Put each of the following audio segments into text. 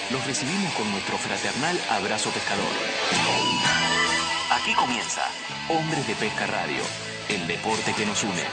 los recibimos con nuestro fraternal abrazo pescador. Aquí comienza Hombres de Pesca Radio, el deporte que nos une.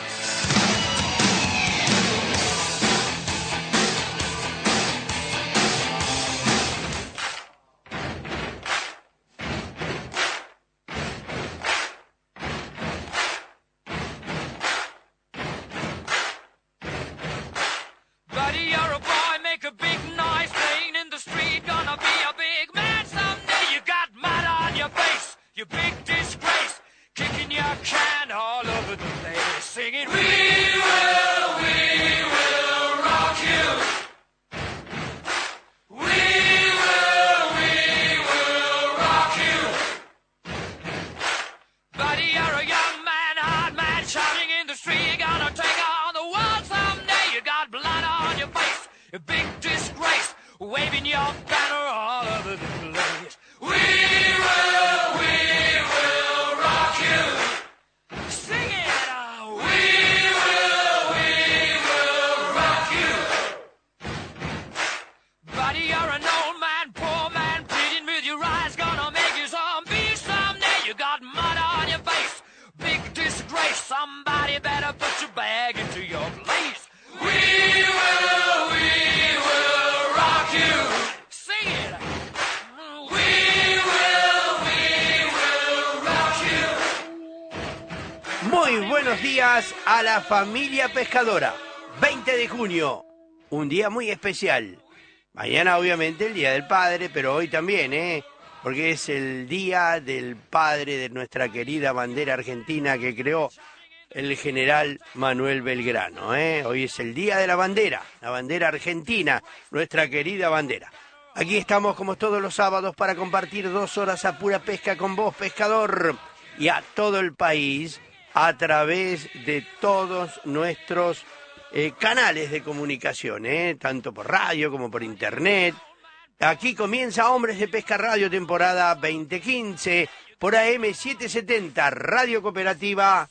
A la familia pescadora, 20 de junio, un día muy especial. Mañana obviamente el Día del Padre, pero hoy también, porque es el Día del Padre de nuestra querida bandera argentina que creó el general Manuel Belgrano. Hoy es el Día de la bandera argentina, nuestra querida bandera. Aquí estamos como todos los sábados para compartir 2 horas a pura pesca con vos, pescador, y a todo el país, a través de todos nuestros canales de comunicación, tanto por radio como por internet. Aquí comienza Hombres de Pesca Radio, temporada 2015, por AM 770, Radio Cooperativa,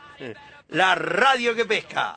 la radio que pesca.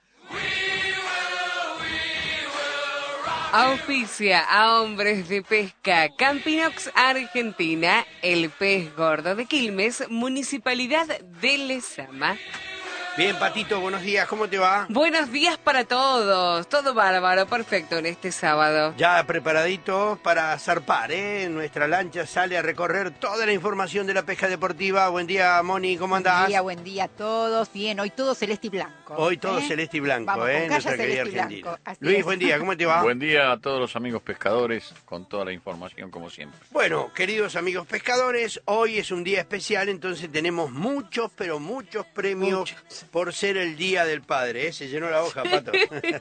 Auspicia a Hombres de Pesca, Campinox Argentina, el pez gordo de Quilmes, Municipalidad de Lezama. Bien, Patito, buenos días, ¿cómo te va? Buenos días para todos, todo bárbaro, perfecto en este sábado. Ya preparaditos para zarpar, Nuestra lancha sale a recorrer toda la información de la pesca deportiva. Buen día, Moni, ¿cómo andás? Buen día a todos. Bien, hoy todo celeste y blanco. Hoy todo celeste y blanco, Vamos, con nuestra querida Argentina. Luis, buen día, ¿cómo te va? Buen día a todos los amigos pescadores, con toda la información como siempre. Bueno, queridos amigos pescadores, hoy es un día especial, entonces tenemos muchos, pero muchos premios por ser el Día del Padre. Se llenó la hoja, Pato.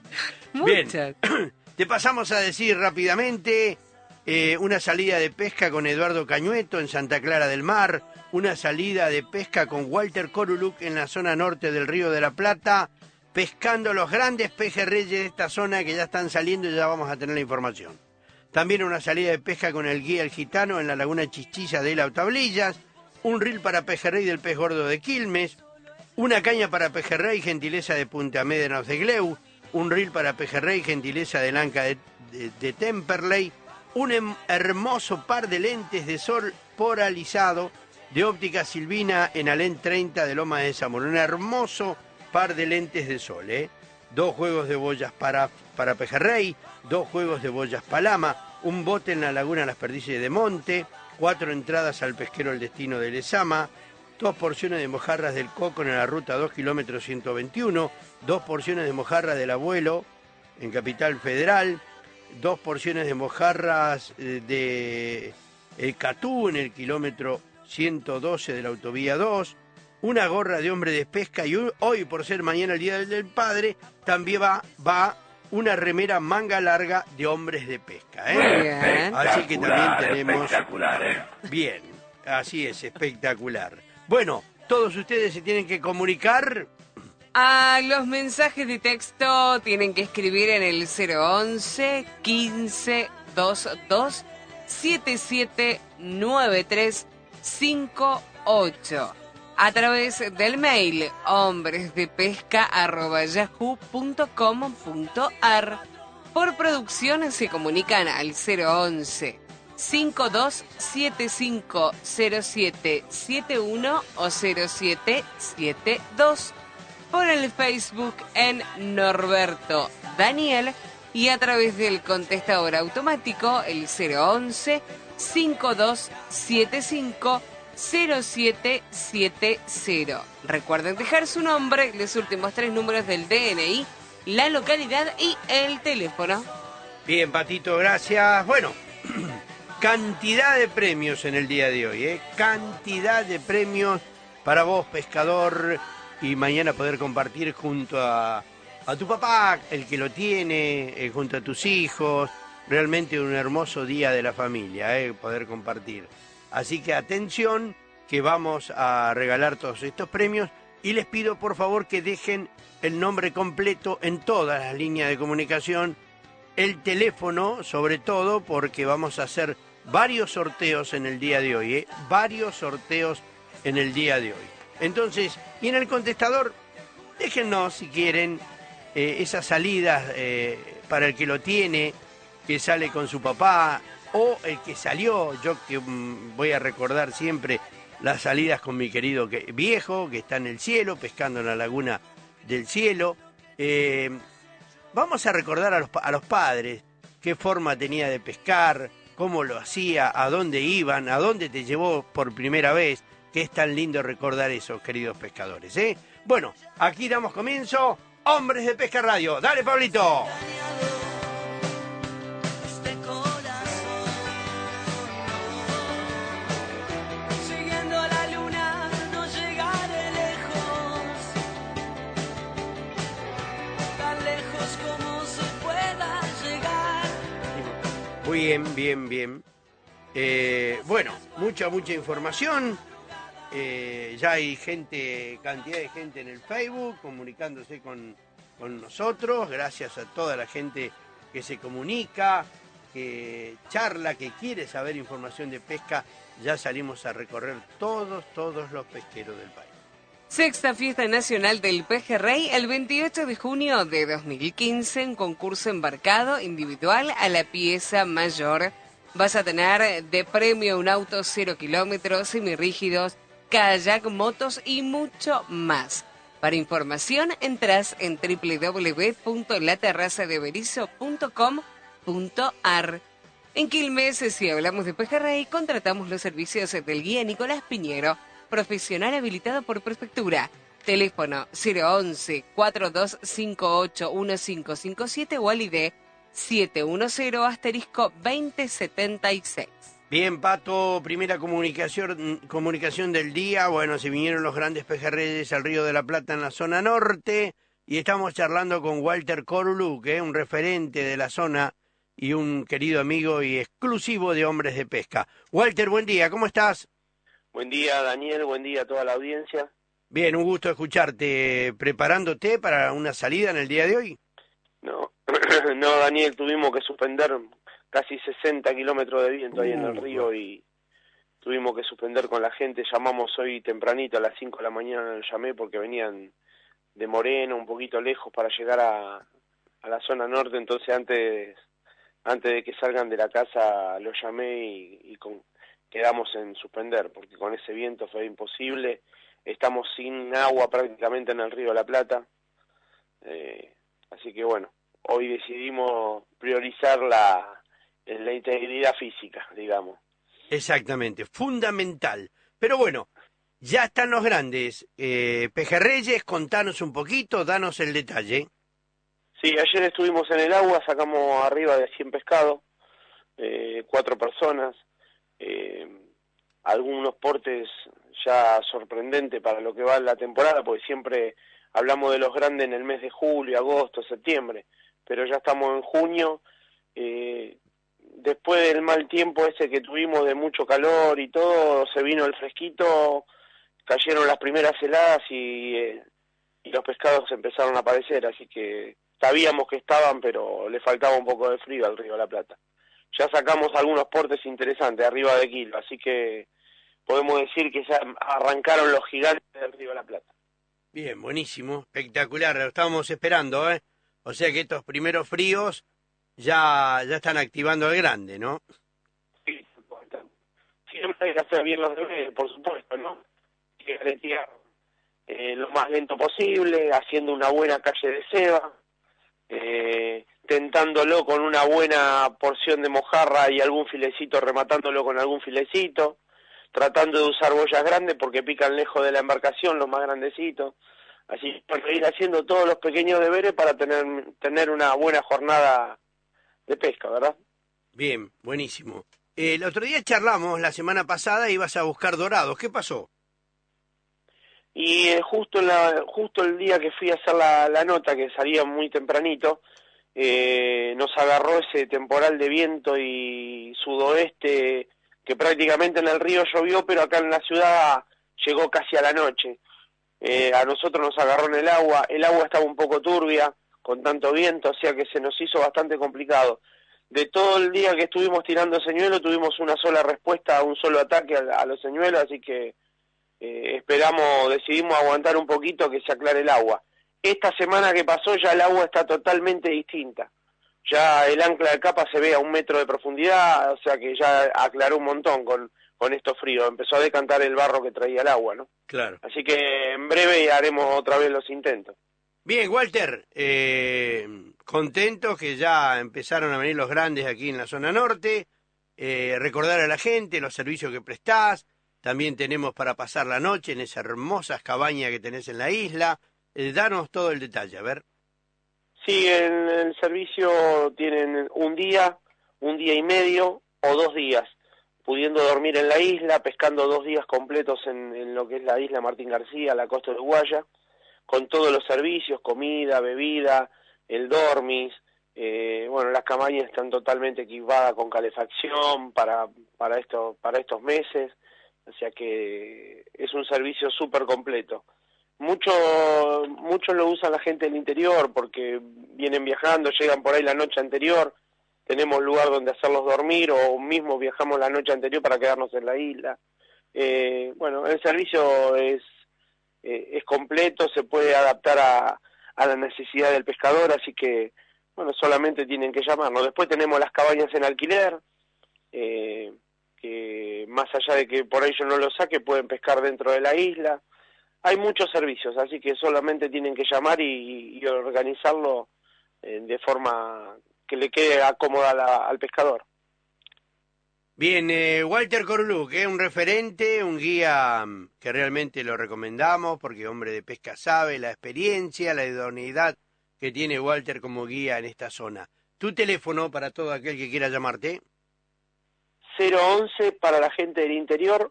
Bien, te pasamos a decir rápidamente una salida de pesca con Eduardo Cañueto en Santa Clara del Mar, una salida de pesca con Walter Koruluk en la zona norte del Río de la Plata, pescando los grandes pejerreyes de esta zona que ya están saliendo y ya vamos a tener la información. También una salida de pesca con el guía El Gitano en la laguna Chichilla de Tablillas, un reel para pejerrey del pez gordo de Quilmes, una caña para pejerrey, gentileza de Punta Médanos de Gleu, un reel para pejerrey, gentileza de Lanca de Temperley, un hermoso par de lentes de sol polarizado de óptica Silvina en Alén 30 de Loma de Zamora. Un hermoso par de lentes de sol, 2 juegos de boyas para pejerrey, 2 juegos de boyas palama, un bote en la laguna Las Perdices de Monte, 4 entradas al pesquero El Destino de Lezama, 2 porciones de mojarras del Coco en la ruta 2 kilómetros 121, 2 porciones de mojarra del Abuelo en Capital Federal, 2 porciones de mojarras de El Catú en el kilómetro 112 de la autovía 2, una gorra de hombre de pesca y hoy, por ser mañana el Día del Padre, también va una remera manga larga de hombres de pesca. Muy bien. Así que también tenemos... Espectacular, Bien, así es, espectacular. Bueno, todos ustedes se tienen que comunicar. A los mensajes de texto tienen que escribir en el 011 15 22 779358 a través del mail hombresdepesca@yahoo.com.ar. Por producción se comunican al 011 52750771 o 0772. Por el Facebook en Norberto Daniel y a través del contestador automático el 011 5275 0770. Recuerden dejar su nombre, los últimos 3 números del DNI, la localidad y el teléfono. Bien, Patito, gracias. Bueno, cantidad de premios en el día de hoy, ¿eh? Cantidad de premios para vos, pescador, y mañana poder compartir junto a tu papá, el que lo tiene, junto a tus hijos. Realmente un hermoso día de la familia, poder compartir. Así que atención, que vamos a regalar todos estos premios y les pido por favor que dejen el nombre completo en todas las líneas de comunicación, el teléfono sobre todo, porque vamos a hacer varios sorteos en el día de hoy, varios sorteos en el día de hoy. Entonces, y en el contestador, déjennos si quieren esas salidas para el que lo tiene, que sale con su papá, o el que salió, yo que voy a recordar siempre las salidas con mi querido viejo, que está en el cielo, pescando en la laguna del cielo. Vamos a recordar a los padres qué forma tenía de pescar, cómo lo hacía, a dónde iban, a dónde te llevó por primera vez, que es tan lindo recordar eso, queridos pescadores, ¿eh? Bueno, aquí damos comienzo, Hombres de Pesca Radio. ¡Dale, Pablito! Bien. Bueno, mucha información. Ya hay cantidad de gente en el Facebook comunicándose con nosotros. Gracias a toda la gente que se comunica, que charla, que quiere saber información de pesca. Ya salimos a recorrer todos los pesqueros del país. Sexta Fiesta Nacional del Pejerrey, el 28 de junio de 2015, en concurso embarcado individual a la pieza mayor. Vas a tener de premio un auto 0 kilómetros, semirrígidos, kayak, motos y mucho más. Para información, entras en www.laterrazadeberizo.com.ar. En Quilmes, si hablamos de pejerrey, contratamos los servicios del guía Nicolás Piñero, profesional habilitado por Prefectura. Teléfono 011-4258-1557 o al ID 710-2076. Bien, Pato, primera comunicación del día. Bueno, se vinieron los grandes pejerreyes al Río de la Plata en la zona norte y estamos charlando con Walter Corulú, que es un referente de la zona y un querido amigo y exclusivo de Hombres de Pesca. Walter, buen día, ¿cómo estás? Buen día, Daniel, buen día a toda la audiencia. Bien, un gusto escucharte. ¿Preparándote para una salida en el día de hoy? No, Daniel, tuvimos que suspender casi 60 kilómetros de viento ahí en el río y tuvimos que suspender con la gente. Llamamos hoy tempranito a las 5 de la mañana, llamé porque venían de Moreno, un poquito lejos para llegar a la zona norte, entonces antes de que salgan de la casa los llamé y quedamos en suspender, porque con ese viento fue imposible. Estamos sin agua prácticamente en el Río de la Plata, así que bueno, hoy decidimos priorizar la integridad física, digamos. Exactamente, fundamental. Pero bueno, ya están los grandes. Pejerreyes, contanos un poquito, danos el detalle. Sí, ayer estuvimos en el agua, sacamos arriba de 100 pescados, 4 personas, algunos portes ya sorprendentes para lo que va en la temporada, porque siempre hablamos de los grandes en el mes de julio, agosto, septiembre, pero ya estamos en junio. Después del mal tiempo ese que tuvimos de mucho calor y todo, se vino el fresquito, cayeron las primeras heladas y los pescados empezaron a aparecer, así que sabíamos que estaban, pero le faltaba un poco de frío al Río de la Plata. Ya sacamos algunos portes interesantes, arriba de kilo, así que podemos decir que ya arrancaron los gigantes del Río de la Plata. Bien, buenísimo, espectacular, lo estábamos esperando, ¿eh? O sea que estos primeros fríos ya están activando al grande, ¿no? Sí, siempre hay que hacer bien los deberes, por supuesto, ¿no? Hay que garetear lo más lento posible, haciendo una buena calle de ceba, tentándolo con una buena porción de mojarra y algún filecito, rematándolo con algún filecito, tratando de usar boyas grandes porque pican lejos de la embarcación, los más grandecitos. Así, bueno, ir haciendo todos los pequeños deberes para tener una buena jornada de pesca, ¿verdad? Bien, buenísimo. El otro día charlamos, la semana pasada ibas a buscar dorados. ¿Qué pasó? Y justo el día que fui a hacer la nota, que salía muy tempranito, nos agarró ese temporal de viento y sudoeste, que prácticamente en el río llovió, pero acá en la ciudad llegó casi a la noche. A nosotros nos agarró en el agua estaba un poco turbia, con tanto viento, o sea que se nos hizo bastante complicado. De todo el día que estuvimos tirando señuelos, tuvimos una sola respuesta, un solo ataque a los señuelos, así que decidimos aguantar un poquito que se aclare el agua. Esta semana que pasó ya el agua está totalmente distinta. Ya el ancla de capa se ve a 1 metro de profundidad, o sea que ya aclaró un montón con estos fríos. Empezó a decantar el barro que traía el agua, ¿no? Claro. Así que en breve haremos otra vez los intentos. Bien, Walter, contentos que ya empezaron a venir los grandes aquí en la zona norte. Recordar a la gente los servicios que prestás. También tenemos para pasar la noche en esas hermosas cabañas que tenés en la isla. Danos todo el detalle, a ver. Sí, en el servicio tienen un día y medio o 2 días, pudiendo dormir en la isla, pescando 2 días completos en lo que es la isla Martín García, la costa uruguaya, con todos los servicios, comida, bebida, el dormis. Bueno, las cabañas están totalmente equipadas con calefacción para estos meses, o sea que es un servicio súper completo. Mucho lo usa la gente del interior porque vienen viajando, llegan por ahí la noche anterior, tenemos lugar donde hacerlos dormir o mismo viajamos la noche anterior para quedarnos en la isla. Bueno, el servicio es completo, se puede adaptar a la necesidad del pescador, así que bueno, solamente tienen que llamarnos. Después tenemos las cabañas en alquiler, que más allá de que por ello no lo saque, pueden pescar dentro de la isla. Hay muchos servicios, así que solamente tienen que llamar y organizarlo de forma que le quede acómoda al pescador. Bien, Walter Corulú, que es un referente, un guía que realmente lo recomendamos porque hombre de pesca sabe la experiencia, la idoneidad que tiene Walter como guía en esta zona. ¿Tu teléfono para todo aquel que quiera llamarte? 011 para la gente del interior,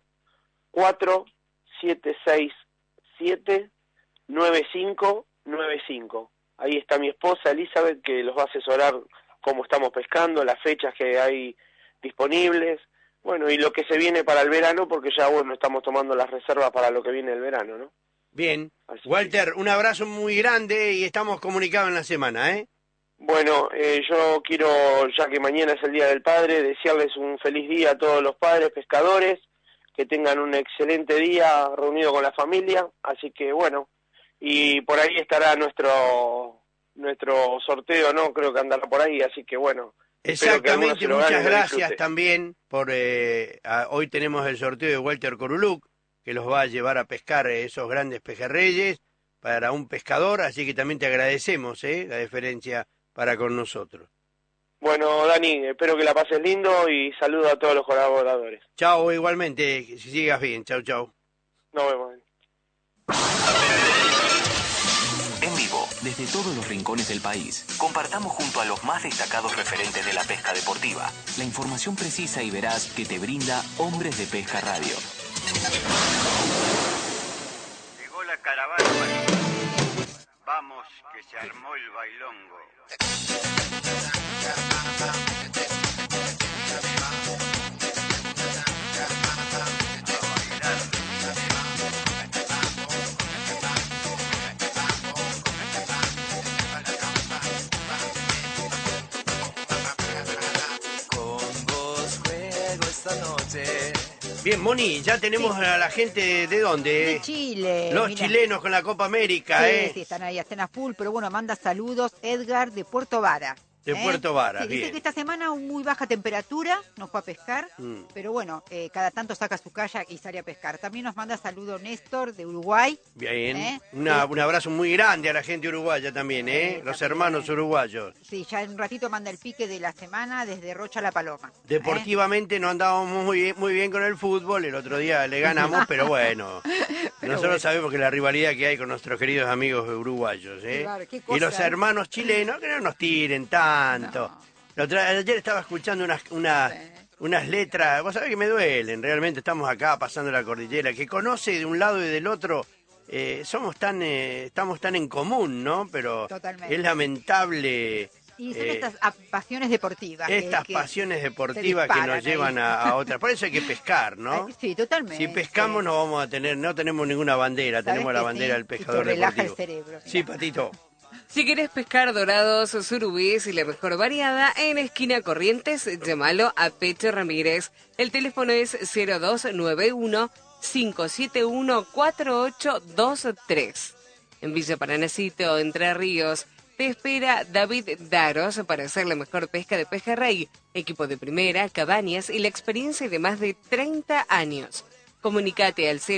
4767-9595. Ahí está mi esposa Elizabeth, que los va a asesorar cómo estamos pescando, las fechas que hay disponibles, bueno, y lo que se viene para el verano, porque ya, bueno, estamos tomando las reservas para lo que viene el verano, ¿no? Bien. Así Walter, un abrazo muy grande y estamos comunicados en la semana, ¿eh? Bueno, yo quiero, ya que mañana es el Día del Padre, desearles un feliz día a todos los padres pescadores, que tengan un excelente día reunido con la familia, así que bueno, y por ahí estará nuestro sorteo, ¿no? Creo que andará por ahí, así que bueno. Exactamente, muchas gracias también por hoy tenemos el sorteo de Walter Coruluc, que los va a llevar a pescar esos grandes pejerreyes para un pescador, así que también te agradecemos la deferencia para con nosotros. Bueno, Dani, espero que la pases lindo y saludo a todos los colaboradores. Chao, igualmente, que sigas bien, chau, chau. Nos vemos. En vivo, desde todos los rincones del país, compartamos junto a los más destacados referentes de la pesca deportiva la información precisa y veraz que te brinda Hombres de Pesca Radio. Llegó la caravana. Vamos, que se armó el bailongo. Bien, Moni, ya tenemos a la gente de dónde. De Chile. Los chilenos con la Copa América, Sí, están ahí, están a full, pero bueno, manda saludos Edgar de Puerto Vara. De Puerto Varas, sí, dice bien. que esta semana muy baja temperatura, no fue a pescar, pero bueno, cada tanto saca su kayak y sale a pescar. También nos manda saludo Néstor de Uruguay. Bien, un abrazo muy grande a la gente uruguaya también, los también. hermanos uruguayos. Sí, ya en un ratito manda el pique de la semana desde Rocha a La Paloma. Deportivamente no andábamos muy bien con el fútbol, el otro día le ganamos, pero bueno, nosotros sabemos que la rivalidad que hay con nuestros queridos amigos uruguayos, Claro, qué y los cosa, hermanos chilenos que no nos tiren tanto. No. Ayer estaba escuchando unas letras, vos sabés que me duelen, realmente estamos acá pasando la cordillera, que conoce de un lado y del otro, estamos tan en común, ¿no? Pero Totalmente. es lamentable. Y son estas pasiones deportivas. Estas pasiones deportivas que nos llevan a otras. Por eso hay que pescar, ¿no? Sí, totalmente. Si pescamos no vamos a tener, no tenemos ninguna bandera, tenemos la bandera del pescador deportivo. Relaja deportivo. el cerebro. Sí, Patito. Si querés pescar dorados, surubíes y la mejor variada, en Esquina Corrientes, llámalo a Pecho Ramírez. El teléfono es 0291-571-4823. En Villa Paranacito, Entre Ríos, te espera David Daros para hacer la mejor pesca de pejerrey, equipo de primera, cabañas y la experiencia de más de 30 años. Comunicate al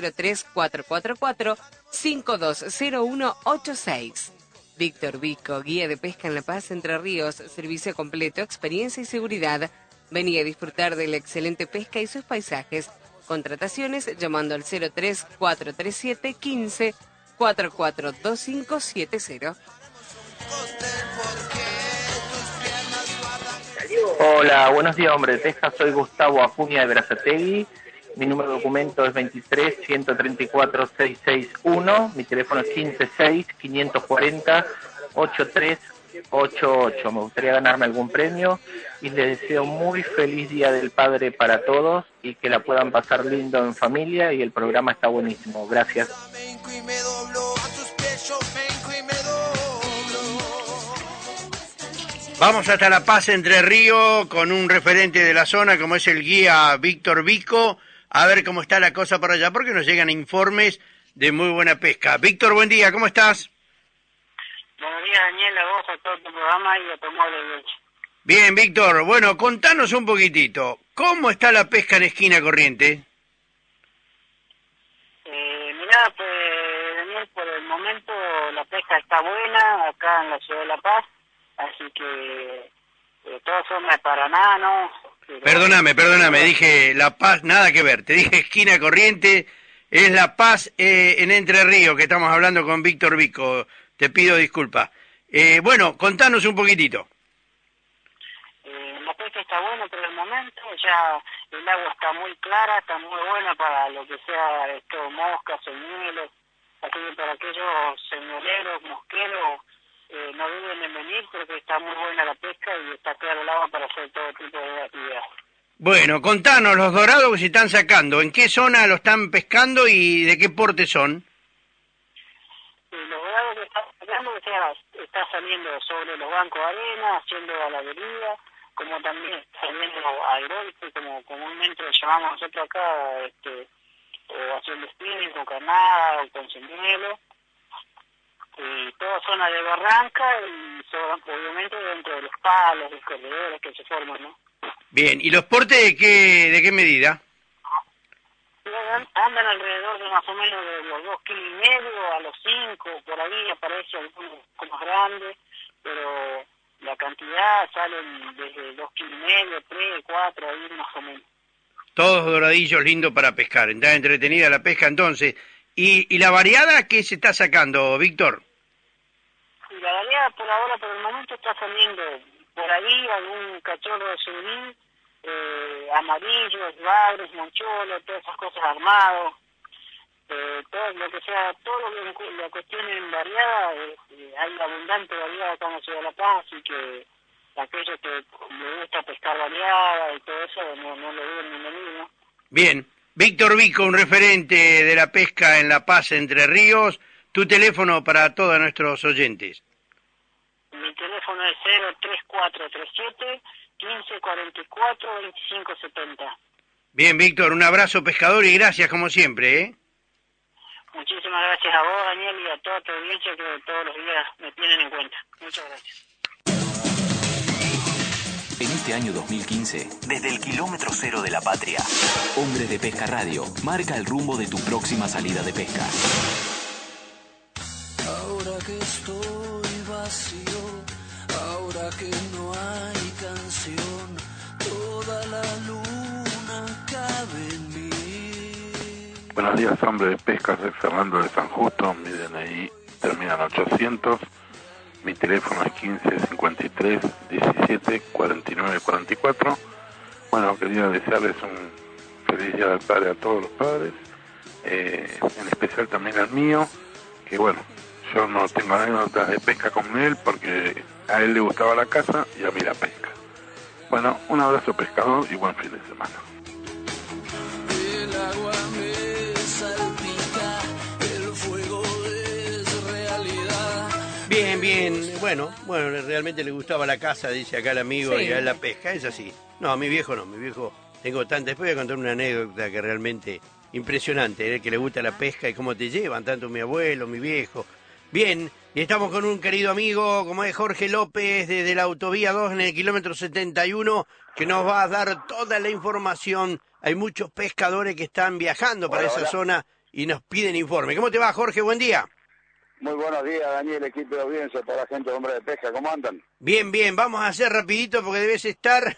03444-520186. Víctor Vico, guía de pesca en La Paz, Entre Ríos, servicio completo, experiencia y seguridad. Vení a disfrutar de la excelente pesca y sus paisajes. Contrataciones llamando al 03437 15 442570. Hola, buenos días, hombre de Texas. Soy Gustavo Acuña de Berazategui. Mi número de documento es 23-134-661. Mi teléfono es 156-540-8388. Me gustaría ganarme algún premio y les deseo muy feliz Día del Padre para todos y que la puedan pasar lindo en familia, y el programa está buenísimo. Gracias. Vamos hasta La Paz, Entre Ríos, con un referente de la zona como es el guía Víctor Vico, a ver cómo está la cosa por allá, porque nos llegan informes de muy buena pesca. Víctor, buen día, ¿cómo estás? Buenos días, Daniel, a vos, a todo tu programa y a tu amable audiencia. Bien, Víctor, bueno, contanos un poquitito, ¿cómo está la pesca en Esquina Corriente? Mirá, pues, Daniel, por el momento la pesca está buena acá en la ciudad de La Paz, así que toda zona de Paraná, ¿no? Pero... Perdóname, dije La Paz, nada que ver, te dije Esquina Corriente, es La Paz en Entre Ríos, que estamos hablando con Víctor Vico, te pido disculpas. Bueno, contanos un poquitito. La pesca está buena por el momento, ya el agua está muy clara, está muy buena para lo que sea moscas, señuelos, así que para aquellos señueleros, mosqueros, no duden en venir porque está muy buena la pesca y está claro el agua para hacer todo tipo de actividades. Bueno, contanos los dorados que se están sacando, ¿en qué zona lo están pescando y de qué porte son? Los dorados que están sacando, o sea, está saliendo sobre los bancos de arena, haciendo galavería, como también saliendo aeróbico, como comúnmente lo llamamos nosotros acá, o haciendo spinning con carnada o con señuelo, y toda zona de barranca y obviamente dentro de los palos, los corredores que se forman, ¿no? Bien, ¿y los portes de qué medida? Andan alrededor de más o menos de los 2,5 kilos a los 5, por ahí aparece algunos un poco más grandes, pero la cantidad salen desde 2,5 kilos, 3, 4, ahí más o menos. Todos doradillos lindos para pescar, está entretenida la pesca entonces. ¿Y la variada qué se está sacando, Víctor? Y la variada por ahora, por el momento, está saliendo por ahí algún cachorro de surubí, amarillos, bagres, moncholos, todas esas cosas armados, todo lo que sea, todo lo que la cuestión en variada, hay abundante variada acá en la ciudad de La Paz, así que aquellos que les gusta pescar variada y todo eso, no lo duden ni venir, ¿no? Bien, Víctor Vico, un referente de la pesca en La Paz, Entre Ríos, tu teléfono para todos nuestros oyentes. Mi teléfono es 03437 1544 2570. Bien, Víctor, un abrazo pescador y gracias como siempre, ¿eh? Muchísimas gracias a vos, Daniel, y a toda tu audiencia que todos los días me tienen en cuenta. Muchas gracias. En este año 2015, desde el kilómetro cero de la patria, Hombres de Pesca Radio marca el rumbo de tu próxima salida de pesca. Ahora que estoy vacío, ahora que no hay canción, toda la luna cabe en mí. Buenos días, Hombre de Pesca, soy Fernando de San Justo, mi DNI termina en 800, mi teléfono es 15 53 17 49 44. Bueno, quería desearles un feliz día del padre a todos los padres, en especial también al mío, que bueno, yo no tengo anécdotas de pesca con él porque a él le gustaba la caza y a mí la pesca. Bueno, un abrazo pescador y buen fin de semana. El agua me salpica, el fuego es realidad. Bien, bueno, realmente le gustaba la caza, dice acá el amigo, Sí. y a él la pesca, es así. No, a mi viejo no, mi viejo, tengo tantas, después voy a contar una anécdota que realmente impresionante, que le gusta la pesca y cómo te llevan, tanto mi abuelo, mi viejo. Bien, y estamos con un querido amigo, como es Jorge López, desde la autovía 2 en el kilómetro 71, que nos va a dar toda la información. Hay muchos pescadores que están viajando para esa zona y nos piden informe. ¿Cómo te va, Jorge? Buen día. Muy buenos días, Daniel, equipo de audiencia, toda la gente de Hombre de Pesca, ¿cómo andan? Bien, vamos a hacer rapidito porque debes estar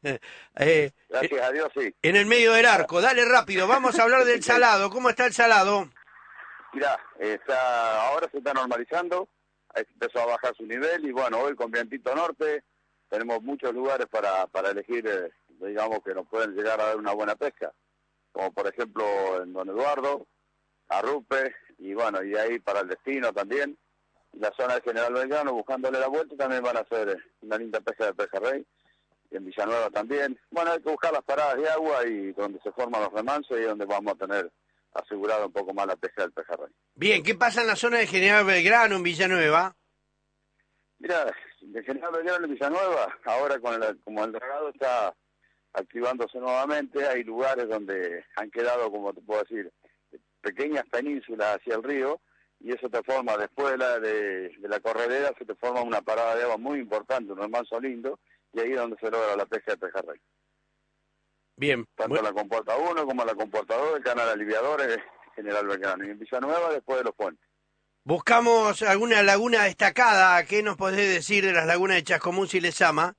Gracias a Dios, sí. en el medio del arco. Dale rápido, vamos a hablar del salado. ¿Cómo está el salado? Mirá, ahora se está normalizando, empezó a bajar su nivel y bueno, hoy con vientito norte tenemos muchos lugares para elegir, digamos, que nos pueden llegar a dar una buena pesca, como por ejemplo en Don Eduardo, Arrupe, y bueno, y ahí para el destino también, y la zona de General Belgrano, buscándole la vuelta, también van a hacer una linda pesca de pejerrey, y en Villanueva también. Bueno, hay que buscar las paradas de agua y donde se forman los remansos y donde vamos a tener asegurado un poco más la pesca del pejerrey. Bien, ¿qué pasa en la zona de General Belgrano, en Villanueva? Mira, de General Belgrano en Villanueva, ahora como el dragado está activándose nuevamente, hay lugares donde han quedado, como te puedo decir, pequeñas penínsulas hacia el río, y eso te forma, después de la corredera, se te forma una parada de agua muy importante, un remanso lindo, y ahí es donde se logra la pesca de pejerrey. Bien. Tanto la compuerta 1 como la compuerta 2, el canal aliviador es General Belgrano, y en Villanueva después de los puentes. Buscamos alguna laguna destacada. ¿Qué nos podés decir de las lagunas de Chascomús y Lezama?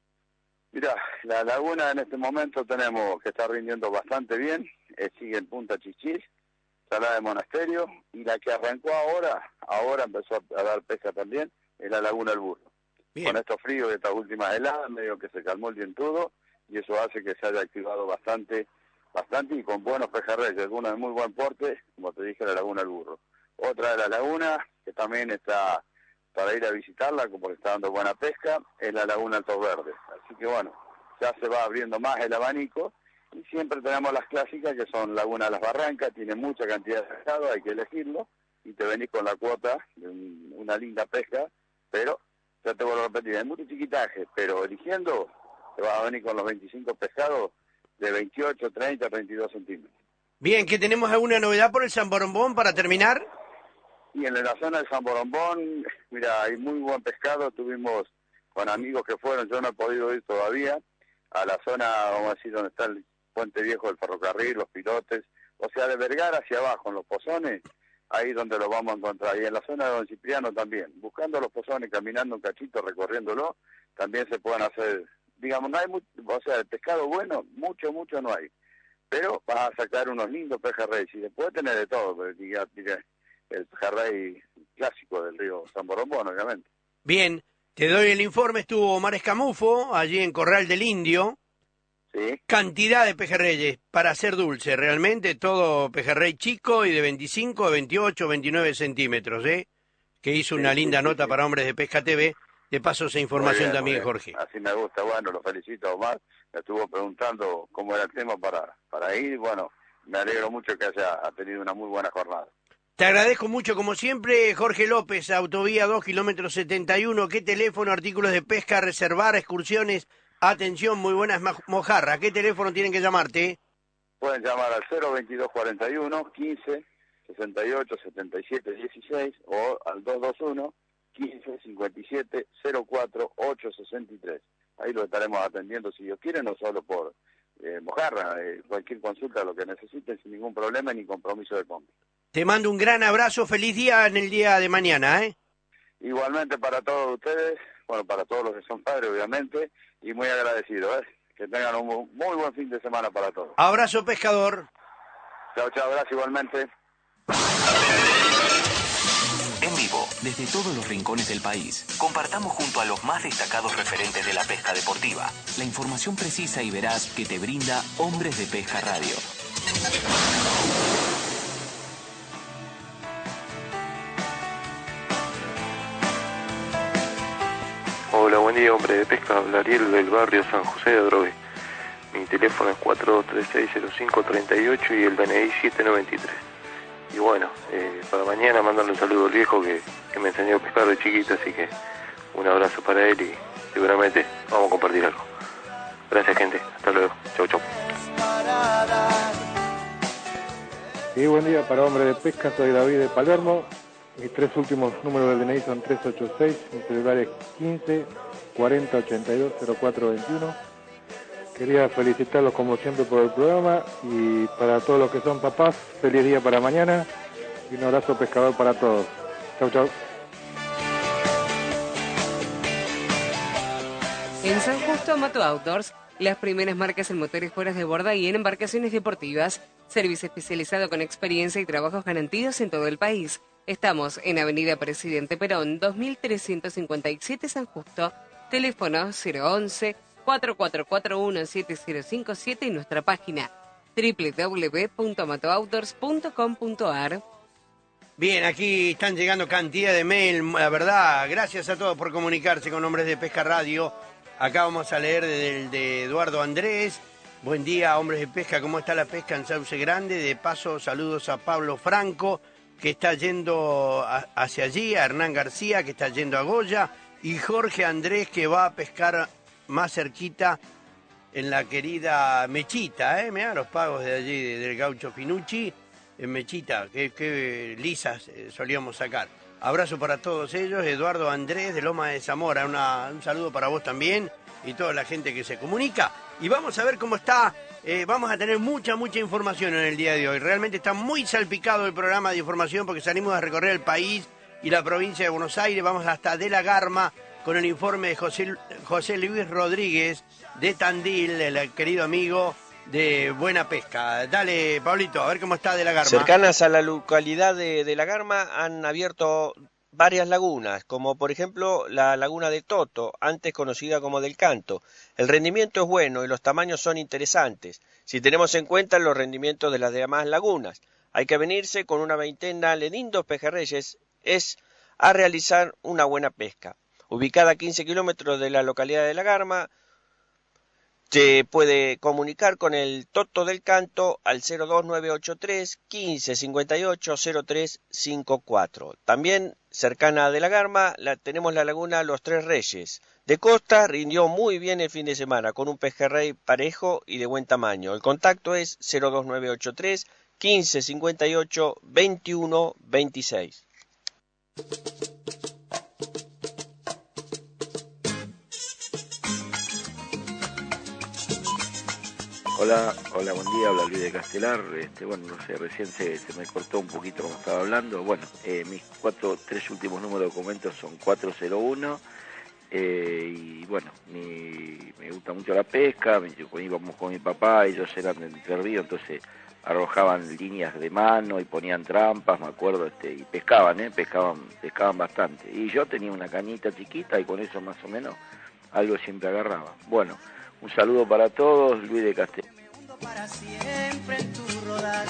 Mira, la laguna en este momento tenemos que está rindiendo bastante bien, sigue en Punta Chichis, Salada de Monasterio, y la que arrancó ahora empezó a dar pesca también, es la Laguna del Burro. Bien. Con estos fríos de estas últimas heladas, medio que se calmó el vientudo, y eso hace que se haya activado bastante y con buenos pejerreyes, algunos de muy buen porte, como te dije, la Laguna del Burro. Otra de la laguna, que también está para ir a visitarla, como está dando buena pesca, es la Laguna Altos Verdes. Así que bueno, ya se va abriendo más el abanico, y siempre tenemos las clásicas que son Laguna de las Barrancas, tiene mucha cantidad de pescado, hay que elegirlo, y te venís con la cuota de una linda pesca, pero, ya te vuelvo a repetir, hay mucho chiquitaje, pero eligiendo, te vas a venir con los 25 pescados de 28, 30, 32 centímetros. Bien, ¿que tenemos alguna novedad por el San Borombón para terminar? Y en la zona de San Borombón, mira, hay muy buen pescado, tuvimos con amigos que fueron, yo no he podido ir todavía, a la zona, vamos a decir, donde está el Puente Viejo del Ferrocarril, los Pilotes, o sea, de Vergara hacia abajo, en los Pozones, ahí donde lo vamos a encontrar, y en la zona de Don Cipriano también, buscando los Pozones, caminando un cachito, recorriéndolo, también se pueden hacer, digamos, no hay mucho, o sea, el pescado bueno, mucho no hay, pero vas a sacar unos lindos pejerreyes, y después tener de todo, pero el pejerrey clásico del río San Borombón, obviamente. Bien, te doy el informe, estuvo Omar Escamufo, allí en Corral del Indio. Sí. Cantidad de pejerreyes para hacer dulce, realmente todo pejerrey chico y de 25, 28, 29 centímetros, que hizo una linda nota para Hombres de Pesca TV. De paso esa información también, Jorge. Así me gusta, bueno, lo felicito a Omar, me estuvo preguntando cómo era el tema para ir, bueno, me alegro mucho que haya tenido una muy buena jornada. Te agradezco mucho, como siempre, Jorge López, autovía 2, kilómetro 71. ¿Qué teléfono, artículos de pesca, reservar, excursiones? Atención, muy buenas mojarras. ¿Qué teléfono tienen que llamarte? Pueden llamar al 02241 15 68 77 16 o al 221 15 57 04 863. Ahí lo estaremos atendiendo si Dios quiere, no solo por Mojarra, cualquier consulta, lo que necesiten, sin ningún problema ni compromiso de compra. Te mando un gran abrazo, feliz día en el día de mañana, ¿eh? Igualmente para todos ustedes, bueno, para todos los que son padres, obviamente, y muy agradecido, ¿eh? Que tengan un muy buen fin de semana para todos. Abrazo, pescador. Chao, gracias igualmente. En vivo, desde todos los rincones del país, compartamos junto a los más destacados referentes de la pesca deportiva la información precisa y veraz que te brinda Hombres de Pesca Radio. Hola, buen día, Hombre de Pesca. Habla Ariel del barrio San José de Adrogué. Mi teléfono es 42360538 y el DNI 793. Y bueno, para mañana mandarle un saludo al viejo que me enseñó a pescar de chiquito, así que un abrazo para él y seguramente vamos a compartir algo. Gracias, gente. Hasta luego. Chau, chau. Sí, buen día para Hombre de Pesca. Soy David de Palermo. Mis 3 últimos números del DNI son 386. Mi celular es 15 40 82 0421. Quería felicitarlos como siempre por el programa y para todos los que son papás, feliz día para mañana y un abrazo pescador para todos. Chau, chau. En San Justo, Mato Outdoors, las primeras marcas en motores fuera de borda y en embarcaciones deportivas. Servicio especializado con experiencia y trabajos garantidos en todo el país. Estamos en Avenida Presidente Perón, 2357 San Justo. Teléfono 011-4441-7057 y nuestra página www.matooutdoors.com.ar. Bien, aquí están llegando cantidad de mail, la verdad, gracias a todos por comunicarse con Hombres de Pesca Radio. Acá vamos a leer del de Eduardo Andrés. Buen día, Hombres de Pesca, ¿cómo está la pesca en Sauce Grande? De paso, saludos a Pablo Franco, que está yendo hacia allí, a Hernán García, que está yendo a Goya, y Jorge Andrés, que va a pescar más cerquita en la querida Mechita, mirá los pagos de allí, del gaucho Pinucci, en Mechita, que lisas solíamos sacar. Abrazo para todos ellos, Eduardo Andrés de Loma de Zamora, un saludo para vos también y toda la gente que se comunica. Y vamos a ver cómo está, vamos a tener mucha información en el día de hoy. Realmente está muy salpicado el programa de información porque salimos a recorrer el país y la provincia de Buenos Aires, vamos hasta De la Garma, con el informe de José Luis Rodríguez de Tandil, el querido amigo de Buena Pesca. Dale, Pablito, a ver cómo está De la Garma. Cercanas a la localidad de La Garma han abierto varias lagunas, como por ejemplo la laguna de Toto, antes conocida como del Canto. El rendimiento es bueno y los tamaños son interesantes, si tenemos en cuenta los rendimientos de las demás lagunas. Hay que venirse con una veintena de lindos pejerreyes a realizar una buena pesca. Ubicada a 15 kilómetros de la localidad de La Garma, se puede comunicar con el Toto del Canto al 02983 15 58 0354. También cercana a De la Garma tenemos la laguna Los Tres Reyes. De costa rindió muy bien el fin de semana con un pejerrey parejo y de buen tamaño. El contacto es 02983 15 58 21 26. Hola, buen día, habla Luis de Castelar. Bueno, no sé, recién se me cortó un poquito como estaba hablando. Bueno, mis 3 últimos números de documentos son 401. Y bueno, me gusta mucho la pesca. Íbamos con mi papá, ellos eran de Entre Ríos, entonces arrojaban líneas de mano y ponían trampas, me acuerdo, y pescaban bastante. Y yo tenía una cañita chiquita y con eso más o menos algo siempre agarraba. Bueno, un saludo para todos, Luis de Castellar. Para siempre en tu rodar.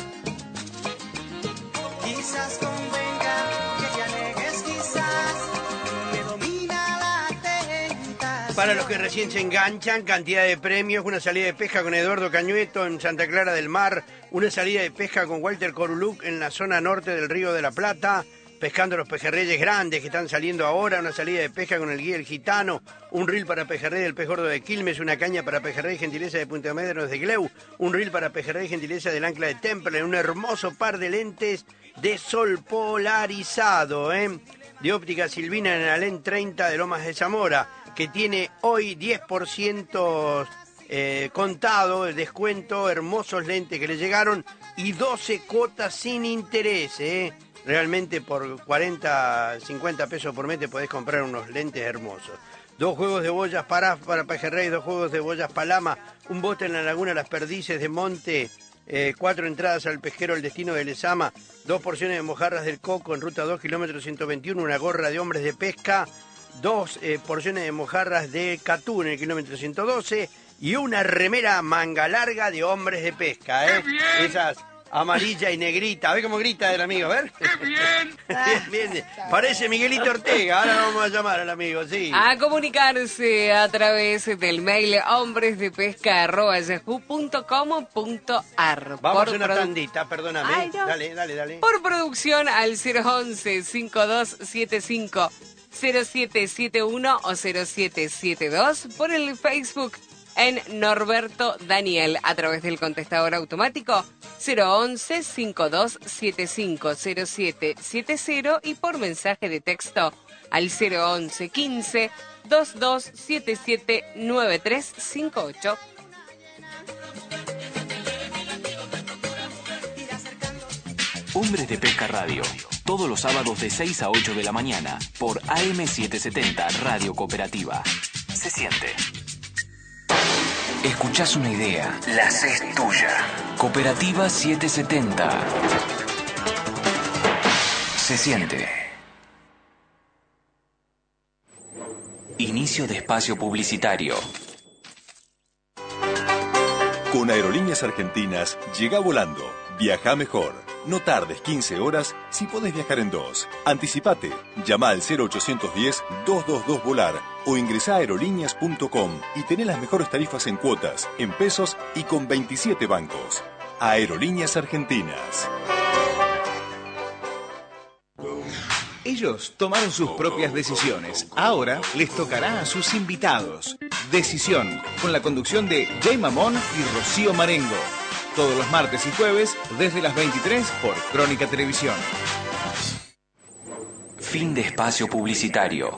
Quizás convenga que te alejes, quizás me domina la tentación. Para los que recién se enganchan, cantidad de premios, una salida de pesca con Eduardo Cañueto en Santa Clara del Mar, una salida de pesca con Walter Coruluc en la zona norte del Río de la Plata, pescando los pejerreyes grandes que están saliendo ahora, una salida de pesca con el guía El Gitano, un reel para pejerrey del Pez Gordo de Quilmes, una caña para pejerrey gentileza de Punta Medros de Gleu, un reel para pejerrey gentileza del Ancla de Temple, un hermoso par de lentes de sol polarizado, de Óptica Silvina en Alén 30 de Lomas de Zamora, que tiene hoy 10% contado, el descuento, hermosos lentes que le llegaron y 12 cuotas sin interés. Realmente por 40, 50 pesos por mes te podés comprar unos lentes hermosos. 2 juegos de boyas para Pejerrey, 2 juegos de boyas Palama, un bote en la Laguna Las Perdices de Monte, 4 entradas al pesquero El Destino de Lezama, 2 porciones de mojarras del Coco en ruta 2 kilómetros 121, una gorra de hombres de pesca, 2 porciones de mojarras de Catú en el kilómetro 112 y una remera manga larga de hombres de pesca. Esas amarilla y negrita. A ver cómo grita el amigo, a ver. Bien, bien. Parece Miguelito Ortega. Ahora lo vamos a llamar al amigo, sí. A comunicarse a través del mail hombresdepesca@yahoo.com.ar. Vamos a una tandita, perdóname. Ay, no. Dale. Por producción al 011-5275 0771 o 0772. Por el Facebook en Norberto Daniel, a través del contestador automático 011-5275-0770 y por mensaje de texto al 011-15-2277-9358. Hombres de Pesca Radio, todos los sábados de 6 a 8 de la mañana, por AM770 Radio Cooperativa. Se siente. Escuchás una idea, la haces tuya. Cooperativa 770. Se siente. Inicio de espacio publicitario. Con Aerolíneas Argentinas, llega volando. Viaja mejor. No tardes 15 horas si podés viajar en 2. Anticipate. Llama al 0810-222-VOLAR o ingresá a aerolíneas.com y tenés las mejores tarifas en cuotas, en pesos y con 27 bancos. Aerolíneas Argentinas. Ellos tomaron sus propias decisiones. Ahora les tocará a sus invitados. Decisión, con la conducción de Jay Mamón y Rocío Marengo. Todos los martes y jueves, desde las 23 por Crónica Televisión. Fin de espacio publicitario.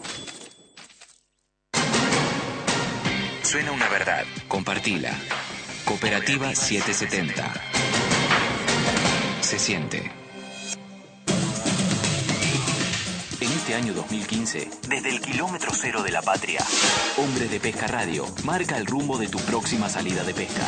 Suena una verdad. Compartila. Cooperativa 770. Se siente. En este año 2015, desde el kilómetro cero de la patria, Hombres de Pesca Radio marca el rumbo de tu próxima salida de pesca.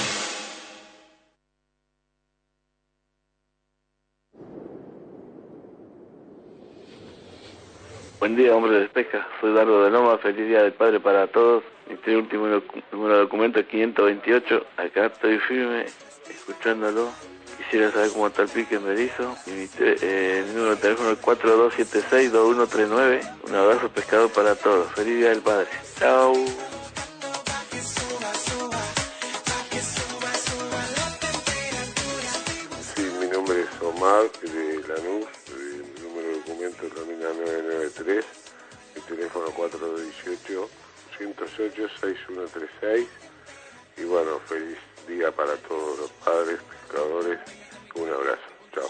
Buen día, hombres de pesca. Soy Dardo de Loma. Feliz Día del Padre para todos. Mi último número de documento es 528. Acá estoy firme, escuchándolo. Quisiera saber cómo está el pique en Berizo. Y mi número de teléfono es 4276-2139. Un abrazo pescador para todos. Feliz Día del Padre. Chao. Sí, mi nombre es Omar, de Lanús. Mi número de documento termina 993. Mi teléfono 418-108-6136. Y bueno, feliz día para todos los padres, pescadores. Un abrazo. Chao.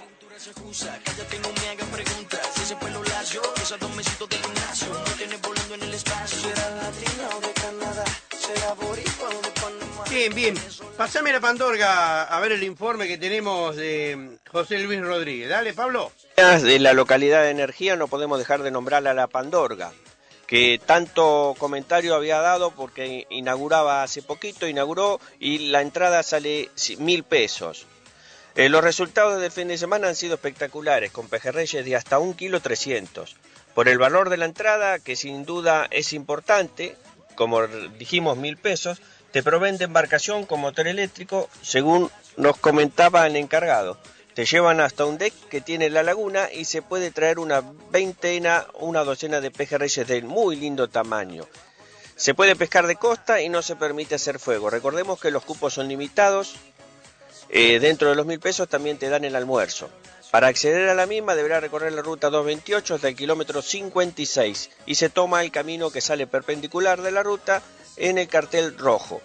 Bien. Pásame la pandorga a ver el informe que tenemos de José Luis Rodríguez. Dale, Pablo. De la localidad de Energía no podemos dejar de nombrar a la pandorga, que tanto comentario había dado porque inauguraba hace poquito, y la entrada sale 1.000 pesos. Los resultados del fin de semana han sido espectaculares, con pejerreyes de hasta 1,3 kg. Por el valor de la entrada, que sin duda es importante, como dijimos 1.000 pesos, te proveen de embarcación con motor eléctrico, según nos comentaba el encargado. Te llevan hasta un deck que tiene la laguna y se puede traer una docena de pejerreyes de muy lindo tamaño. Se puede pescar de costa y no se permite hacer fuego. Recordemos que los cupos son limitados. Dentro de los 1.000 pesos también te dan el almuerzo. Para acceder a la misma deberá recorrer la ruta 228 hasta el kilómetro 56 y se toma el camino que sale perpendicular de la ruta en el cartel rojo.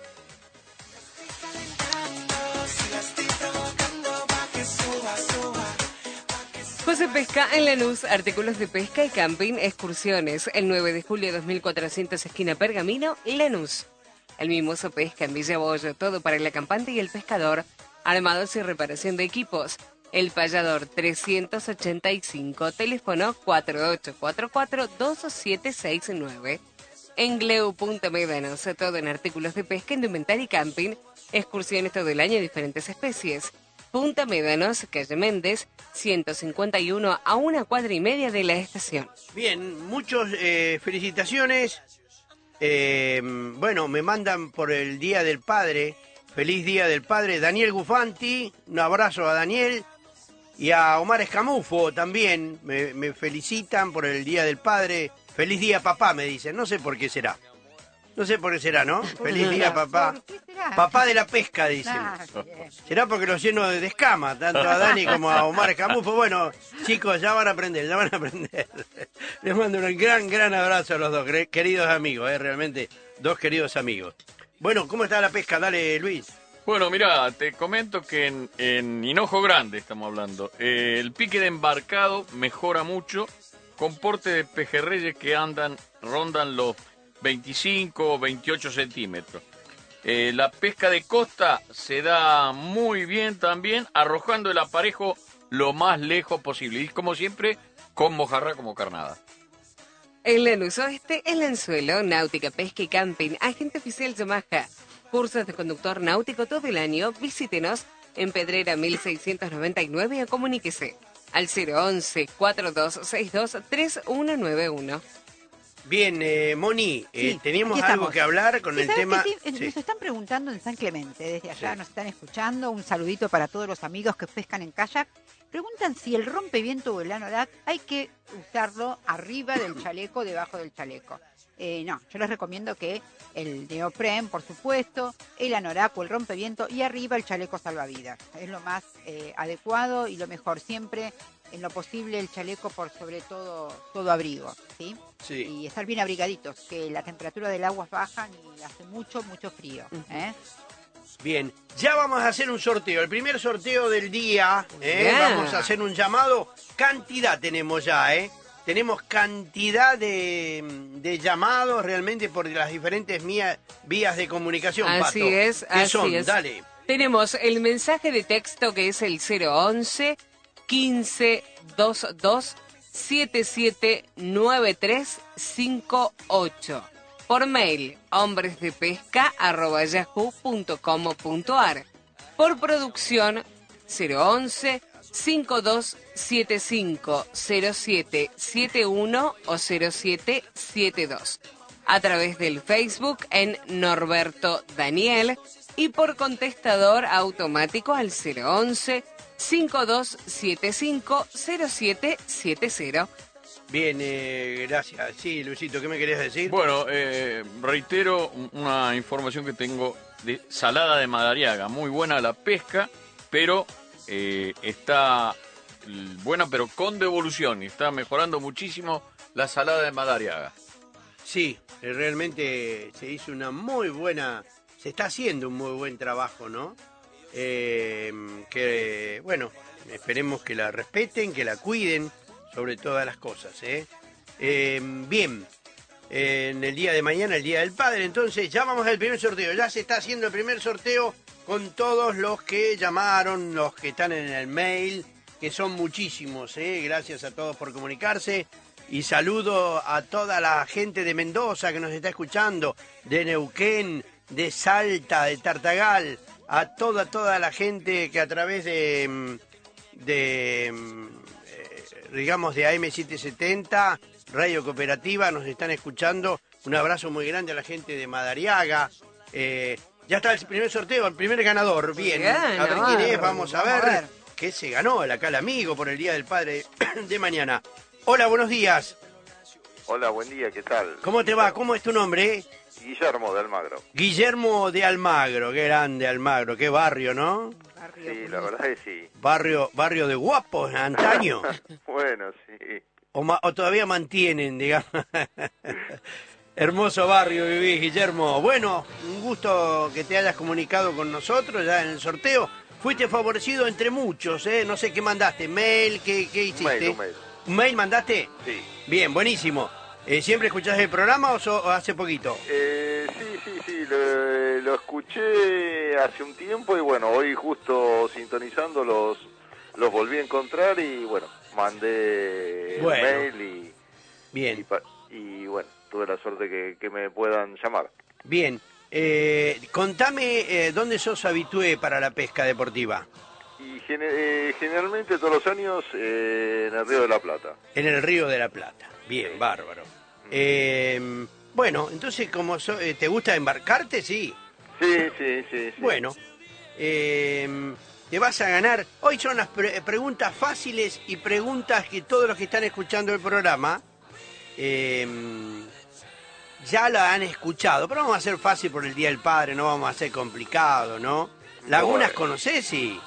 se pesca en Lanús, artículos de pesca y camping, excursiones. El 9 de julio 2400, esquina Pergamino, Lanús. El Mimoso Pesca en Villa Bollo, todo para el acampante y el pescador. Armados y reparación de equipos. El Payador 385, teléfono 4844-2769. En Gleu.Médanos, todo en artículos de pesca, indumentaria y camping. Excursiones todo el año, diferentes especies. Punta Médanos, calle Méndez, 151, a 1,5 cuadras de la estación. Bien, muchas felicitaciones. Bueno, me mandan por el Día del Padre. Feliz Día del Padre. Daniel Gufanti, un abrazo a Daniel. Y a Omar Escamufo también. Me felicitan por el Día del Padre. Feliz Día Papá, me dicen. No sé por qué será. No sé por qué será, ¿no? Feliz Día Papá. Papá de la pesca, dicen. Será porque los lleno de escama, tanto a Dani como a Omar Escamufo. Bueno, chicos, ya van a aprender, ya van a aprender. Les mando un gran abrazo a los dos, queridos amigos, realmente, dos queridos amigos. Bueno, ¿cómo está la pesca? Dale, Luis. Bueno, mira, te comento que en Hinojo Grande estamos hablando. El pique de embarcado mejora mucho, con porte de pejerreyes que rondan los 25 o 28 centímetros. La pesca de costa se da muy bien también, arrojando el aparejo lo más lejos posible. Y como siempre, con mojarra como carnada. En Lanús Oeste, el Anzuelo, náutica, pesca y camping, agente oficial Yamaha. Cursos de conductor náutico todo el año. Visítenos en Pedrera 1699 o comuníquese al 011-4262-3191. Bien, Moni, Sí, teníamos aquí algo estamos. que hablar con Sí, el ¿sabes tema... qué? Sí, Sí. Nos están preguntando en San Clemente, desde allá Sí. nos están escuchando. Un saludito para todos los amigos que pescan en kayak. Preguntan si el rompeviento o el anorak hay que usarlo arriba del chaleco, debajo del chaleco. No, yo les recomiendo que el neopren, por supuesto, el anorak o el rompeviento y arriba el chaleco salvavidas. Es lo más adecuado y lo mejor. Siempre, en lo posible, el chaleco por sobre todo abrigo, ¿sí? Sí. Y estar bien abrigaditos, que la temperatura del agua es baja y hace mucho frío. Bien, ya vamos a hacer un sorteo, el primer sorteo del día, Bien. Vamos a hacer un llamado, cantidad tenemos ya, tenemos cantidad de llamados realmente por las diferentes vías de comunicación, Así Pato. es, ¿Qué así son? es. Dale. Tenemos el mensaje de texto que es el 011 15 22 779358. Por mail, hombresdepesca@yahoo.com.ar. Por producción, 011 5275 0771 o 0772. A través del Facebook en Norberto Daniel y por contestador automático al 011 5275 0770. Bien, gracias. Sí, Luisito, ¿qué me querías decir? Bueno, reitero una información que tengo de Salada de Madariaga. Muy buena la pesca, pero está buena, pero con devolución. Y está mejorando muchísimo la Salada de Madariaga. Sí, realmente se hizo una muy buena... Se está haciendo un muy buen trabajo, ¿no? Que, bueno, esperemos que la respeten, que la cuiden, sobre todas las cosas, bien, en el día de mañana, el Día del Padre, entonces ya vamos al primer sorteo, ya se está haciendo el primer sorteo con todos los que llamaron, los que están en el mail, que son muchísimos, gracias a todos por comunicarse, y saludo a toda la gente de Mendoza que nos está escuchando, de Neuquén, de Salta, de Tartagal, a toda la gente que a través digamos de AM770, Radio Cooperativa, nos están escuchando. Un abrazo muy grande a la gente de Madariaga. Ya está el primer sorteo, el primer ganador. Bien, a ver quién es, vamos a ver qué se ganó acá el amigo por el Día del Padre de mañana. Hola, buenos días. Hola, buen día, ¿qué tal? ¿Cómo te va? ¿Cómo es tu nombre? Guillermo de Almagro. Guillermo de Almagro, qué grande Almagro, qué barrio, ¿no? Sí, la verdad es que sí. Barrio de guapos, antaño. Bueno, sí. O todavía mantienen, digamos. Hermoso barrio vivís, Guillermo. Bueno, un gusto que te hayas comunicado con nosotros ya en el sorteo. fuiste favorecido entre muchos, ¿eh? No sé qué mandaste, mail, ¿qué hiciste? Un mail. ¿Un mail mandaste? Sí. Bien, buenísimo. ¿Siempre escuchás el programa o hace poquito? Sí, lo escuché hace un tiempo y bueno, hoy justo sintonizando los volví a encontrar y bueno, mandé Bueno. el mail y... Bien. Y bueno, tuve la suerte que me puedan llamar. Bien. Contame, ¿dónde sos habitué para la pesca deportiva? Y generalmente todos los años en el Río de la Plata. En el Río de la Plata. Bien, bárbaro. Bueno, entonces, como ¿te gusta embarcarte? Sí. Sí. Bueno, te vas a ganar. Hoy son las preguntas fáciles y preguntas que todos los que están escuchando el programa ya la han escuchado. Pero vamos a hacer fácil por el Día del Padre, no vamos a hacer complicado, ¿no? ¿Lagunas conocés? Sí.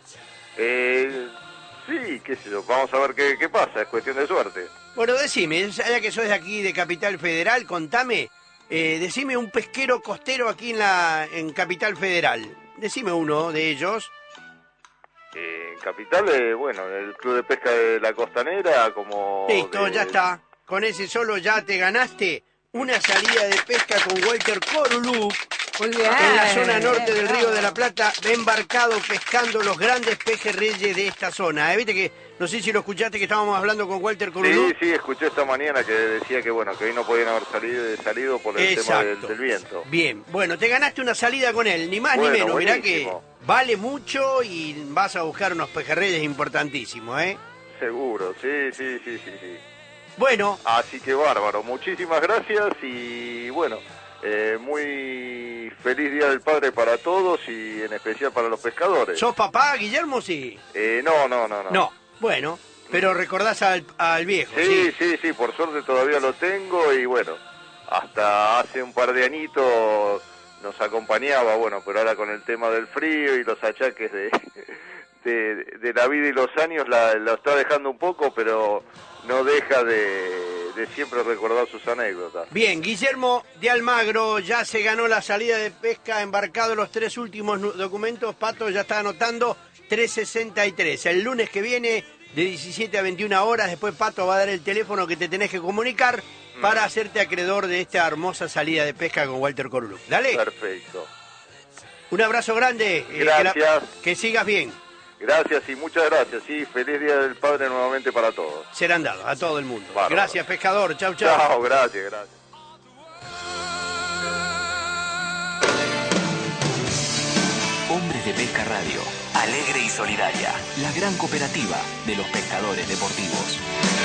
Sí, qué sé yo. Vamos a ver qué pasa. Es cuestión de suerte. Bueno, decime, ya que sos de aquí de Capital Federal, contame, decime un pesquero costero aquí en Capital Federal. Decime uno de ellos. En Capital, bueno, el Club de Pesca de la Costanera, como... Listo, ya está. Con ese solo ya te ganaste una salida de pesca con Walter Corulú. Muy bien. En la zona norte del Río de la Plata, embarcado pescando los grandes pejerreyes de esta zona. Viste que, no sé si lo escuchaste, que estábamos hablando con Walter Corulú. Sí, escuché esta mañana que decía que bueno, que hoy no podían haber salido por el tema del viento. Bien, bueno, te ganaste una salida con él, ni más ni menos. Mirá que vale mucho y vas a buscar unos pejerreyes importantísimos, ¿eh? Seguro, sí. Bueno. Así que bárbaro, muchísimas gracias y bueno... muy feliz Día del Padre para todos y en especial para los pescadores. ¿Sos papá, Guillermo? Sí. No. No, bueno, pero recordás al viejo. Sí, por suerte todavía lo tengo y bueno, hasta hace un par de añitos nos acompañaba, bueno, pero ahora con el tema del frío y los achaques de la vida y los años lo está dejando un poco, pero no deja de siempre recordar sus anécdotas. Bien, Guillermo de Almagro ya se ganó la salida de pesca, embarcado los 3 últimos documentos. Pato ya está anotando 363. El lunes que viene, de 17 a 21 horas, después Pato va a dar el teléfono que te tenés que comunicar para hacerte acreedor de esta hermosa salida de pesca con Walter Corulú. Dale. Perfecto. Un abrazo grande. Gracias. Que sigas bien. Gracias y muchas gracias. Sí, feliz Día del Padre nuevamente para todos. Serán dados a todo el mundo. Bárbaro. Gracias, pescador. Chau. Chao, gracias. Hombres de Pesca Radio, alegre y solidaria, la gran cooperativa de los pescadores deportivos.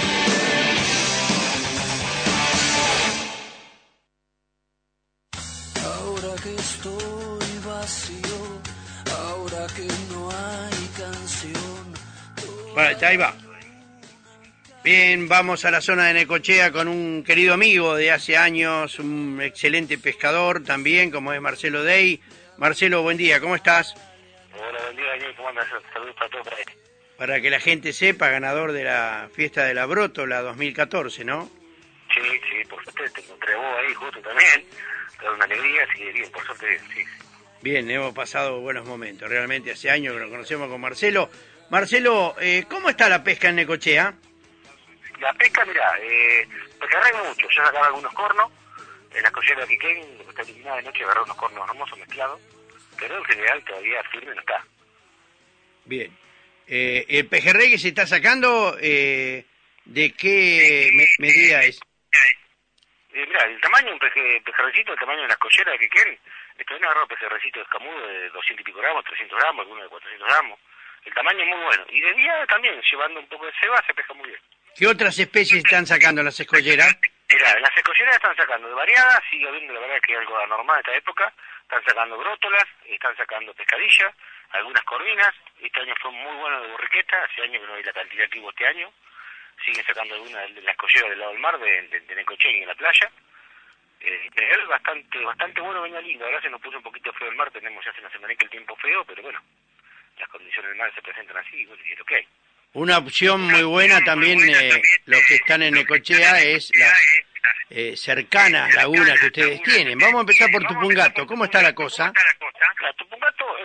Ahora que estoy vacío, ahora que no hay canción. Bueno, ahí va. Bien, vamos a la zona de Necochea con un querido amigo de hace años, un excelente pescador también, como es Marcelo Dey. Marcelo, buen día, ¿cómo estás? Hola, buen día, Daniel, ¿cómo andas? Saludos para todos. Para que la gente sepa, ganador de la fiesta de la Brótola 2014, ¿no? Sí, por suerte te encontré vos ahí justo también. Te da una alegría, así que bien, por suerte bien, sí. Bien, hemos pasado buenos momentos, realmente hace años que nos conocemos con Marcelo. Marcelo, ¿cómo está la pesca en Necochea? La pesca, mirá, porque agarré mucho, yo sacaba algunos cornos, en la collera de Quiquén, que está eliminada de noche, agarré unos cornos hermosos mezclados, pero en general todavía firme no está. Bien. ¿El pejerrey que se está sacando, de qué medida es? Mirá, el tamaño de un pejerrecito, el tamaño de las colleras de Quiquén, estoy agarrando pejerrecito de escamudo de 200 y pico gramos, 300 gramos, algunos de 400 gramos. El tamaño es muy bueno. Y de día también, llevando un poco de ceba, se pesca muy bien. ¿Qué otras especies están sacando las escolleras? Mirá, las escolleras están sacando de variadas, sigue habiendo la verdad que es algo anormal en esta época. Están sacando brótolas, están sacando pescadillas, algunas corvinas. Este año fue muy bueno de borriqueta, hace años que no hay la cantidad que hubo este año. Siguen sacando algunas de las escolleras del lado del mar, de Necochea y en la playa. Es bastante bueno, venía lindo. Ahora se nos puso un poquito feo el mar, tenemos ya hace una semana que el tiempo feo, pero bueno, las condiciones del mar se presentan así, y bueno, y es lo que hay. Una opción muy buena también, los que están en Necochea, es las cercanas lagunas que ustedes tienen. Vamos a empezar por Tupungato. ¿Cómo está la cosa? La Tupungato es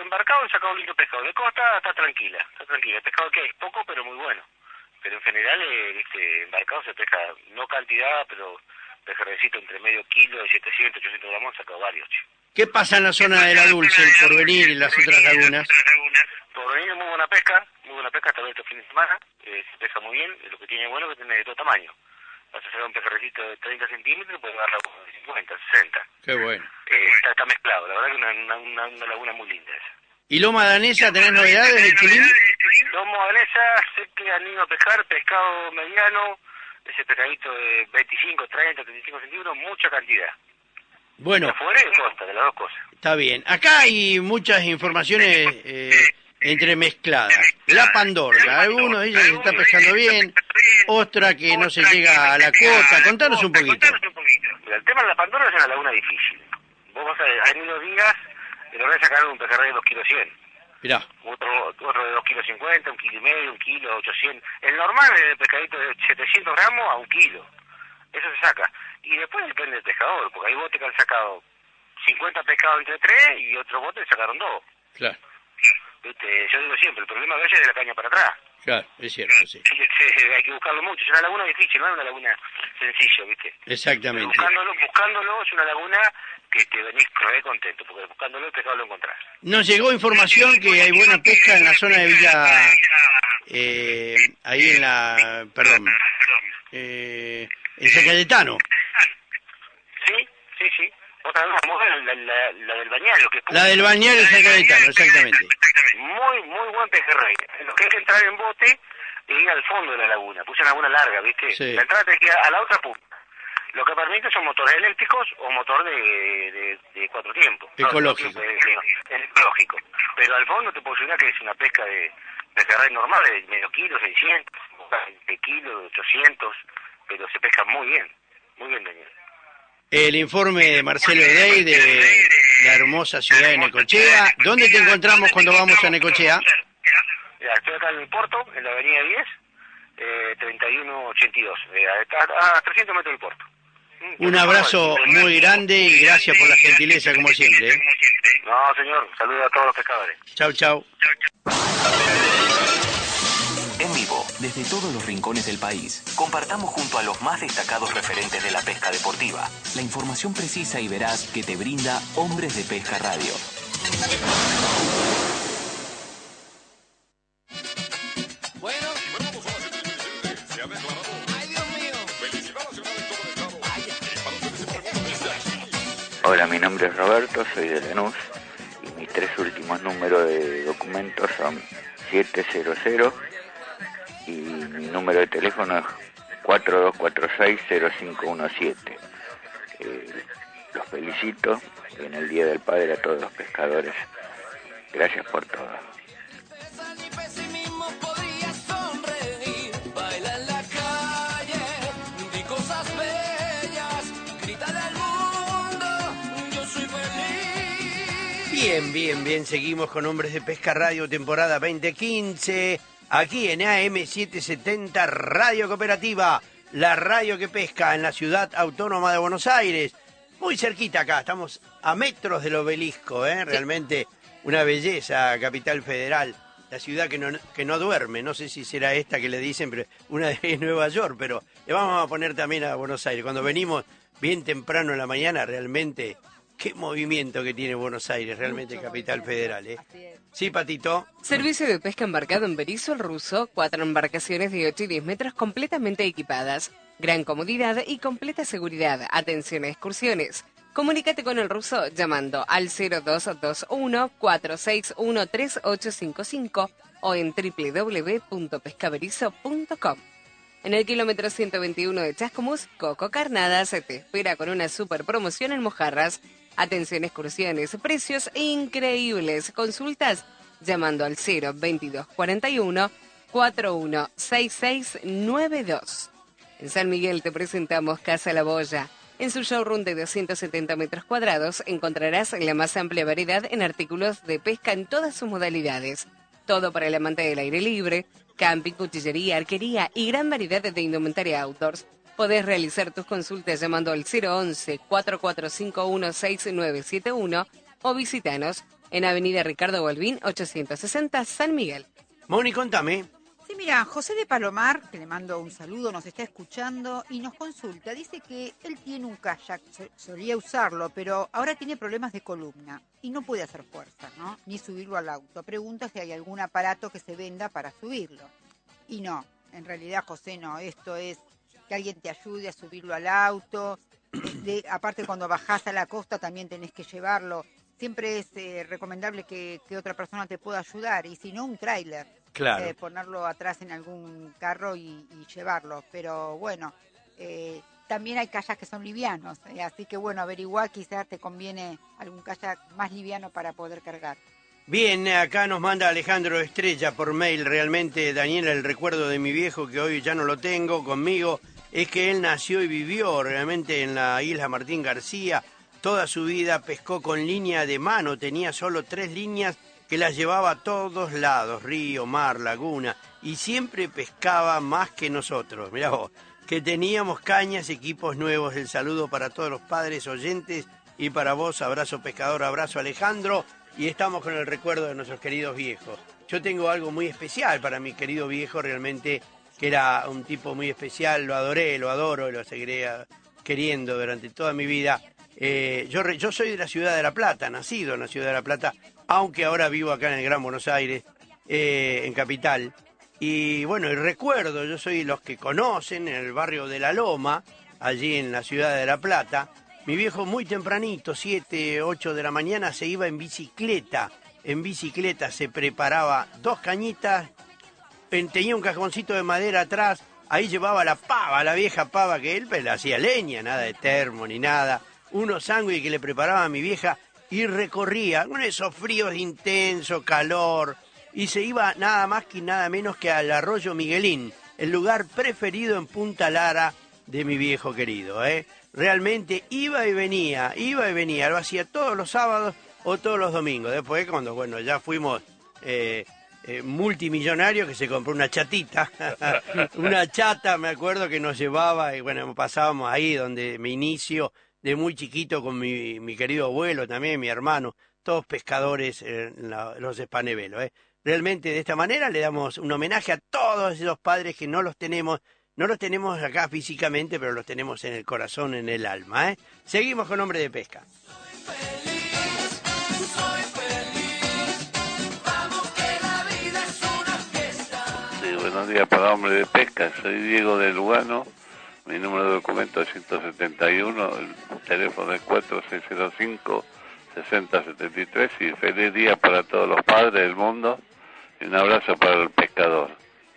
embarcado he sacado un lindo pescado. De costa está tranquila. El pescado que hay es poco, pero muy bueno. Pero en general, embarcado se pesca, no cantidad, pero pejerrecito entre medio kilo, de 700, 800 gramos, he sacado varios, che. ¿Qué pasa en la zona de la Dulce, el Porvenir y las otras lagunas? Porvenir es muy buena pesca hasta este fin de semana, se pesca muy bien, lo que tiene bueno es que tiene de todo tamaño. Vas a sacar un pejerrecito de 30 centímetros, puedes dar de 50, 60. Qué bueno. Está mezclado, la verdad que una laguna muy linda esa. ¿Y Loma Danesa, tenés novedades de Chulín? Loma Danesa, sé que han ido a pescar, pescado mediano, ese pescadito de 25, 30, 35 centímetros, mucha cantidad. Bueno. Afuera y de costa, de las dos cosas. Está bien. Acá hay muchas informaciones entremezcladas. La Pandorga, algunos dicen que se está pescando bien, otra que no se llega a la cuota. Contanos un poquito. Mira, el tema de la Pandorga es una laguna difícil. Vos vas a ver, hay unos días que logré sacar un pejerrey de 2 kilos 100. Mirá. Otro de 2 kilos 50, 1 kilo y medio, 1 kilo 800. El normal es el pescadito de 700 gramos a 1 kilo. Eso se saca. Y después depende del pescador, porque hay botes que han sacado 50 pescados entre 3 y otros botes sacaron 2. Claro. ¿Viste? Yo digo siempre, el problema a veces es de la caña para atrás. Claro, es cierto, sí. Hay que buscarlo mucho. Es una laguna difícil, no es una laguna sencilla, ¿viste? Exactamente. Buscándolo es una laguna que te venís re contento, porque buscándolo el pescado lo encontrás. Nos llegó información que hay buena pesca en la zona de Villa... ahí en la... Perdón. En San Cayetano. Sí. Otra vez la del Bañalo. La del Bañalo en San Cayetano, exactamente. Muy buen pejerrey. Lo que hay que entrar en bote y ir al fondo de la laguna. Puse una laguna larga, ¿viste? Sí. La entrada te queda a la otra punta. Lo que permite son motores eléctricos o motor de 4 tiempos. Ecológico. Ecológico. Pero al fondo te posibilita que es una pesca de pejerrey normal, de medio kilo, 600, de kilo, 800, pero se pesca muy bien, Daniel. El informe de Marcelo Edey de la hermosa ciudad de Necochea. ¿Dónde te encontramos cuando vamos a Necochea? Mira, estoy acá en el puerto, en la avenida 10, 3182, a 300 metros del puerto. Un abrazo muy grande y gracias por la gentileza como siempre. No, señor, saludos a todos los pescadores. Chau. En vivo, desde todos los rincones del país, compartamos junto a los más destacados referentes de la pesca deportiva la información precisa y veraz que te brinda Hombres de Pesca Radio. Hola, mi nombre es Roberto, soy de Lanús y mis 3 últimos números de documentos son 700 y mi número de teléfono es 4246-0517. Los felicito en el Día del Padre a todos los pescadores. Gracias por todo. Bien, seguimos con Hombres de Pesca Radio, temporada 2015, aquí en AM770 Radio Cooperativa, la radio que pesca en la ciudad autónoma de Buenos Aires, muy cerquita acá, estamos a metros del obelisco, realmente una belleza, Capital Federal, la ciudad que no duerme, no sé si será esta que le dicen, pero una es Nueva York, pero le vamos a poner también a Buenos Aires, cuando venimos bien temprano en la mañana, realmente... Qué movimiento que tiene Buenos Aires, realmente mucho Capital Federal, Sí, Patito. Servicio de pesca embarcado en Berizo el Ruso, 4 embarcaciones de 8 y 10 metros completamente equipadas. Gran comodidad y completa seguridad. Atención a excursiones. Comunícate con el Ruso llamando al 0221-461-3855 o en www.pescaberizo.com. En el kilómetro 121 de Chascomús, Coco Carnadas te espera con una super promoción en mojarras. Atención excursiones, precios increíbles. Consultas llamando al 02241 416692. En San Miguel te presentamos Casa La Boya. En su showroom de 270 metros cuadrados encontrarás la más amplia variedad en artículos de pesca en todas sus modalidades. Todo para el amante del aire libre, camping, cuchillería, arquería y gran variedad de indumentaria outdoors. Podés realizar tus consultas llamando al 011-4451-6971 o visitanos en Avenida Ricardo Balbín, 860, San Miguel. Moni, contame. Sí, mira, José de Palomar, que le mando un saludo, nos está escuchando y nos consulta. Dice que él tiene un kayak, solía usarlo, pero ahora tiene problemas de columna y no puede hacer fuerza, ¿no? Ni subirlo al auto. Pregunta si hay algún aparato que se venda para subirlo. Y no, en realidad, José, no. Esto es que alguien te ayude a subirlo al auto. Aparte, cuando bajás a la costa también tenés que llevarlo. Siempre es recomendable que otra persona te pueda ayudar. Y si no, un tráiler. Claro. Ponerlo atrás en algún carro y llevarlo. Pero bueno, también hay kayaks que son livianos. Así que bueno, averiguá, quizás te conviene algún kayak más liviano para poder cargar. Bien, acá nos manda Alejandro Estrella por mail. Realmente, Daniela, el recuerdo de mi viejo, que hoy ya no lo tengo conmigo, es que él nació y vivió realmente en la isla Martín García. Toda su vida pescó con línea de mano, tenía solo 3 líneas que las llevaba a todos lados, río, mar, laguna, y siempre pescaba más que nosotros. Mirá vos, que teníamos cañas, equipos nuevos. El saludo para todos los padres oyentes y para vos, abrazo pescador, abrazo Alejandro, y estamos con el recuerdo de nuestros queridos viejos. Yo tengo algo muy especial para mi querido viejo, realmente, que era un tipo muy especial, lo adoré, lo adoro y lo seguiré queriendo durante toda mi vida. Yo soy de la ciudad de La Plata, nacido en la ciudad de La Plata, aunque ahora vivo acá en el Gran Buenos Aires, en Capital. Y bueno, y recuerdo, yo soy los que conocen, en el barrio de La Loma, allí en la ciudad de La Plata, mi viejo muy tempranito, 7, 8 de la mañana, se iba en bicicleta. En bicicleta se preparaba 2 cañitas, tenía un cajoncito de madera atrás, ahí llevaba la pava, la vieja pava, que él le hacía leña, nada de termo ni nada, unos sándwiches que le preparaba a mi vieja, y recorría con esos fríos intensos, calor, y se iba nada más que nada menos que al Arroyo Miguelín, el lugar preferido en Punta Lara de mi viejo querido, Realmente iba y venía, lo hacía todos los sábados o todos los domingos. Después, cuando bueno, ya fuimos multimillonarios, que se compró una chatita, una chata, me acuerdo, que nos llevaba, y bueno, pasábamos ahí donde me inicio de muy chiquito con mi querido abuelo también, mi hermano, todos pescadores, los espanevelos. Realmente de esta manera le damos un homenaje a todos esos padres que no los tenemos acá físicamente, pero los tenemos en el corazón, en el alma. Seguimos con Hombre de Pesca. Sí, buenos días para Hombre de Pesca. Soy Diego de Lugano. Mi número de documento es 171, el teléfono es 4605-6073 y feliz día para todos los padres del mundo y un abrazo para el pescador.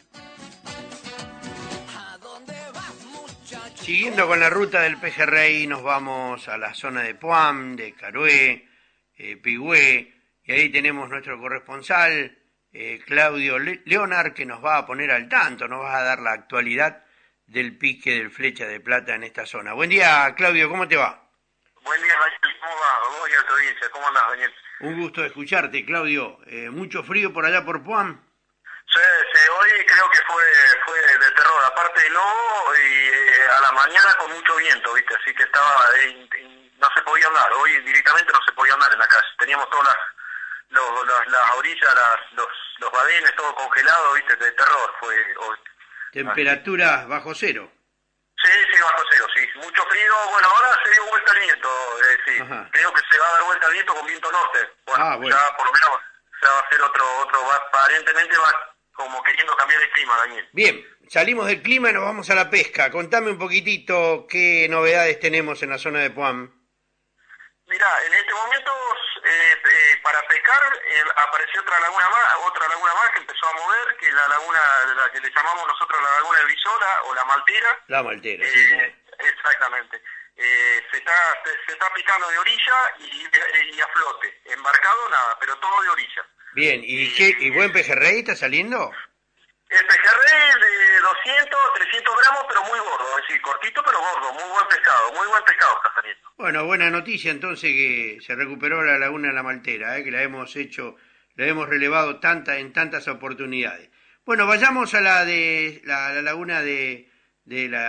Siguiendo con la ruta del pejerrey, nos vamos a la zona de Puam, de Carué, Pigüé, y ahí tenemos nuestro corresponsal, Claudio Leonard, que nos va a poner al tanto, nos va a dar la actualidad del pique del Flecha de Plata en esta zona. Buen día, Claudio, ¿cómo te va? Buen día, Daniel, ¿cómo va? Vos y a tu audiencia, ¿cómo andás, Daniel? Un gusto de escucharte, Claudio. ¿Mucho frío por allá por Puam? Sí, hoy creo que fue de terror, aparte no, y a la mañana con mucho viento, ¿viste? Así que estaba, no se podía andar, hoy directamente no se podía andar en la calle. Teníamos todas las orillas, los badenes, todo congelado, ¿viste? De terror fue hoy. Temperaturas bajo cero. Sí, bajo cero, sí. Mucho frío, bueno, ahora se dio vuelta el viento, sí. Ajá. Creo que se va a dar vuelta el viento con viento norte. Bueno, ya por lo menos ya va a ser otro aparentemente va como queriendo cambiar el clima, Daniel. Bien, salimos del clima y nos vamos a la pesca. Contame un poquitito qué novedades tenemos en la zona de Puam. Mira, en este momento para pescar apareció otra laguna más que empezó a mover, que es la laguna, la que le llamamos nosotros la laguna de Brizola o la Maltera. La Maltera, sí. Exactamente. Se está picando de orilla y a flote. Embarcado nada, pero todo de orilla. Bien, ¿y buen pejerrey está saliendo? El pejerrey de 200, 300 gramos, pero muy gordo, es decir, cortito pero gordo, muy buen pescado está saliendo. Bueno, buena noticia entonces que se recuperó la laguna de la Maltera, que la hemos relevado en tantas oportunidades. Bueno, vayamos a la laguna de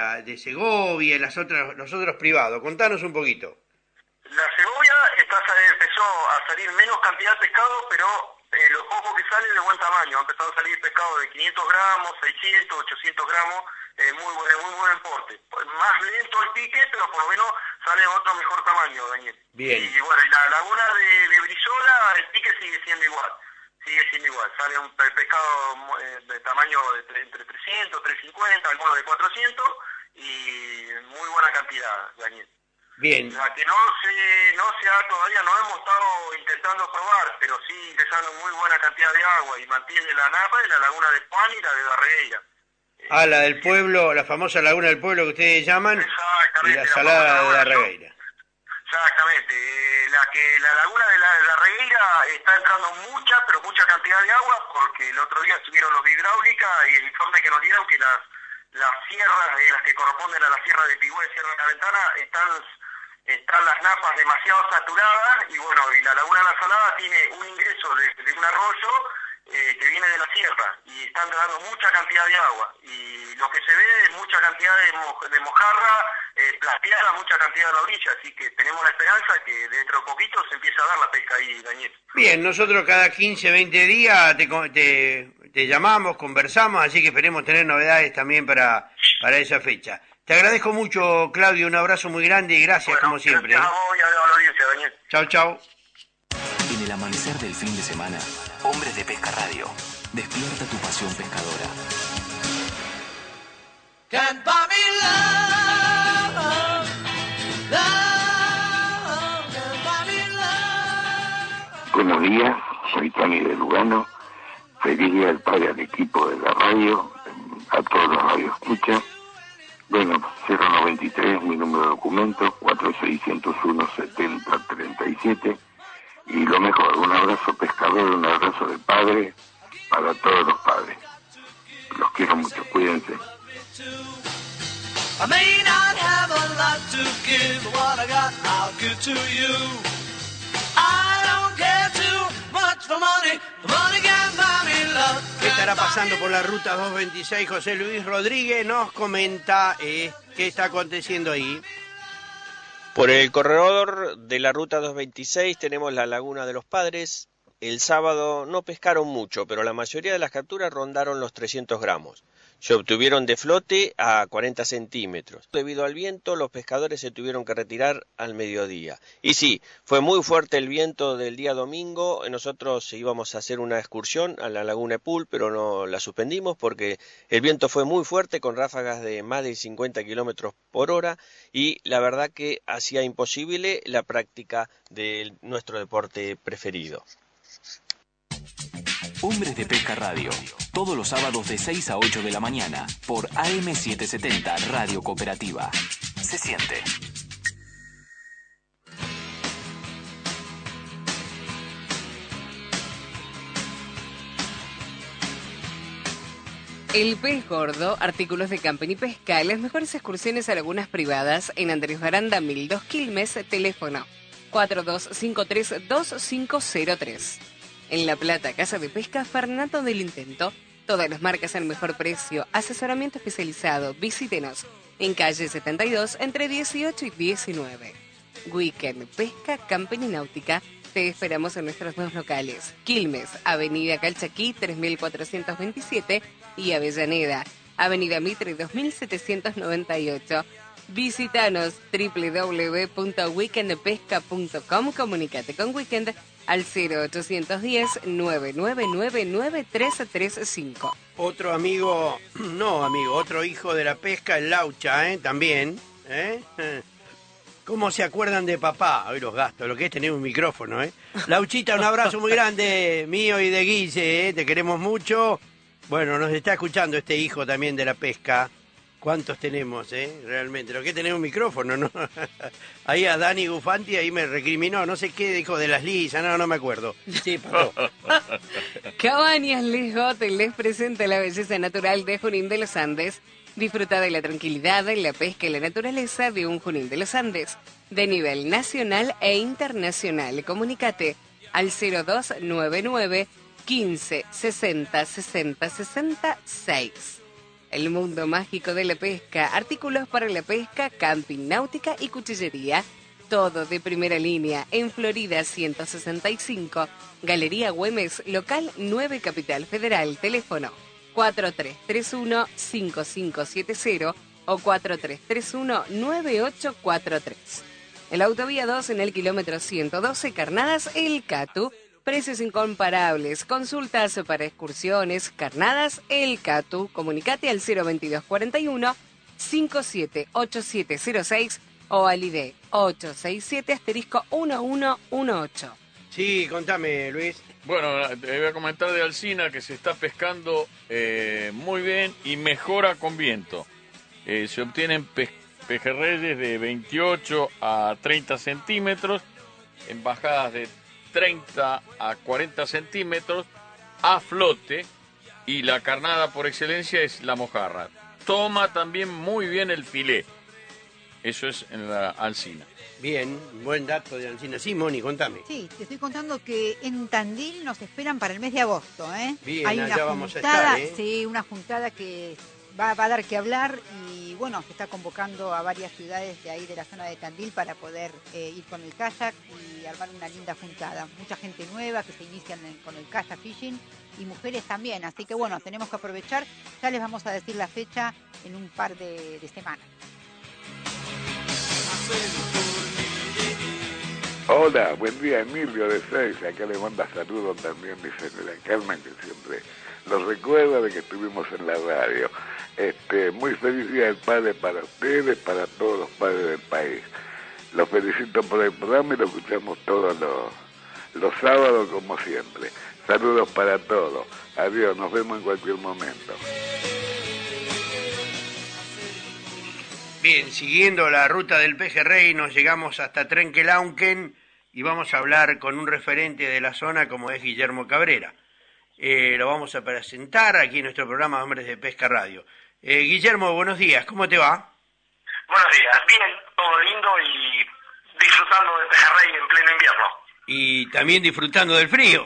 Segovia y los otros privados. Contanos un poquito. La Segovia empezó a salir menos cantidad de pescado, pero lo poco que sale de buen tamaño. Ha empezado a salir pescado de 500 gramos, 600, 800 gramos, muy buen porte. Más lento el pique, pero por lo menos sale otro mejor tamaño, Daniel. Bien. Y bueno, y la laguna de Brizola, el pique sigue siendo igual. Sale un pescado de tamaño entre 300, 350, algunos de 400, y muy buena cantidad, Daniel. Bien. La que no se ha todavía, no hemos estado intentando probar, pero sí ingresando muy buena cantidad de agua y mantiene la napa de la laguna de Juan y la de Darregueira. La del pueblo, la famosa laguna del pueblo que ustedes llaman, y la salada de Darregueira. Exactamente, la laguna de la Regueira está entrando mucha cantidad de agua, porque el otro día estuvieron los de hidráulica y el informe que nos dieron que las sierras, las que corresponden a la sierra de Pigüé, Sierra de la Ventana, están las napas demasiado saturadas, y bueno, y la laguna de la Salada tiene un ingreso de un arroyo que viene de la sierra, y están dando mucha cantidad de agua, y lo que se ve es mucha cantidad de mojarra plateada, mucha cantidad de la orilla, así que tenemos la esperanza que dentro de poquito se empiece a dar la pesca ahí, Daniel. Bien, nosotros cada 15, 20 días te llamamos, conversamos, así que esperemos tener novedades también para esa fecha. Te agradezco mucho, Claudio, un abrazo muy grande y gracias como siempre. Gracias a vos y a la audiencia, Daniel. Chau, chau. En el amanecer del fin de semana, Hombres de Pesca Radio. Despierta tu pasión pescadora. Can't buy me love, can't buy me love. Buenos días, soy Tony de Lugano. Feliz día del padre al equipo de la radio, a todos los radioescuchas. Bueno, 093, mi número de documento, 4601-7037. Y lo mejor, un abrazo pescador, un abrazo de padre para todos los padres. Los quiero mucho, cuídense. I may not have a lot to give, but what I got, I'll give to you. I don't care too much for money, money can't buy me love. ¿Qué estará pasando por la ruta 226? José Luis Rodríguez nos comenta qué está aconteciendo ahí. Por el corredor de la ruta 226 tenemos la Laguna de los Padres. El sábado no pescaron mucho, pero la mayoría de las capturas rondaron los 300 gramos. Se obtuvieron de flote a 40 centímetros. Debido al viento, los pescadores se tuvieron que retirar al mediodía. Y sí, fue muy fuerte el viento del día domingo. Nosotros íbamos a hacer una excursión a la Laguna Epul, pero no la suspendimos porque el viento fue muy fuerte, con ráfagas de más de 50 kilómetros por hora, y la verdad que hacía imposible la práctica de nuestro deporte preferido. Hombres de Pesca Radio, todos los sábados de 6 a 8 de la mañana, por AM770 Radio Cooperativa. Se siente. El pez gordo, artículos de camping y pesca, las mejores excursiones a lagunas privadas en Andrés Baranda 1002 Quilmes, teléfono 4253-2503. En La Plata, Casa de Pesca Fernando del Intento, todas las marcas al mejor precio, asesoramiento especializado. Visítenos en calle 72 entre 18 y 19. Weekend Pesca, Camping y Náutica. Te esperamos en nuestros dos locales. Quilmes, Avenida Calchaquí 3427 y Avellaneda, Avenida Mitre 2798. Visítanos www.weekendpesca.com. Comunícate con Weekend al 0810-999-9335. Otro hijo de la pesca, el Laucha, también. ¿Cómo se acuerdan de papá? Hoy los gastos, lo que es tener un micrófono, Lauchita, un abrazo muy grande, mío y de Guille, te queremos mucho. Bueno, nos está escuchando este hijo también de la pesca. ¿Cuántos tenemos, realmente? Lo que es tener un micrófono, ¿no? Ahí a Dani Gufanti, ahí me recriminó, no sé qué dijo de las lisas, no me acuerdo. Sí, pasó. Cabañas Les Hotel les presenta la belleza natural de Junín de los Andes. Disfruta de la tranquilidad, la pesca y la naturaleza de un Junín de los Andes, de nivel nacional e internacional. Comunícate al 0299 15 60 60 66. El mundo mágico de la pesca, artículos para la pesca, camping, náutica y cuchillería. Todo de primera línea en Florida 165, Galería Güemes, local 9 Capital Federal, teléfono 4331-5570 o 4331-9843. En la autovía 2 en el kilómetro 112, Carnadas El Catu, precios incomparables, consultas para excursiones, Carnadas El Catu, comunicate al 02241 578706 o al ID 867-1118. Sí, contame, Luis. Bueno, te voy a comentar de Alsina que se está pescando muy bien y mejora con viento. Se obtienen pejerreyes de 28 a 30 centímetros, en bajadas de 30 a 40 centímetros, a flote, y la carnada por excelencia es la mojarra. Toma también muy bien el filé. Eso es en la Alsina. Bien, buen dato de Alsina. Sí, Moni, contame. Sí, te estoy contando que en Tandil nos esperan para el mes de agosto, ¿eh? Bien, hay allá una vamos a juntada, estar, ¿eh? Sí, una juntada que va a dar que hablar y bueno, se está convocando a varias ciudades de ahí de la zona de Tandil para poder ir con el kayak y armar una linda juntada. Mucha gente nueva que se inician con el kayak fishing y mujeres también, así que bueno, tenemos que aprovechar. Ya les vamos a decir la fecha en un par de semanas. Hola, buen día, Emilio de Seis. Acá le manda saludos también mi señora Carmen, que siempre los recuerda de que estuvimos en la radio. Muy feliz día del padre para ustedes, para todos los padres del país. Los felicito por el programa y lo escuchamos todos los sábados como siempre. Saludos para todos. Adiós, nos vemos en cualquier momento. Bien, siguiendo la ruta del pejerrey, nos llegamos hasta Trenquelauquen y vamos a hablar con un referente de la zona como es Guillermo Cabrera. Lo vamos a presentar aquí en nuestro programa Hombres de Pesca Radio. Guillermo, buenos días, ¿cómo te va? Buenos días, bien, todo lindo y disfrutando de pejerrey en pleno invierno. Y también disfrutando del frío.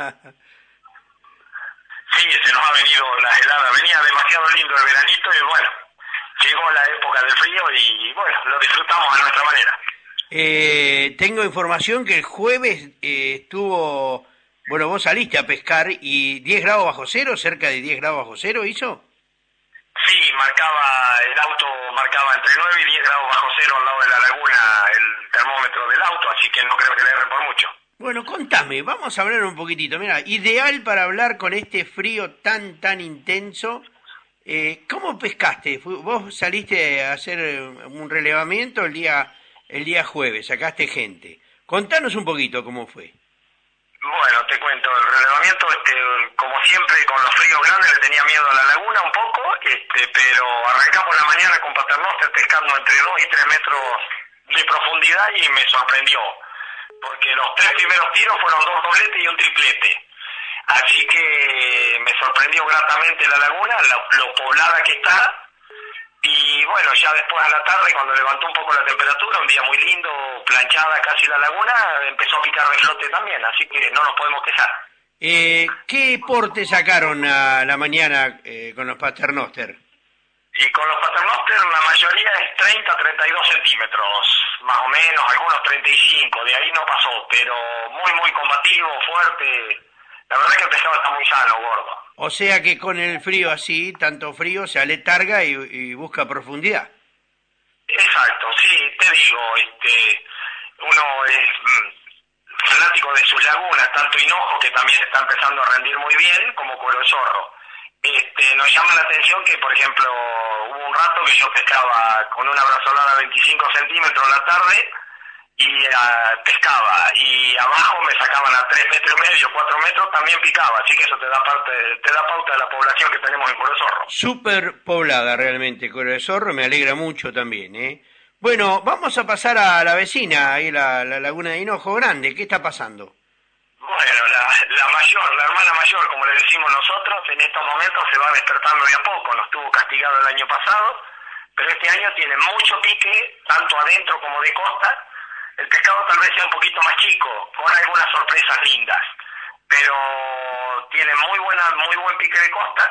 Sí, se nos ha venido la helada, venía demasiado lindo el veranito y bueno, llegó la época del frío y bueno, lo disfrutamos a nuestra manera. Tengo información que el jueves estuvo, bueno, vos saliste a pescar y 10 grados bajo cero, cerca de 10 grados bajo cero, ¿hizo? Sí, el auto marcaba entre 9 y 10 grados bajo cero al lado de la laguna el termómetro del auto, así que no creo que le erre por mucho. Bueno, contame, vamos a hablar un poquitito. Mira, ideal para hablar con este frío tan intenso. ¿Cómo pescaste? Vos saliste a hacer un relevamiento el día jueves, sacaste gente. Contanos un poquito cómo fue. Bueno, te cuento, el relevamiento, como siempre, con los fríos grandes le tenía miedo a la laguna un poco, pero arrancamos la mañana con paternoster pescando entre 2 y 3 metros de profundidad y me sorprendió, porque los 3 primeros tiros fueron 2 dobletes y un triplete. Así que me sorprendió gratamente la laguna, lo poblada que está. Y bueno, ya después a la tarde, cuando levantó un poco la temperatura, un día muy lindo, planchada casi la laguna, empezó a picar de flote también, así que no nos podemos quejar. ¿Qué porte sacaron a la mañana con los paternoster? Y con los paternoster la mayoría es 30 a 32 centímetros, más o menos, algunos 35, de ahí no pasó, pero muy combativo, fuerte. La verdad que el pescado está muy sano, gordo. O sea que con el frío así, tanto frío, se aletarga y busca profundidad. Exacto, sí, te digo, uno es fanático de sus lagunas, tanto Hinojo, que también está empezando a rendir muy bien, como Cuero de Zorro. Nos llama la atención que, por ejemplo, hubo un rato que yo pescaba con una brazolada 25 centímetros a la tarde, y pescaba, y abajo me sacaban a 3 metros y medio, 4 metros, también picaba, así que eso te da pauta de la población que tenemos en Cuero de Zorro. Súper poblada realmente Cuero de Zorro, me alegra mucho también, ¿eh? Bueno, vamos a pasar a la vecina, ahí la laguna de Hinojo Grande, ¿qué está pasando? Bueno, la hermana mayor, como le decimos nosotros, en estos momentos se va despertando de a poco, nos tuvo castigado el año pasado, pero este año tiene mucho pique, tanto adentro como de costa. El pescado tal vez sea un poquito más chico, con algunas sorpresas lindas, pero tiene muy buen pique de costa.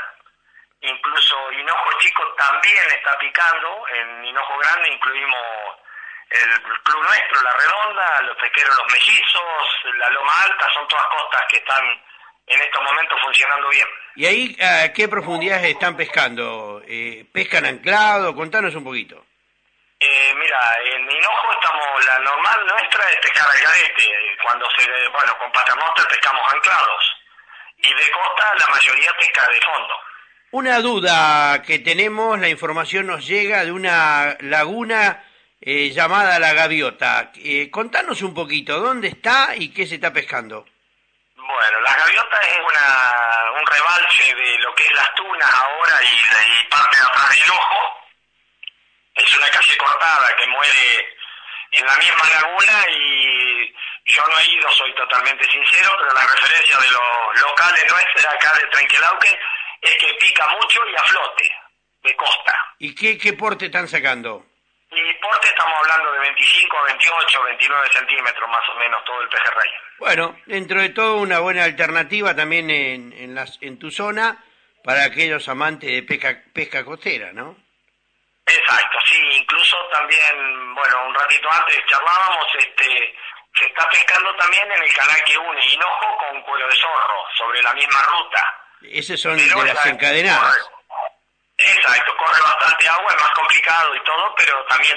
Incluso Hinojo Chico también está picando. En Hinojo Grande incluimos el club nuestro, La Redonda, los pesqueros Los Mellizos, la Loma Alta, son todas costas que están en estos momentos funcionando bien. ¿Y ahí a qué profundidades están pescando? ¿Pescan anclado? Contanos un poquito. Mira, en Hinojo la normal nuestra es pescar al garete. Con Paternoster pescamos anclados. Y de costa la mayoría pesca de fondo. Una duda que tenemos, la información nos llega de una laguna llamada La Gaviota. Contanos un poquito, ¿dónde está y qué se está pescando? Bueno, Las Gaviotas es un rebalse de lo que es Las Tunas ahora y parte de atrás de Hinojo. Es una calle cortada que muere en la misma laguna y yo no he ido, soy totalmente sincero, pero la referencia de los locales nuestra acá de Trenquelauquen es que pica mucho y a flote, de costa. ¿Y qué porte están sacando? Y porte estamos hablando de 25, 28, 29 centímetros más o menos todo el pejerrey. Bueno, dentro de todo una buena alternativa también en tu zona para aquellos amantes de pesca costera, ¿no? Exacto, sí, incluso también, un ratito antes charlábamos, se está pescando también en el canal que une Hinojo con Cuero de Zorro, sobre la misma ruta. Esas son de las encadenadas. Exacto, corre bastante agua, es más complicado y todo, pero también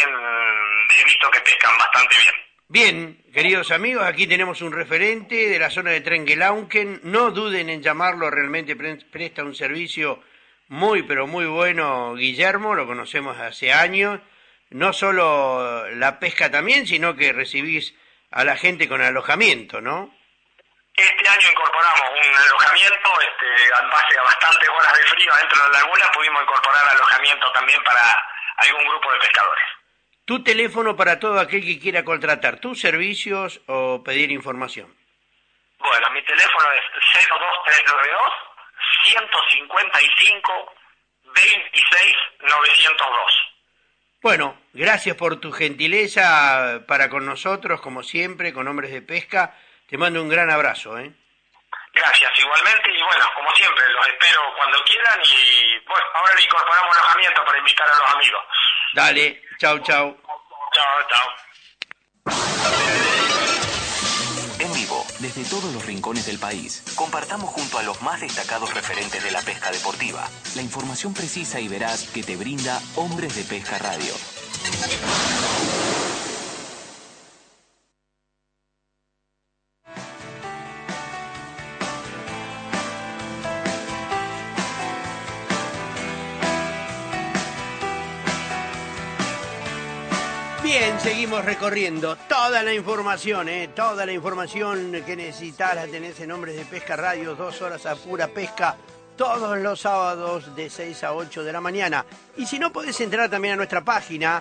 he visto que pescan bastante bien. Bien, queridos amigos, aquí tenemos un referente de la zona de Trenquelauquen. No duden en llamarlo, realmente presta un servicio muy, pero muy bueno. Guillermo, lo conocemos hace años. No solo la pesca también, sino que recibís a la gente con alojamiento, ¿no? Este año incorporamos un alojamiento, en base a bastantes horas de frío dentro de la laguna, pudimos incorporar alojamiento también para algún grupo de pescadores. Tu teléfono para todo aquel que quiera contratar tus servicios o pedir información. Bueno, mi teléfono es 02392 155 26 902. Bueno, gracias por tu gentileza para con nosotros, como siempre, con Hombres de Pesca. Te mando un gran abrazo, Gracias, igualmente, y como siempre, los espero cuando quieran y, ahora le incorporamos alojamiento para invitar a los amigos. Dale, chau. Chao. En vivo, desde todos los rincones del país, compartamos junto a los más destacados referentes de la pesca deportiva, la información precisa y veraz que te brinda Hombres de Pesca Radio. Bien, seguimos recorriendo toda la información que necesitas la tenés en Hombres de Pesca Radio, 2 horas a pura pesca, todos los sábados de 6 a 8 de la mañana. Y si no, podés entrar también a nuestra página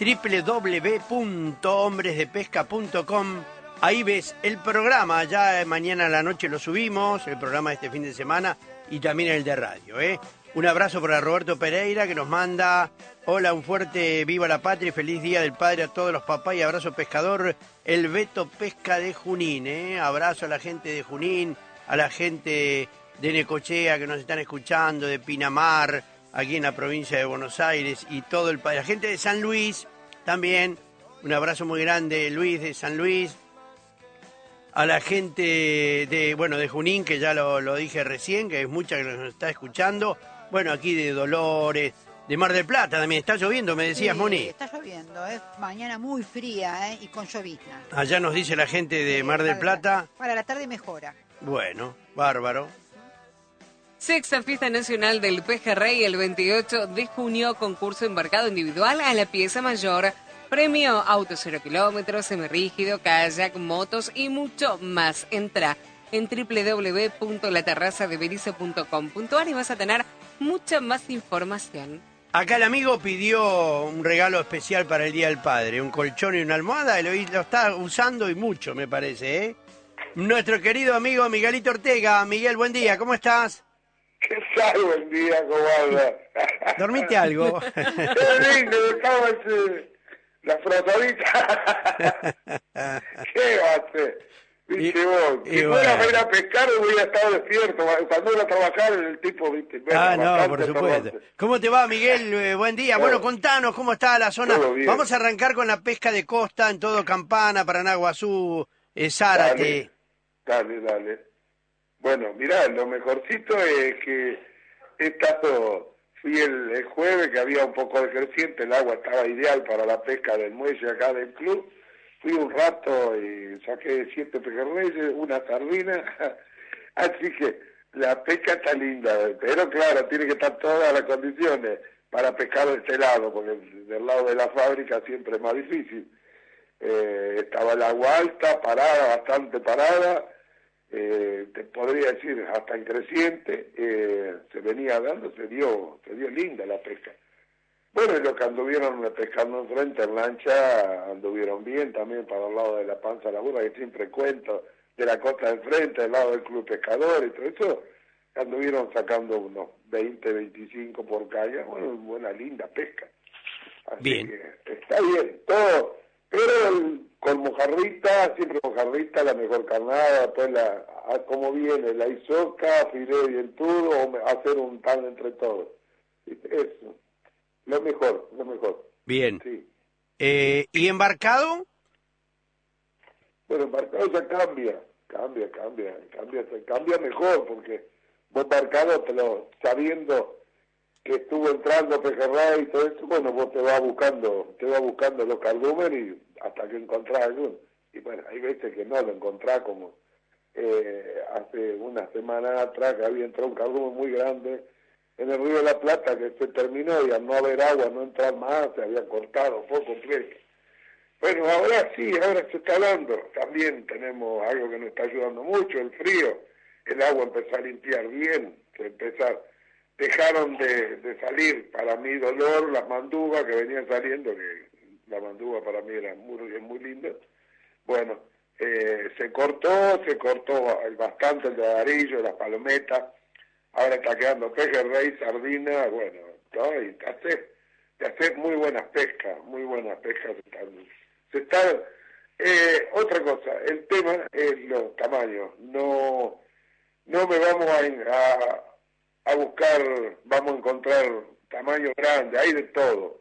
www.hombresdepesca.com. Ahí ves el programa, ya mañana a la noche lo subimos, el programa de este fin de semana y también el de radio, Un abrazo para Roberto Pereira que nos manda, hola, un fuerte viva la patria y feliz día del padre a todos los papás y abrazo pescador, el Beto Pesca de Junín, abrazo a la gente de Junín, a la gente de Necochea que nos están escuchando, de Pinamar, aquí en la provincia de Buenos Aires y todo el país, la gente de San Luis también, un abrazo muy grande, Luis de San Luis, a la gente de Junín, que ya lo dije recién, que es mucha que nos está escuchando. Bueno, aquí de Dolores, de Mar del Plata también. ¿Está lloviendo, me decías, Moni? Está lloviendo, es mañana muy fría y con llovizna. Allá nos dice la gente de Mar del Plata. Para la tarde mejora. Bueno, bárbaro. Sexta Fiesta Nacional del Pejerrey el 28 de junio, concurso embarcado individual a la pieza mayor, premio auto 0 kilómetros, semirrígido, kayak, motos y mucho más. Entra en www.laterrazadeberizo.com.ar y vas a tener mucha más información. Acá el amigo pidió un regalo especial para el Día del Padre, un colchón y una almohada, y lo está usando y mucho, me parece, Nuestro querido amigo Miguelito Ortega. Miguel, buen día, ¿cómo estás? ¿Qué tal? Buen día, ¿cómo andas? ¿Dormiste algo? Qué lindo, estaba la frotadita. ¿Qué va a hacer? Viste vos, si fuera a ir a pescar hubiera estado despierto. Cuando iba a trabajar el tipo, viste. No, por supuesto. ¿Cómo te va, Miguel? Buen día. Bueno, contanos cómo está la zona. Vamos a arrancar con la pesca de costa en todo Campana, Paranaguazú, Zárate. Dale. Bueno, mirá, lo mejorcito es que fui el jueves, que había un poco de creciente, el agua estaba ideal para la pesca del muelle acá del club. Fui un rato y saqué 7 pejerreyes, una sardina, así que la pesca está linda, pero claro, tiene que estar todas las condiciones para pescar de este lado, porque del lado de la fábrica siempre es más difícil. Estaba el agua alta, parada, bastante parada, te podría decir hasta en creciente, se venía dando, se dio linda la pesca. Bueno, y los que anduvieron pescando enfrente en lancha anduvieron bien también para el lado de la Panza de la Burra, que siempre cuento, de la costa de enfrente, del lado del Club Pescador y todo eso, anduvieron sacando unos 20, 25 por calle, bueno, buena, linda pesca. Así bien. Que está bien, todo, pero con mojarrita, siempre mojarrita, la mejor carnada, después como viene, la isoca, filé y el tudo, o hacer un pan entre todos. Eso. Lo mejor. Bien. Sí. ¿Y embarcado? Bueno, embarcado ya cambia mejor, porque vos embarcado, sabiendo que estuvo entrando pejerrey y todo eso, bueno, vos te vas buscando los cardúmenes y hasta que encontrás alguno. Y bueno, hay veces que no lo encontrás, como hace una semana atrás que había entrado un cardumen muy grande en el Río de la Plata, que se terminó y al no haber agua, no entrar más, se había cortado por completo. Bueno, ahora se está dando. También tenemos algo que nos está ayudando mucho, el frío. El agua empezó a limpiar bien, dejaron de salir, para mi dolor, las mandúas que venían saliendo, que la mandúa para mí era muy linda. Bueno, se cortó bastante el darillo, las palometas. Ahora está quedando pejerrey, sardina, bueno, ¿no? Y te hace muy buenas pescas. Otra cosa, el tema es los tamaños. No me vamos a buscar, vamos a encontrar tamaños grandes, hay de todo.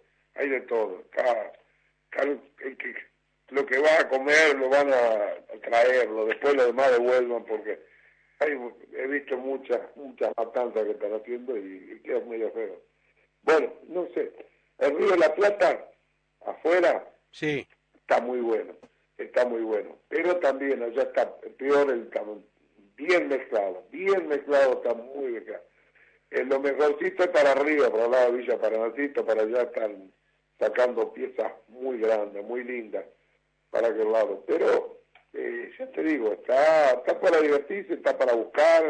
Lo que va a comer lo van a traerlo, después lo demás devuelvan, porque he visto muchas matanzas que están haciendo y queda medio feo. Bueno, no sé, el Río de la Plata, afuera, sí, está muy bueno, pero también allá está peor, está bien mezclado, está muy mezclado. Lo mejorcito es para arriba, para el lado de Villa Paranacito, para allá están sacando piezas muy grandes, muy lindas, para aquel lado, pero ya te digo, está para divertirse, está para buscar,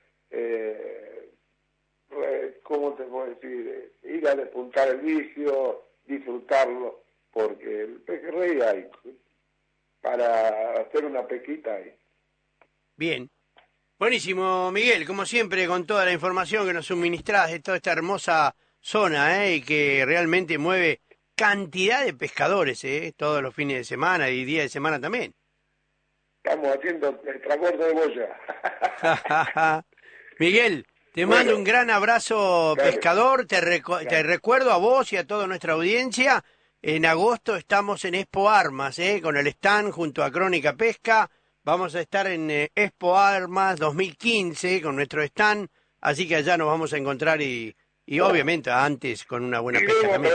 ¿cómo te puedo decir? Ir a despuntar el vicio, disfrutarlo, porque el pejerrey hay, para hacer una pesquita hay. Bien. Buenísimo, Miguel, como siempre, con toda la información que nos suministrás de toda esta hermosa zona, y que realmente mueve cantidad de pescadores, todos los fines de semana y días de semana también. Estamos haciendo el transporte de boya. Miguel, te mando un gran abrazo, pescador. Te recuerdo a vos y a toda nuestra audiencia. En agosto estamos en Expo Armas, con el stand junto a Crónica Pesca. Vamos a estar en Expo Armas 2015 con nuestro stand. Así que allá nos vamos a encontrar y obviamente antes con una buena pesca también.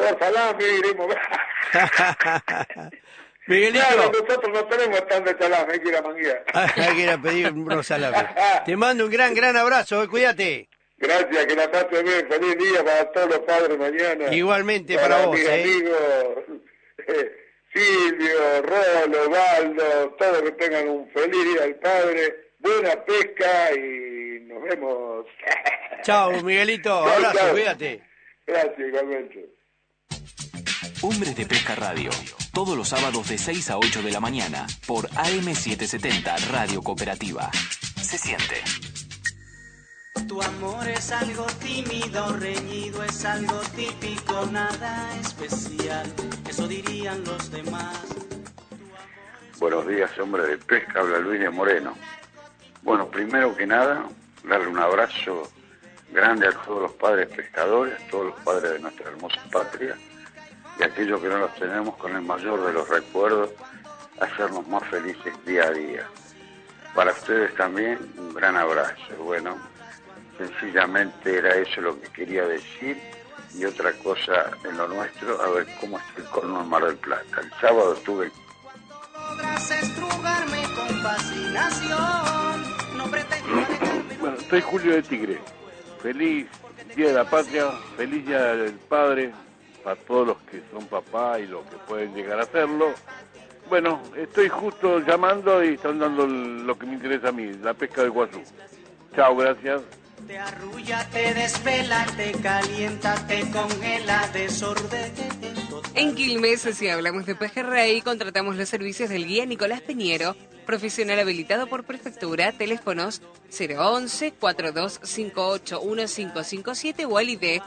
Miguelito. Claro, nosotros no tenemos stand de salame, hay que ir a manguear. Hay que ir a pedir unos salames. Te mando un gran abrazo, cuídate. Gracias, que la pases bien. Feliz día para todos los padres mañana. Igualmente para vos. Mis amigos Silvio, Rolo, Valdo, todos que tengan un feliz día del padre, buena pesca y nos vemos. Chao, Miguelito. Abrazo, chao. Cuídate. Gracias, igualmente. Hombres de Pesca Radio, todos los sábados de 6 a 8 de la mañana, por AM770 Radio Cooperativa. Se siente. Tu amor es algo tímido, reñido, es algo típico, nada especial, eso dirían los demás. Buenos días, hombre de pesca, habla Luis de Moreno. Bueno, primero que nada, darle un abrazo grande a todos los padres pescadores, todos los padres de nuestra hermosa patria, y aquellos que no los tenemos, con el mayor de los recuerdos, hacernos más felices día a día. Para ustedes también, un gran abrazo. Bueno, sencillamente era eso lo que quería decir, y otra cosa en lo nuestro, a ver cómo está el corno en Mar del Plata. El sábado estuve... Podrás estrujarme con fascinación. No pretendo alejarme. Bueno, soy Julio de Tigre. Feliz Día de la Patria, feliz Día del Padre, para todos los que son papá y los que pueden llegar a serlo. Bueno, estoy justo llamando y están dando lo que me interesa a mí, la pesca de Guazú. Chao, gracias. Te arrulla, te desvela, te calienta, te congela, desorden. En Quilmes, si hablamos de pejerrey, contratamos los servicios del guía Nicolás Peñero, profesional habilitado por prefectura, teléfonos 011-4258-1557 o al ID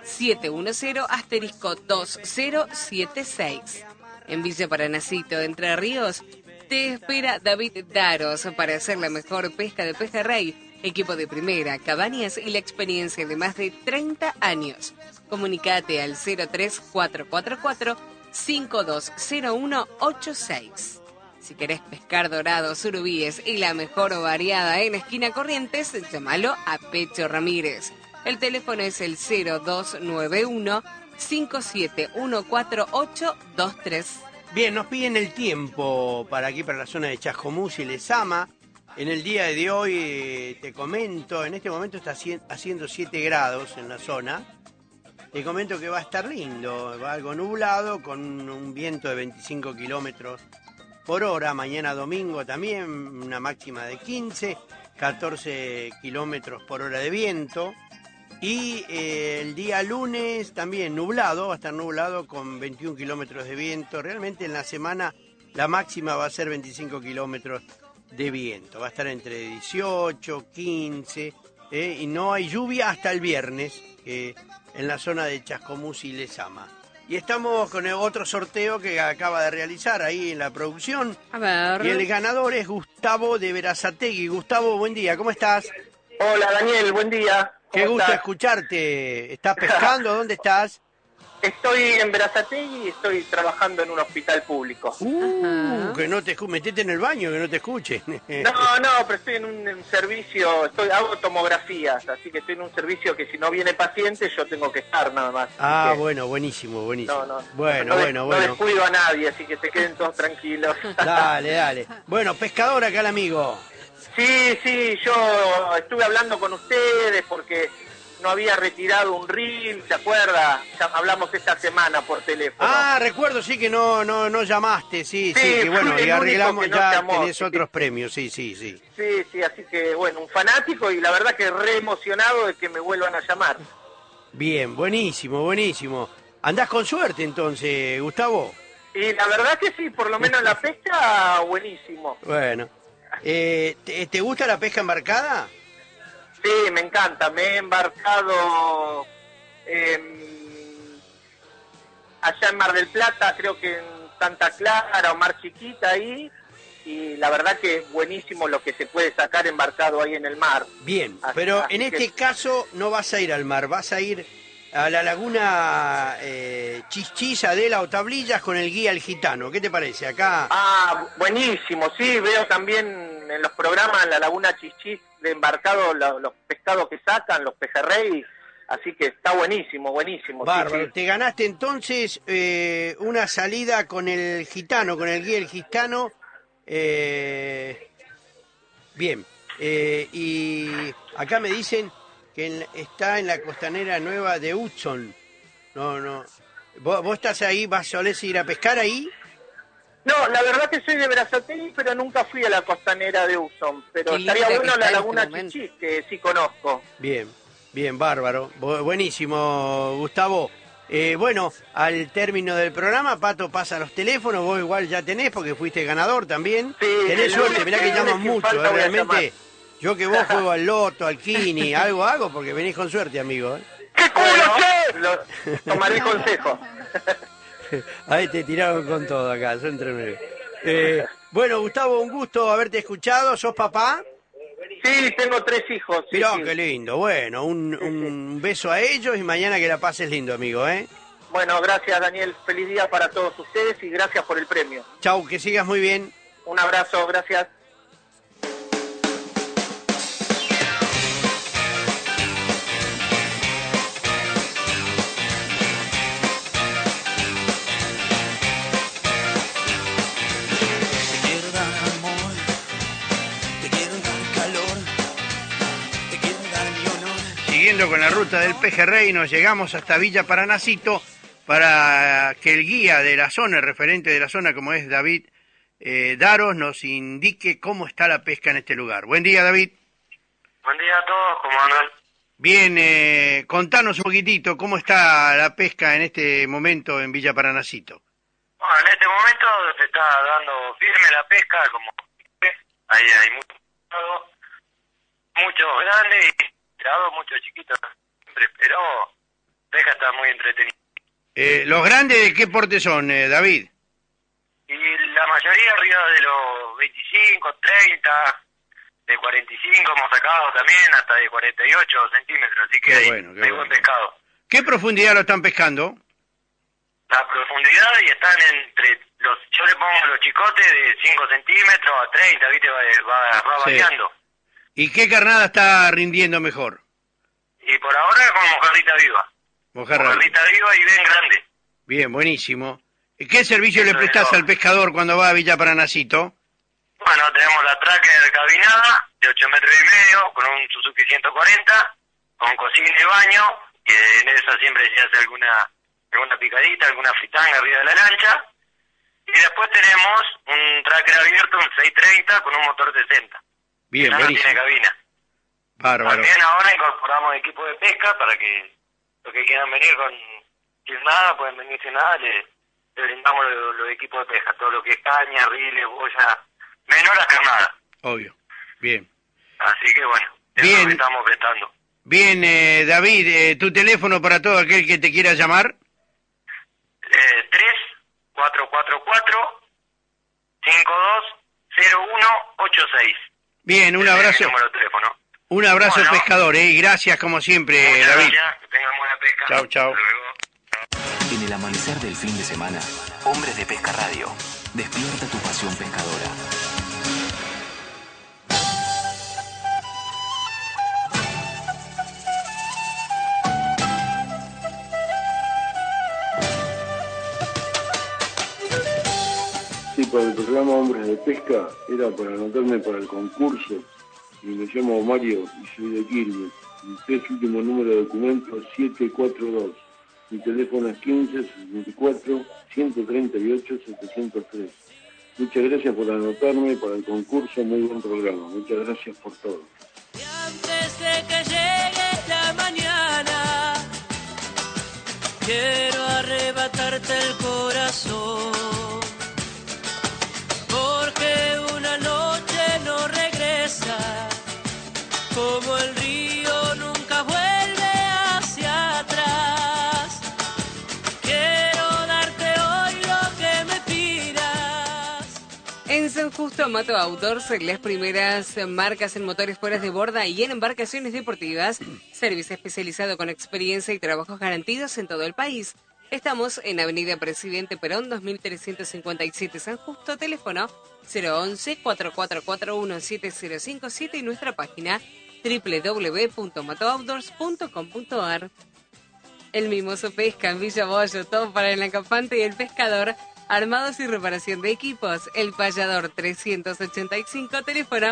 710-2076. En Villa Paranacito, Entre Ríos, te espera David Daros para hacer la mejor pesca de pejerrey. Equipo de primera, cabañas y la experiencia de más de 30 años. Comunicate al 03444-520186. Si querés pescar dorados, surubíes y la mejor variada en Esquina Corrientes, llámalo a Pecho Ramírez. El teléfono es el 0291-5714823. Bien, nos piden el tiempo para aquí, para la zona de Chascomús y Lezama. En el día de hoy, te comento, en este momento está haciendo 7 grados en la zona. Te comento que va a estar lindo, va algo nublado, con un viento de 25 kilómetros por hora. Mañana domingo también, una máxima de 15, 14 kilómetros por hora de viento. Y el día lunes también nublado, va a estar nublado con 21 kilómetros de viento. Realmente en la semana la máxima va a ser 25 kilómetros de viento. Va a estar entre 18, 15, y no hay lluvia hasta el viernes en la zona de Chascomús y Lezama. Y estamos con el otro sorteo que acaba de realizar ahí en la producción. A ver. Y el ganador es Gustavo de Berazategui. Gustavo, buen día, ¿cómo estás? Hola Daniel, buen día. Qué gusto escucharte. ¿Estás pescando? ¿Dónde estás? Estoy en Berazategui y estoy trabajando en un hospital público. Que no te escuche, metete en el baño, que no te escuchen. No, pero estoy en un servicio, hago tomografías, así que estoy en un servicio que si no viene paciente yo tengo que estar nada más. Ah, bueno, buenísimo. No descuido a nadie, así que se queden todos tranquilos. Dale. Bueno, pescador acá el amigo. Sí, yo estuve hablando con ustedes porque no había retirado un reel, ¿se acuerda? Ya hablamos esta semana por teléfono. Ah, recuerdo, sí, que no llamaste, sí, que bueno, y arreglamos, ya llamó, tenés otros premios, sí. Sí, así que bueno, un fanático y la verdad que re emocionado de que me vuelvan a llamar. Bien, buenísimo. ¿Andás con suerte entonces, Gustavo? Y la verdad que sí, por lo menos la pesca, buenísimo. Bueno, ¿te gusta la pesca embarcada? Sí, me encanta. Me he embarcado allá en Mar del Plata, creo que en Santa Clara o Mar Chiquita ahí, y la verdad que es buenísimo lo que se puede sacar embarcado ahí en el mar. Bien, pero en este caso no vas a ir al mar, vas a ir a la laguna Chichis, Adela o Tablillas con el guía El Gitano. ¿Qué te parece? Acá... Ah, buenísimo, sí, veo también en los programas en la laguna Chichis de embarcado los pescados que sacan, los pejerrey, así que está buenísimo. Bárbaro, sí. Te ganaste entonces una salida con el Gitano, con el guía El Gitano. Bien, y acá me dicen que está en la costanera nueva de Hudson. No. ¿Vos estás ahí, solés ir a pescar ahí? No, la verdad que soy de Berazategui, pero nunca fui a la costanera de Hudson. Pero Qué estaría linda bueno que la está laguna en este Chichis, que sí conozco. Bien, bárbaro. Buenísimo, Gustavo. Bueno, al término del programa, Pato pasa los teléfonos, vos igual ya tenés, porque fuiste ganador también. Sí, tenés suerte, mirá que llaman mucho, realmente. Yo que vos juego al loto, al kini, algo hago, porque venís con suerte, amigo. ¡Qué culo, che! Tomaré el consejo. Ahí te tiraron con todo acá, yo entre nueve. Bueno, Gustavo, un gusto haberte escuchado. ¿Sos papá? Sí, tengo 3 hijos. Sí, Mirá, sí. qué lindo. Bueno, un beso a ellos y mañana que la pases lindo, amigo, ¿eh? Bueno, gracias, Daniel. Feliz día para todos ustedes y gracias por el premio. Chau, que sigas muy bien. Un abrazo, gracias. Siguiendo con la ruta del pejerrey, nos llegamos hasta Villa Paranacito para que el guía de la zona, el referente de la zona, como es David Daros, nos indique cómo está la pesca en este lugar. Buen día, David. Buen día a todos, ¿cómo andan? Bien, contanos un poquitito cómo está la pesca en este momento en Villa Paranacito. Bueno, en este momento se está dando firme la pesca, como ahí hay muchos grandes y muchos chiquitos, pero pesca está muy entretenida. ¿Los grandes de qué porte son, David? Y la mayoría arriba de los 25, 30, de 45 hemos sacado también, hasta de 48 centímetros, así que hay buen pescado. ¿Qué profundidad lo están pescando? La profundidad y están entre los, yo le pongo los chicotes de 5 centímetros a 30, ¿viste? Va variando. ¿Y qué carnada está rindiendo mejor? Y por ahora con mojarrita viva. Mojarrita viva y bien grande. Bien, buenísimo. ¿Qué servicio le prestás al pescador cuando va a Villa Paranacito? Bueno, tenemos la tracker cabinada de 8 metros y medio con un Suzuki 140, con cocina y baño, y en esa siempre se hace alguna picadita, alguna fritanga arriba de la lancha. Y después tenemos un tracker abierto, un 630 con un motor 60. Bien, ya buenísimo. No tiene cabina. Bárbaro. También ahora incorporamos equipo de pesca para que los que quieran venir sin nada, pueden venir sin nada, le brindamos los equipos de pesca, todo lo que es caña, riles, boya, menos las carnadas. Obvio. Bien. Así que bueno, eso es lo que estamos prestando. Bien, David, tu teléfono para todo aquel que te quiera llamar. 3-444-520186. Bien, un abrazo. Número de teléfono. Un abrazo, pescador, y gracias como siempre, David. Gracias, que tengan buena pesca. Chau, chau. En el amanecer del fin de semana, Hombres de Pesca Radio. Despierta tu pasión pescadora. Sí, para el programa Hombres de Pesca era para anotarme para el concurso. Y me llamo Mario y soy de Quilmes. Mi 3 últimos números de documento 742. Mi teléfono es 15 64 138 703. Muchas gracias por anotarme para el concurso, muy buen programa. Muchas gracias por todo. Antes de que llegue la mañana, quiero arrebatarte el corazón, porque una noche no regresa, como el río nunca vuelve hacia atrás. Quiero darte hoy lo que me pidas. En San Justo Mato Outdoors, las primeras marcas en motores fuera de borda y en embarcaciones deportivas. Servicio especializado con experiencia y trabajos garantidos en todo el país. Estamos en Avenida Presidente Perón, 2357 San Justo, teléfono 011-4441-7057 y nuestra página www.matooutdoors.com.ar. El Mimoso Pesca en Villa Bollo, todo para el acampante y el pescador, armados y reparación de equipos. El Payador 385, teléfono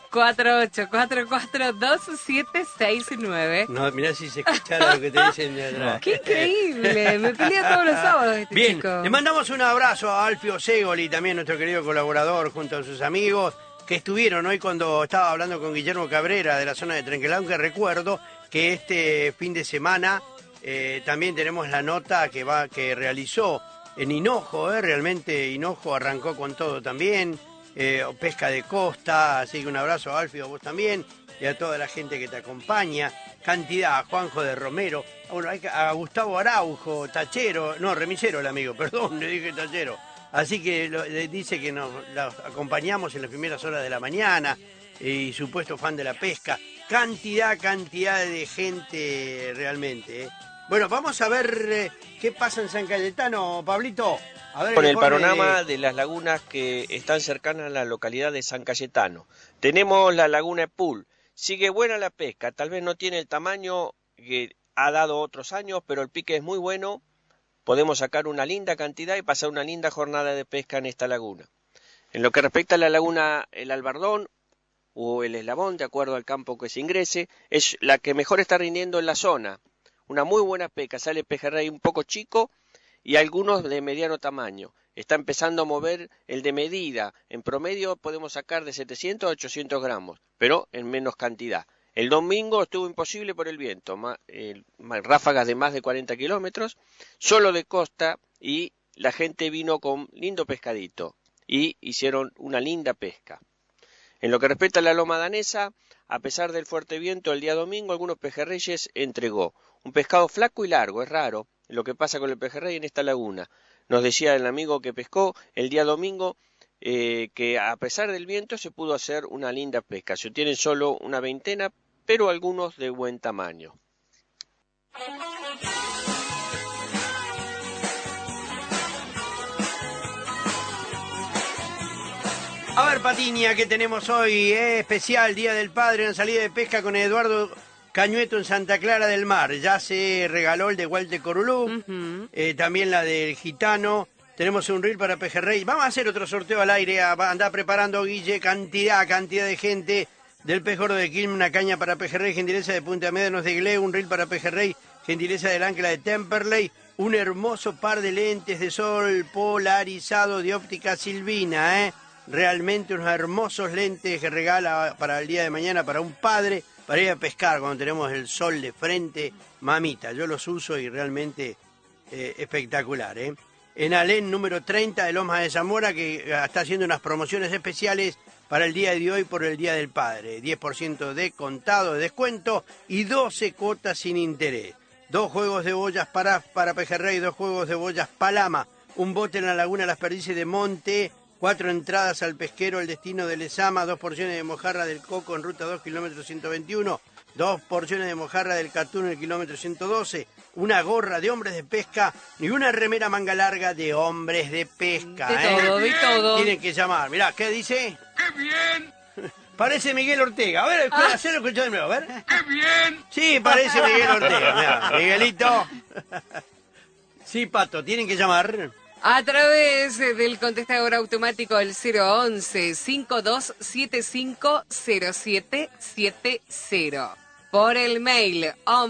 4844-2769. No, mirá si se escuchara lo que te dicen de atrás. ¡Qué increíble! Me pelea todos los sábados este Bien, chico. le mandamos un abrazo a Alfio Segoli, también nuestro querido colaborador, junto a sus amigos, que estuvieron hoy cuando estaba hablando con Guillermo Cabrera de la zona de Trenquelán, que recuerdo que este fin de semana también tenemos la nota que realizó en Hinojo, realmente Hinojo arrancó con todo también, pesca de costa, así que un abrazo a Alfio, a vos también, y a toda la gente que te acompaña, cantidad, a Juanjo de Romero, a Gustavo Araujo, tachero, no, remisero el amigo, perdón, le dije tachero, Así que dice que nos acompañamos en las primeras horas de la mañana y supuesto fan de la pesca. Cantidad de gente realmente. Bueno, vamos a ver qué pasa en San Cayetano, Pablito. A ver, con el panorama de las lagunas que están cercanas a la localidad de San Cayetano. Tenemos la laguna Epul. Sigue buena la pesca, tal vez no tiene el tamaño que ha dado otros años, pero el pique es muy bueno. Podemos sacar una linda cantidad y pasar una linda jornada de pesca en esta laguna. En lo que respecta a la laguna El Albardón o el Eslabón, de acuerdo al campo que se ingrese, es la que mejor está rindiendo en la zona. Una muy buena pesca, sale pejerrey un poco chico y algunos de mediano tamaño. Está empezando a mover el de medida. En promedio podemos sacar de 700 a 800 gramos, pero en menos cantidad. El domingo estuvo imposible por el viento, ráfagas de más de 40 kilómetros, solo de costa, y la gente vino con lindo pescadito y hicieron una linda pesca. En lo que respecta a la loma danesa, a pesar del fuerte viento el día domingo, algunos pejerreyes entregó. Un pescado flaco y largo, es raro lo que pasa con el pejerrey en esta laguna. Nos decía el amigo que pescó el día domingo que a pesar del viento se pudo hacer una linda pesca. Se obtienen solo una veintena, pero algunos de buen tamaño. A ver, Patiña, ¿qué tenemos hoy? Especial Día del Padre, una salida de pesca con Eduardo Cañueto en Santa Clara del Mar. Ya se regaló el de Walter Corulú, también la del Gitano. Tenemos un reel para pejerrey. Vamos a hacer otro sorteo al aire. Anda preparando, Guille, cantidad de gente. Del Pejoro de Quilmes, una caña para pejerrey, gentileza de Punta Médanos de Gleu, un reel para pejerrey, gentileza del Ancla de Temperley, un hermoso par de lentes de sol polarizado de óptica Silvina, realmente unos hermosos lentes que regala para el día de mañana para un padre, para ir a pescar cuando tenemos el sol de frente, mamita, yo los uso y realmente espectacular, En Alén número 30 de Lomas de Zamora, que está haciendo unas promociones especiales para el día de hoy por el Día del Padre. 10% de contado, de descuento y 12 cuotas sin interés. 2 juegos de boyas para pejerrey, 2 juegos de boyas palama, un bote en la laguna Las Perdices de Monte, 4 entradas al pesquero El Destino de Lezama, 2 porciones de mojarra del Coco en ruta 2, kilómetro 121, 2 porciones de mojarra del Catún en el kilómetro 112, una gorra de hombres de pesca y una remera manga larga de hombres de pesca. De todo. Tienen que llamar. Mirá, ¿qué dice? ¡Qué bien! Parece Miguel Ortega. A ver, hacelo escuchar de nuevo, a ver. ¡Qué bien! Sí, parece Miguel Ortega. Mirá, Miguelito. Sí, Pato, tienen que llamar. A través del contestador automático al 011-5275-0770. Por el mail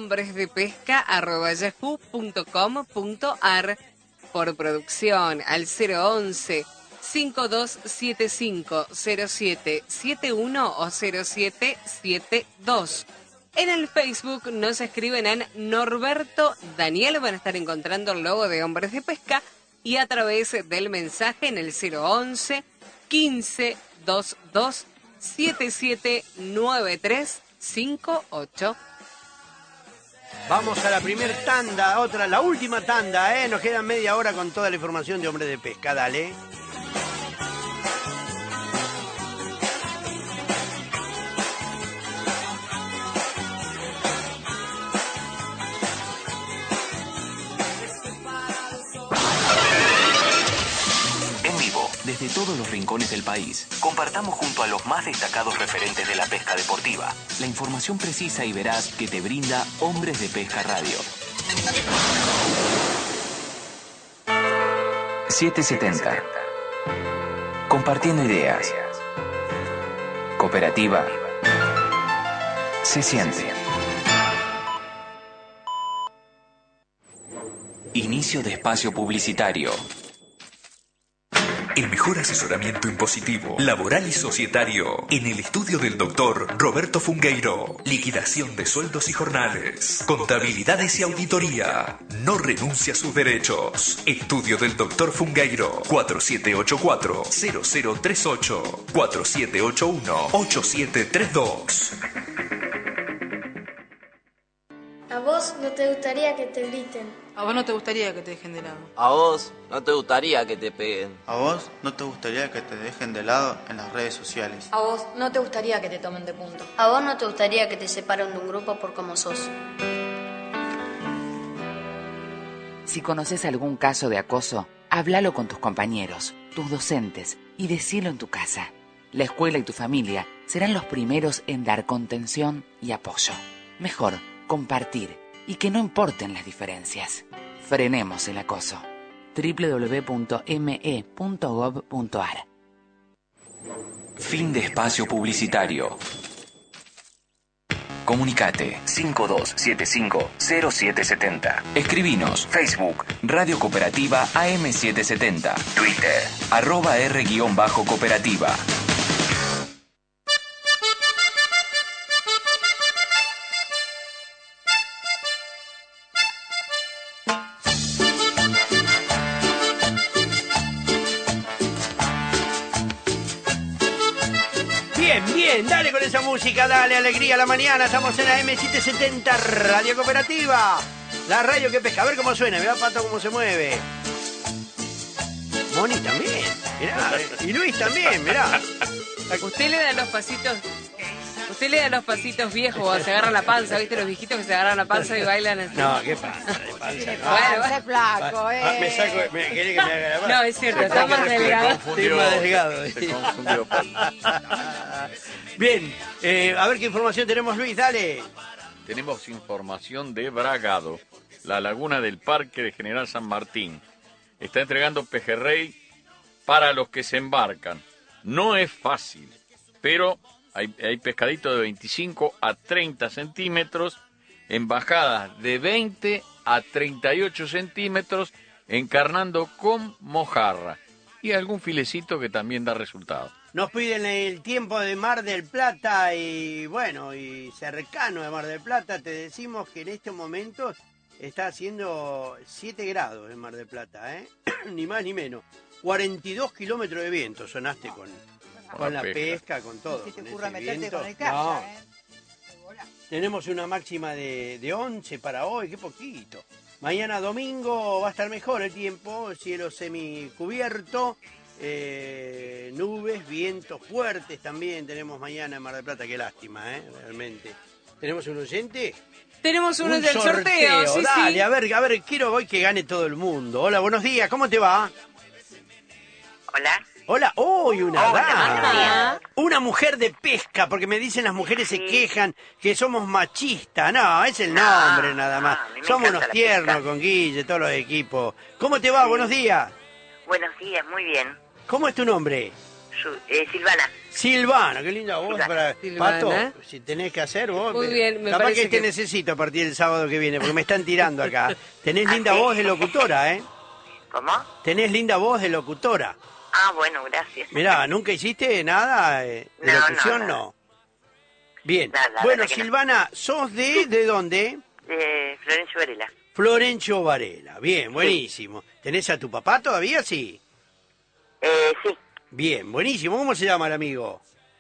hombresdepesca@yahoo.com.ar. Por producción al 011-5275-0771 o 0772. En el Facebook nos escriben en Norberto Daniel, van a estar encontrando el logo de Hombres de Pesca, y a través del mensaje en el 011-1522-779358. Vamos a la primera tanda, la última tanda, Nos quedan media hora con toda la información de Hombres de Pesca, dale. Desde todos los rincones del país, compartamos junto a los más destacados referentes de la pesca deportiva la información precisa y veraz que te brinda Hombres de Pesca Radio. 770. Compartiendo ideas. Cooperativa. Se siente. Inicio de espacio publicitario. El mejor asesoramiento impositivo, laboral y societario en el estudio del doctor Roberto Fungueiro. Liquidación de sueldos y jornales, contabilidades y auditoría. No renuncia a sus derechos. Estudio del doctor Fungueiro. 4784-0038 4781-8732. ¿A vos no te gustaría que te griten? ¿A vos no te gustaría que te dejen de lado? ¿A vos no te gustaría que te peguen? ¿A vos no te gustaría que te dejen de lado en las redes sociales? ¿A vos no te gustaría que te tomen de punto? ¿A vos no te gustaría que te separen de un grupo por cómo sos? Si conoces algún caso de acoso, háblalo con tus compañeros, tus docentes y decilo en tu casa. La escuela y tu familia serán los primeros en dar contención y apoyo. Mejor compartir y que no importen las diferencias. Frenemos el acoso. www.me.gov.ar. Fin de espacio publicitario. Comunicate 5275-0770. Escribinos Facebook Radio Cooperativa AM770. Twitter @R_cooperativa. Bien, dale con esa música, dale alegría a la mañana. Estamos en la M770 Radio Cooperativa. La radio que pesca, a ver cómo suena, mirá Pato cómo se mueve. Moni también, mirá, y Luis también, mirá. Usted le da los pasitos. Usted le da los pasitos viejos, se agarra la panza, ¿viste? Los viejitos que se agarran la panza y bailan así. No, ¿qué pasa? De panza, no. Panza flaco, Me saco, ¿querés que me haga la panza? No, es cierto, está más delgado. Estoy más delgado. Se confundió. Bien, a ver qué información tenemos, Luis, dale. Tenemos información de Bragado, la laguna del Parque de General San Martín. Está entregando pejerrey para los que se embarcan. No es fácil, pero hay pescaditos de 25 a 30 centímetros, en bajadas de 20 a 38 centímetros, encarnando con mojarra. Y algún filecito que también da resultado. Nos piden el tiempo de Mar del Plata y bueno, y cercano de Mar del Plata. Te decimos que en este momento está haciendo 7 grados en Mar del Plata, ni más ni menos. 42 kilómetros de viento sonaste con la pesca, con todo. Si te con ocurra ese meterte viento. con el kayak, No. Tenemos una máxima de 11 para hoy, qué poquito. Mañana domingo va a estar mejor el tiempo, cielo semicubierto, nubes, vientos fuertes también tenemos mañana en Mar del Plata, qué lástima, realmente. ¿Tenemos un oyente? Tenemos uno del sorteo, sí, dale, sí. A ver, quiero hoy que gane todo el mundo. Hola, buenos días, ¿cómo te va? Hola. Hola, hoy una dama. Hola. Una mujer de pesca, porque me dicen las mujeres se quejan que somos machistas. No, es el nombre nada más. Somos unos tiernos con Guille, todos los equipos. ¿Cómo te va? Buenos días. Buenos días, muy bien. ¿Cómo es tu nombre? Silvana. Silvana, qué linda voz para Silvana. Pato, si tenés que hacer vos. Muy bien, me capaz parece que te que- necesito a partir del sábado que viene, porque me están tirando acá. Tenés linda voz de locutora, ¿eh? ¿Cómo? Tenés linda voz de locutora. Ah, bueno, gracias. Mirá, ¿nunca hiciste nada de No, locución? no, No. Bien. Nada, Bueno, verdad que no. Silvana, ¿sos de dónde? De Florencio Varela. Florencio Varela. Bien, buenísimo. ¿Tenés a tu papá todavía? Sí. Sí. Bien, buenísimo. ¿Cómo se llama el amigo?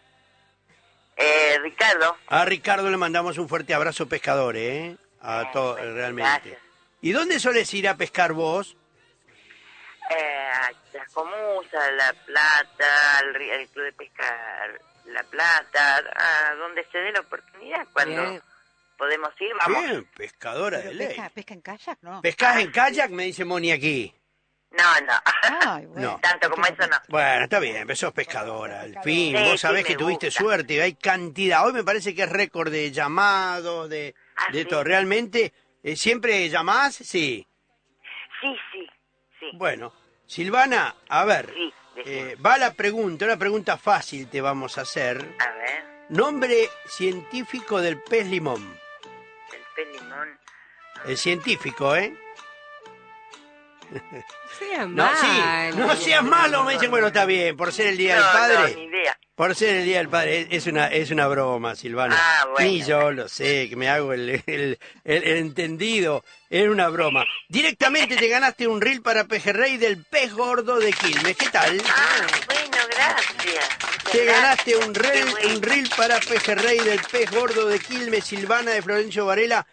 Ricardo. A Ricardo le mandamos un fuerte abrazo pescador, ¿eh? A todos, realmente. gracias. ¿Y dónde solés ir a pescar vos? Las Comusas, La Plata, el Club de Pesca La Plata, a donde se dé la oportunidad, cuando Bien. podemos ir, vamos. Bien, pescadora Pero de ley. pesca en kayak, ¿no? ¿Pescás en kayak? Me dice Moni aquí. No, No. tanto como eso no. Bueno, está bien, pero sos pescadora, al fin. Sí, Vos sabés sí, que me tuviste gusta. suerte, hay cantidad. Hoy me parece que es récord de llamados, de sí. todo. ¿Realmente siempre llamás? Sí. Sí. Bueno, Silvana, a ver, va la pregunta, una pregunta fácil te vamos a hacer. A ver, Nombre científico del pez limón. el pez limón. El científico, ¿eh? Sea No, sí, no seas malo, me dicen, bueno, está bien, por ser el Día del Padre. No, ni idea. Por ser el Día del Padre, es una broma, Silvana. Ah, bueno. Ni yo lo sé, que me hago el entendido, es una broma. Directamente te ganaste un reel para pejerrey del pez gordo de Quilmes, ¿qué tal? Ah, bueno, gracias. Te ganaste un reel para Pejerrey del pez gordo de Quilmes, Silvana de Florencio Varela,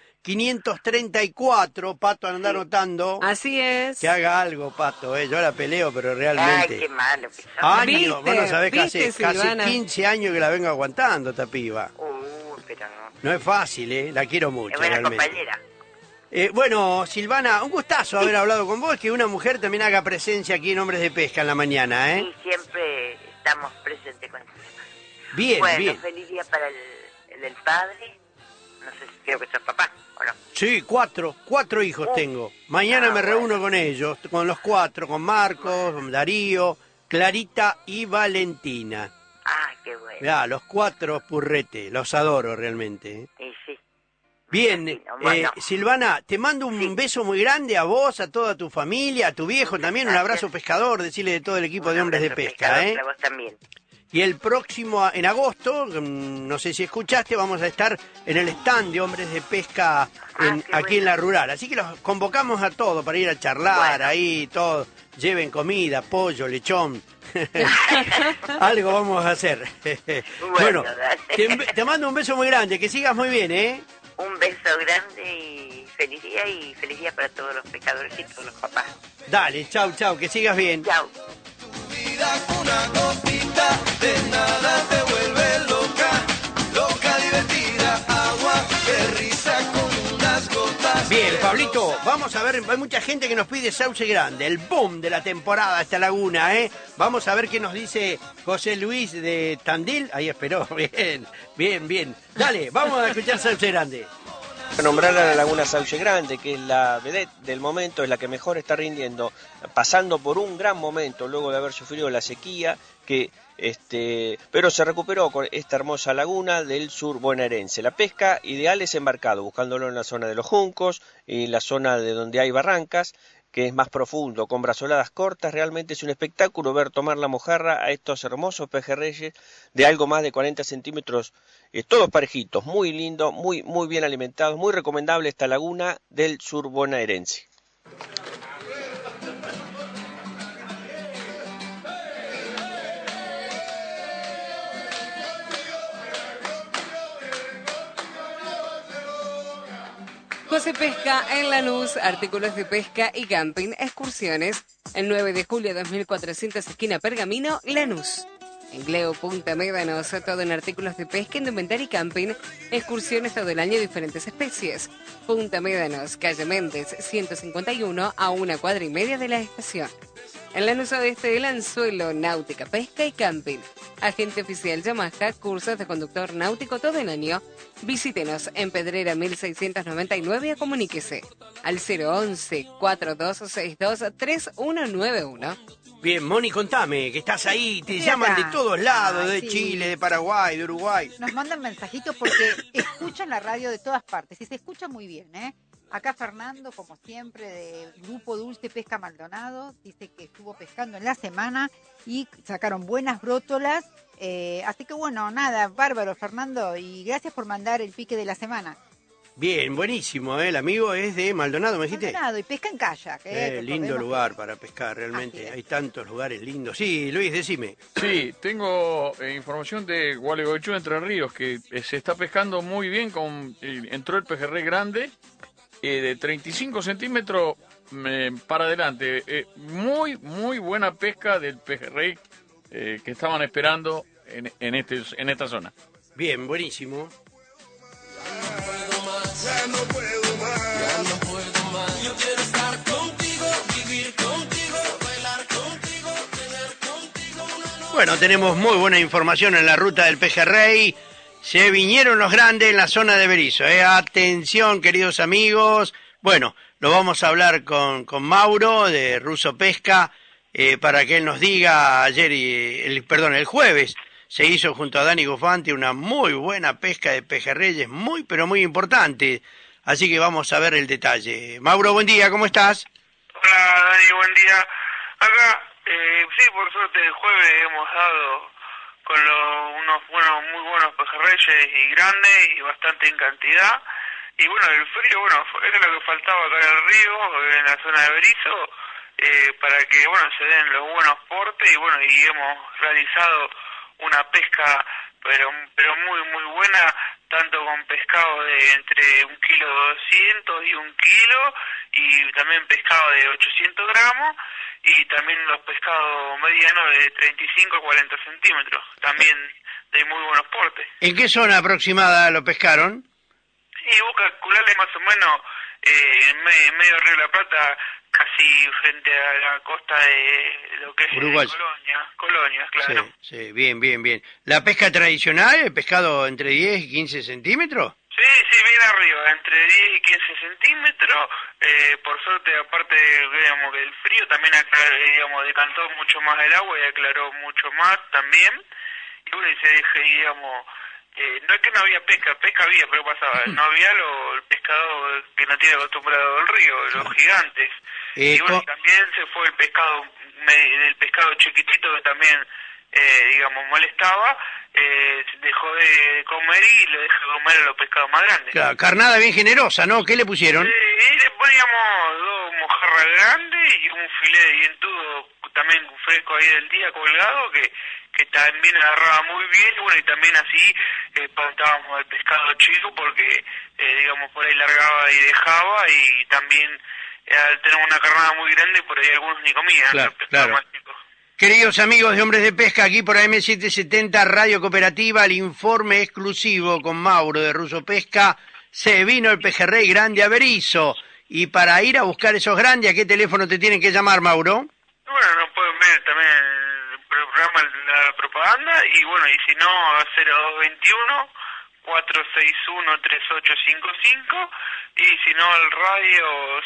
534. Pato, anda anotando. Así es. Que haga algo, Pato, yo la peleo, pero realmente. Ay, qué malo. Años, vos no sabés que hace Silvana? casi 15 años que la vengo aguantando esta piba. Pero no. No es fácil, la quiero mucho, Es buena realmente. compañera. Bueno, Silvana, un gustazo haber hablado con vos, que una mujer también haga presencia aquí en Hombres de Pesca en la mañana, Y siempre estamos presentes con el tema. Bien, bueno, bien. Feliz día para el del padre. No sé si creo que sos papá o no. Sí, cuatro hijos tengo. Mañana me reúno con ellos, con los 4, con Marcos, con Darío, Clarita y Valentina. Ah, qué bueno. Mirá, los 4 purrete, los adoro realmente. Y sí. Bien, Silvana, te mando un beso muy grande a vos, a toda tu familia, a tu viejo también, un abrazo pescador, decirle de todo el equipo de Hombres de Pesca. Para vos también. Y el próximo, en agosto, no sé si escuchaste, vamos a estar en el stand de Hombres de Pesca aquí en la Rural. Así que los convocamos a todos para ir a charlar ahí, todo. Lleven comida, pollo, lechón. Algo vamos a hacer. Bueno, te mando un beso muy grande, que sigas muy bien, ¿eh? Un beso grande y feliz día para todos los pescadores y todos los papás. Dale, chau, que sigas bien. Chau. Una gotita de nada te vuelve loca, loca, divertida, agua de risa con unas gotas. Bien, Pablito, vamos a ver, hay mucha gente que nos pide sauce grande, el boom de la temporada esta laguna, ¿eh? Vamos a ver qué nos dice José Luis de Tandil. Ahí esperó, bien. Dale, vamos a escuchar sauce grande. Nombrar a la Laguna Sauce Grande, que es la vedette del momento, es la que mejor está rindiendo, pasando por un gran momento luego de haber sufrido la sequía, pero se recuperó con esta hermosa laguna del sur bonaerense. La pesca ideal es embarcado, buscándolo en la zona de los juncos y la zona de donde hay barrancas, que es más profundo, con brazoladas cortas. Realmente es un espectáculo ver tomar la mojarra a estos hermosos pejerreyes de algo más de 40 centímetros, todos parejitos, muy lindo, muy bien alimentados, muy recomendable esta laguna del sur bonaerense. José Pesca en Lanús, artículos de pesca y camping, excursiones, el 9 de julio 2400, esquina Pergamino, Lanús. En Gleo, Punta Médanos, todo en artículos de pesca, indumentaria y camping, excursiones todo el año, diferentes especies. Punta Médanos, calle Méndez, 151, a 1,5 cuadras de la estación. En Lanús Oeste, el anzuelo, náutica, pesca y camping. Agente oficial Yamaha, cursos de conductor náutico todo el año. Visítenos en Pedrera 1699 o comuníquese al 011-4262-3191. Bien, Moni, contame, que estás ahí, te llaman de todos lados, de Chile, de Paraguay, de Uruguay. Nos mandan mensajitos porque escuchan la radio de todas partes y se escucha muy bien, ¿eh? Acá Fernando, como siempre, de Grupo Dulce Pesca Maldonado, dice que estuvo pescando en la semana y sacaron buenas brótolas. Así que bueno, nada, bárbaro Fernando, y gracias por mandar el pique de la semana. Bien, buenísimo, el amigo es de Maldonado, ¿me dijiste? Maldonado, y pesca en kayak. Lindo lugar para pescar, realmente, hay tantos lugares lindos. Sí, Luis, decime. Sí, tengo información de Gualeguaychú, Entre Ríos, que se está pescando muy bien, entró el pejerrey grande, de 35 centímetros para adelante. Muy buena pesca del pejerrey que estaban esperando en esta zona. Bien, buenísimo. Ya no puedo más. Yo quiero estar contigo, vivir contigo, bailar contigo, tener contigo una... Bueno, tenemos muy buena información en la ruta del pejerrey. Se vinieron los grandes en la zona de Berizo. Atención, queridos amigos. Bueno, lo vamos a hablar con Mauro de Russo Pesca para que él nos diga el jueves se hizo junto a Dani Gufante una muy buena pesca de pejerreyes, pero muy importante. Así que vamos a ver el detalle. Mauro, buen día, ¿cómo estás? Hola, Dani, buen día. Acá, sí, por suerte el jueves hemos dado con muy buenos pejerreyes y grandes y bastante en cantidad. Y bueno, el frío, era lo que faltaba acá en el río, en la zona de Berizo, para que, se den los buenos portes y hemos realizado una pesca pero muy buena, tanto con pescado de entre 1,2 kg y 1 kilo, y también pescado de 800 gramos, y también los pescados medianos de 35 a 40 centímetros, también de muy buenos portes. ¿En qué zona aproximada lo pescaron? Y vos calcularle más o menos en medio del Río de la Plata, casi frente a la costa de lo que es Uruguay. Colonia, claro. Sí, bien. ¿La pesca tradicional, el pescado entre 10 y 15 centímetros? Sí, bien arriba, entre 10 y 15 centímetros. Por suerte, aparte, digamos, que el frío también digamos, decantó mucho más el agua y aclaró mucho más también. Y bueno, y se dije, digamos, no es que no había pesca había, pero pasaba, no había el pescado que no tiene acostumbrado el río, los gigantes. Y bueno, también se fue el pescado chiquitito que también, digamos, molestaba, dejó de comer y le dejó comer a los pescados más grandes. Claro, carnada bien generosa, ¿no? ¿Qué le pusieron? Y le poníamos 2 mojarras grandes y un filete de dientudo también fresco ahí del día colgado que también agarraba muy bien, y bueno, y también así espantábamos al pescado chico porque, digamos, por ahí largaba y dejaba, y también al tener una carnada muy grande, por ahí algunos ni comían. Claro. Queridos amigos de Hombres de Pesca, aquí por AM770 Radio Cooperativa, el informe exclusivo con Mauro de Russo Pesca. Se vino el pejerrey grande a Berizo, y para ir a buscar esos grandes, ¿a qué teléfono te tienen que llamar, Mauro? Bueno, nos pueden ver también el programa, la propaganda, y bueno, y si no, a 0221 461-3855, y si no al radio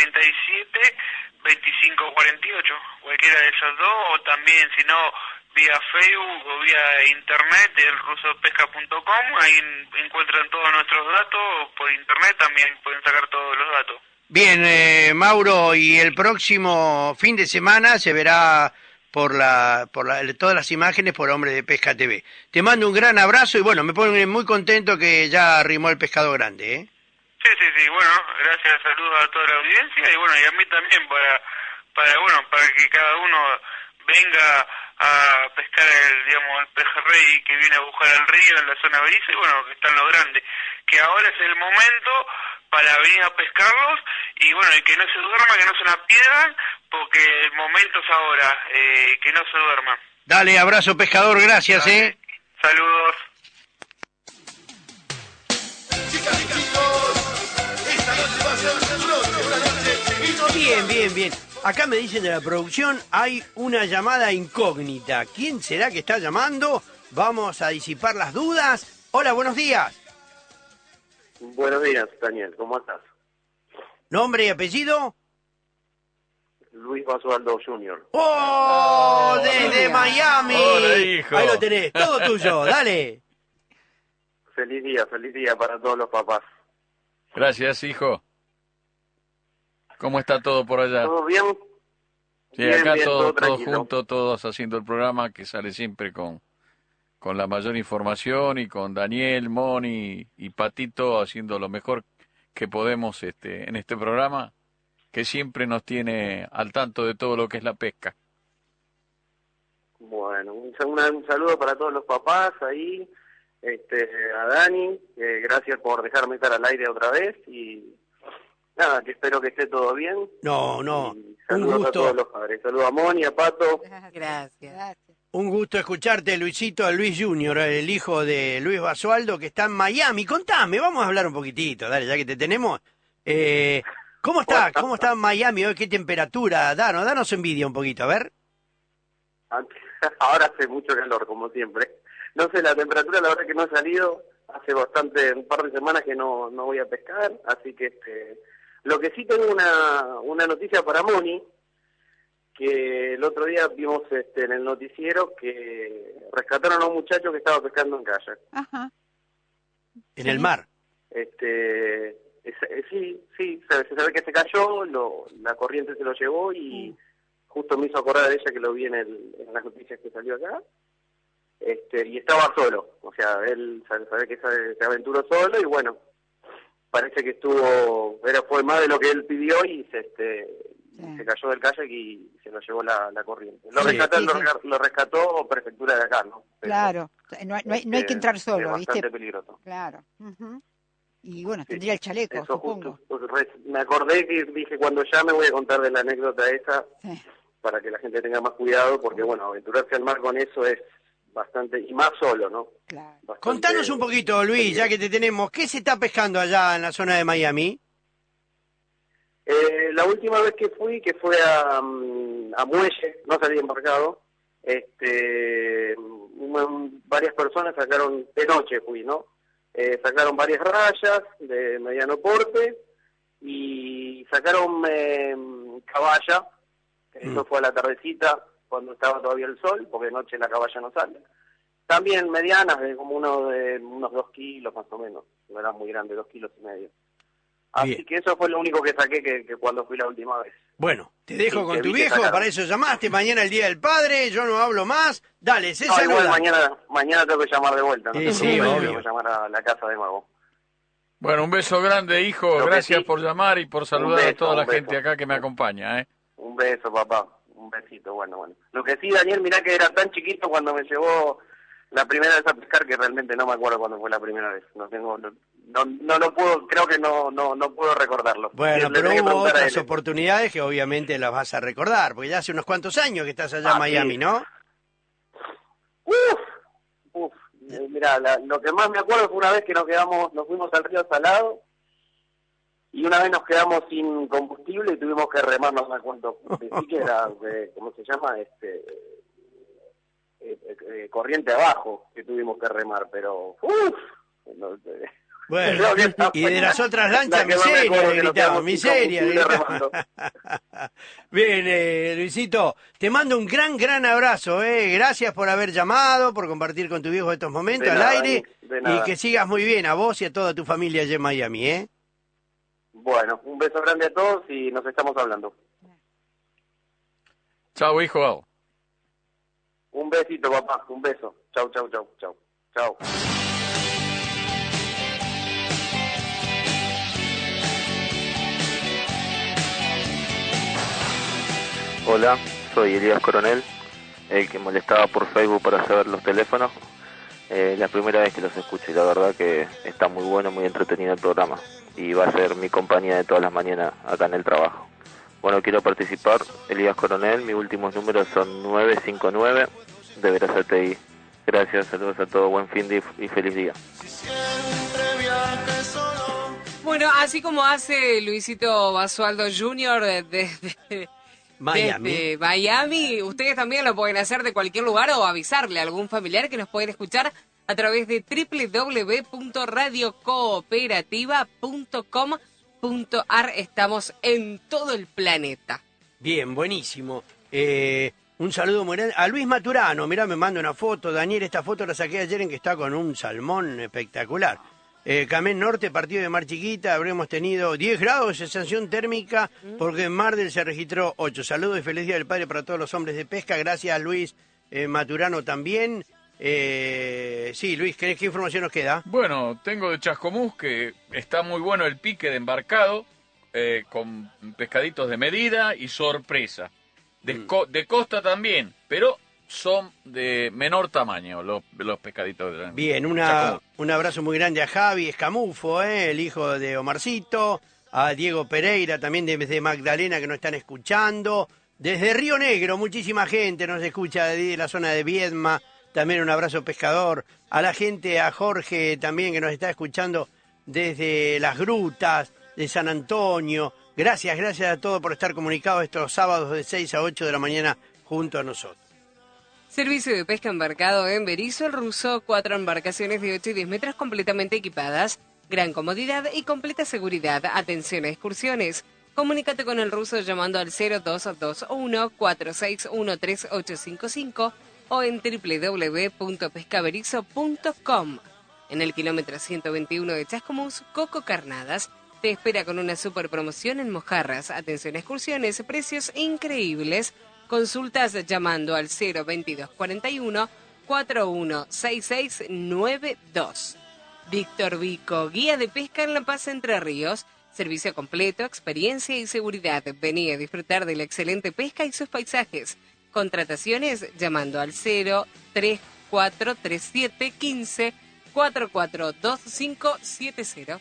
637-2548, cualquiera de esos dos, o también si no vía Facebook o vía internet, el rusopesca.com, ahí encuentran todos nuestros datos, por internet también pueden sacar todos los datos. Bien, Mauro, y el próximo fin de semana se verá por todas las imágenes por Hombres de Pesca TV. Te mando un gran abrazo y bueno, me pone muy contento que ya arrimó el pescado grande, ¿eh? Sí, bueno, gracias, saludos a toda la audiencia, y bueno, y a mí también para que cada uno venga a pescar el pejerrey que viene a buscar al río en la zona Berizo, y bueno, que están los grandes, que ahora es el momento para venir a pescarlos, y bueno, y que no se duerman, que no se la pierdan, porque el momento es ahora, que no se duerman. Dale, abrazo pescador, gracias. Dale. Saludos. Chicas y chicos, esta noche va a ser una noche. Bien. Acá me dicen de la producción, hay una llamada incógnita. ¿Quién será que está llamando? Vamos a disipar las dudas. Hola, buenos días. Buenos días, Daniel, ¿cómo estás? ¿Nombre y apellido? Luis Basualdo Jr. ¡Oh! ¡Desde Miami! Hola, hijo. Ahí lo tenés, todo tuyo, dale. Feliz día para todos los papás. Gracias, hijo. ¿Cómo está todo por allá? ¿Todo bien? Sí, bien, acá bien, todo tranquilo. junto, todos haciendo el programa que sale siempre con la mayor información, y con Daniel, Moni y Patito haciendo lo mejor que podemos en este programa, que siempre nos tiene al tanto de todo lo que es la pesca. Bueno, un saludo para todos los papás ahí, a Dani, gracias por dejarme estar al aire otra vez, y nada, que espero que esté todo bien. No, Y saludos un gusto. a todos los padres. Saludos a Moni, a Pato. Gracias. Un gusto escucharte, Luisito, a Luis Junior, el hijo de Luis Basualdo, que está en Miami. Contame, vamos a hablar un poquitito, dale, ya que te tenemos. ¿Cómo está Miami hoy? ¿Qué temperatura? Danos envidia un poquito, a ver. Ahora hace mucho calor, como siempre. No sé, la temperatura, la verdad que no ha salido. Hace un par de semanas que no voy a pescar, así que lo que sí tengo una noticia para Moni, que el otro día vimos en el noticiero que rescataron a un muchacho que estaba pescando en kayak. Ajá. En el mar. Sí, se sabe que se cayó, la corriente se lo llevó y justo me hizo acordar de ella que lo vi en las noticias que salió acá. Y estaba solo, o sea, él sabe que se aventuró solo y bueno, parece que fue más de lo que él pidió y se cayó del kayak y se lo llevó la corriente. Lo Sí. rescató prefectura de acá, ¿no? Pero, Claro, no hay que entrar solo, es bastante ¿viste? peligroso. Claro. Y bueno, tendría el chaleco, Eso supongo. justo, me acordé que dije cuando llame voy a contar de la anécdota esa para que la gente tenga más cuidado, porque bueno, aventurarse al mar con eso es bastante, y más solo, ¿no? Bastante Contanos un poquito, Luis, ya que te tenemos, ¿qué se está pescando allá en la zona de Miami? La última vez que fue a Muelle, no salí embarcado, varias personas sacaron, de noche fui, ¿no? Sacaron varias rayas de mediano porte y sacaron caballa, eso fue a la tardecita cuando estaba todavía el sol, porque de noche la caballa no sale. También medianas, de como unos 2 kilos más o menos, no eran muy grandes, 2,5 kilos. Así que eso fue lo único que saqué que cuando fui la última vez. Bueno, te dejo Sí, con que tu vi que viejo, sacaron. para eso llamaste, mañana el Día del Padre, yo no hablo más, dale, se No, igual saluda. mañana tengo que llamar de vuelta, ¿no? Sí, Tengo obvio. que llamar a la casa de nuevo. Bueno, un beso grande, hijo. Lo que Gracias sí, por llamar y por saludar beso, a toda la un beso. gente acá que me acompaña, ¿eh? Un beso, papá. Un besito, bueno. Lo que sí, Daniel, mirá que era tan chiquito cuando me llevó la primera vez a pescar que realmente no me acuerdo cuándo fue la primera vez. No lo puedo, creo que no puedo recordarlo. Bueno, Le pero tengo que hubo preguntar a otras él. oportunidades que obviamente las vas a recordar, porque ya hace unos cuantos años que estás allá en Miami, sí. ¿no? Mirá, lo que más me acuerdo fue una vez que nos fuimos al río Salado y una vez nos quedamos sin combustible y tuvimos que remar, no me acuerdo, sí que era, ¿cómo se llama? Corriente abajo que tuvimos que remar, pero Bueno, creo que esa y fue de las otras la lanchas, que más me miseria, acuerdo, le que nos gritaban, quedamos sin miseria, le combustible gritaban. remando. Bien, Luisito, te mando un gran abrazo, gracias por haber llamado, por compartir con tu viejo estos momentos De al nada, aire, de y nada. que sigas muy bien a vos y a toda tu familia allá en Miami, ¿eh? Bueno, un beso grande a todos y nos estamos hablando. Chao, hijo. Un besito, papá, un beso. Chau. Chau. Hola, soy Elías Coronel, el que molestaba por Facebook para saber los teléfonos. La primera vez que los escucho y la verdad que está muy bueno, muy entretenido el programa y va a ser mi compañía de todas las mañanas acá en el trabajo. Bueno, quiero participar, Elías Coronel, mis últimos números son 959 de Verazategui. Gracias, saludos a todos, buen fin de y feliz día. Bueno, así como hace Luisito Basualdo Jr. desde Miami, ustedes también lo pueden hacer de cualquier lugar o avisarle a algún familiar que nos pueden escuchar a través de www.radiocooperativa.com.ar. Estamos en todo el planeta. Bien, buenísimo. Un saludo muy grande a Luis Maturano, mirá, me manda una foto, Daniel, esta foto la saqué ayer en que está con un salmón espectacular. Camén Norte, partido de Mar Chiquita, habremos tenido 10 grados de sensación térmica porque en Mar del se registró 8. Saludos y feliz Día del Padre para todos los hombres de pesca. Gracias, Luis Maturano también. Sí, Luis, ¿qué información nos queda? Bueno, tengo de Chascomús que está muy bueno el pique de embarcado con pescaditos de medida y sorpresa. De costa también, pero son de menor tamaño los pescaditos. Bien, un abrazo muy grande a Javi Escamufo, el hijo de Omarcito, a Diego Pereira también desde Magdalena que nos están escuchando, desde Río Negro muchísima gente nos escucha de la zona de Viedma, también un abrazo pescador, a la gente, a Jorge también que nos está escuchando desde Las Grutas, de San Antonio. Gracias a todos por estar comunicados estos sábados de 6 a 8 de la mañana junto a nosotros. Servicio de pesca embarcado en Berizo el Ruso, 4 embarcaciones de 8 y 10 metros completamente equipadas, gran comodidad y completa seguridad. Atención a excursiones. Comunícate con el Ruso llamando al 0221-4613-855 o en www.pescaberizo.com. En el kilómetro 121 de Chascomús, Coco Carnadas te espera con una super promoción en mojarras. Atención a excursiones, precios increíbles. Consultas llamando al 02241 416692. Víctor Vico, guía de pesca en La Paz, Entre Ríos, Servicio completo, experiencia y seguridad. Vení a disfrutar de la excelente pesca y sus paisajes. Contrataciones llamando al 03437 15 442570.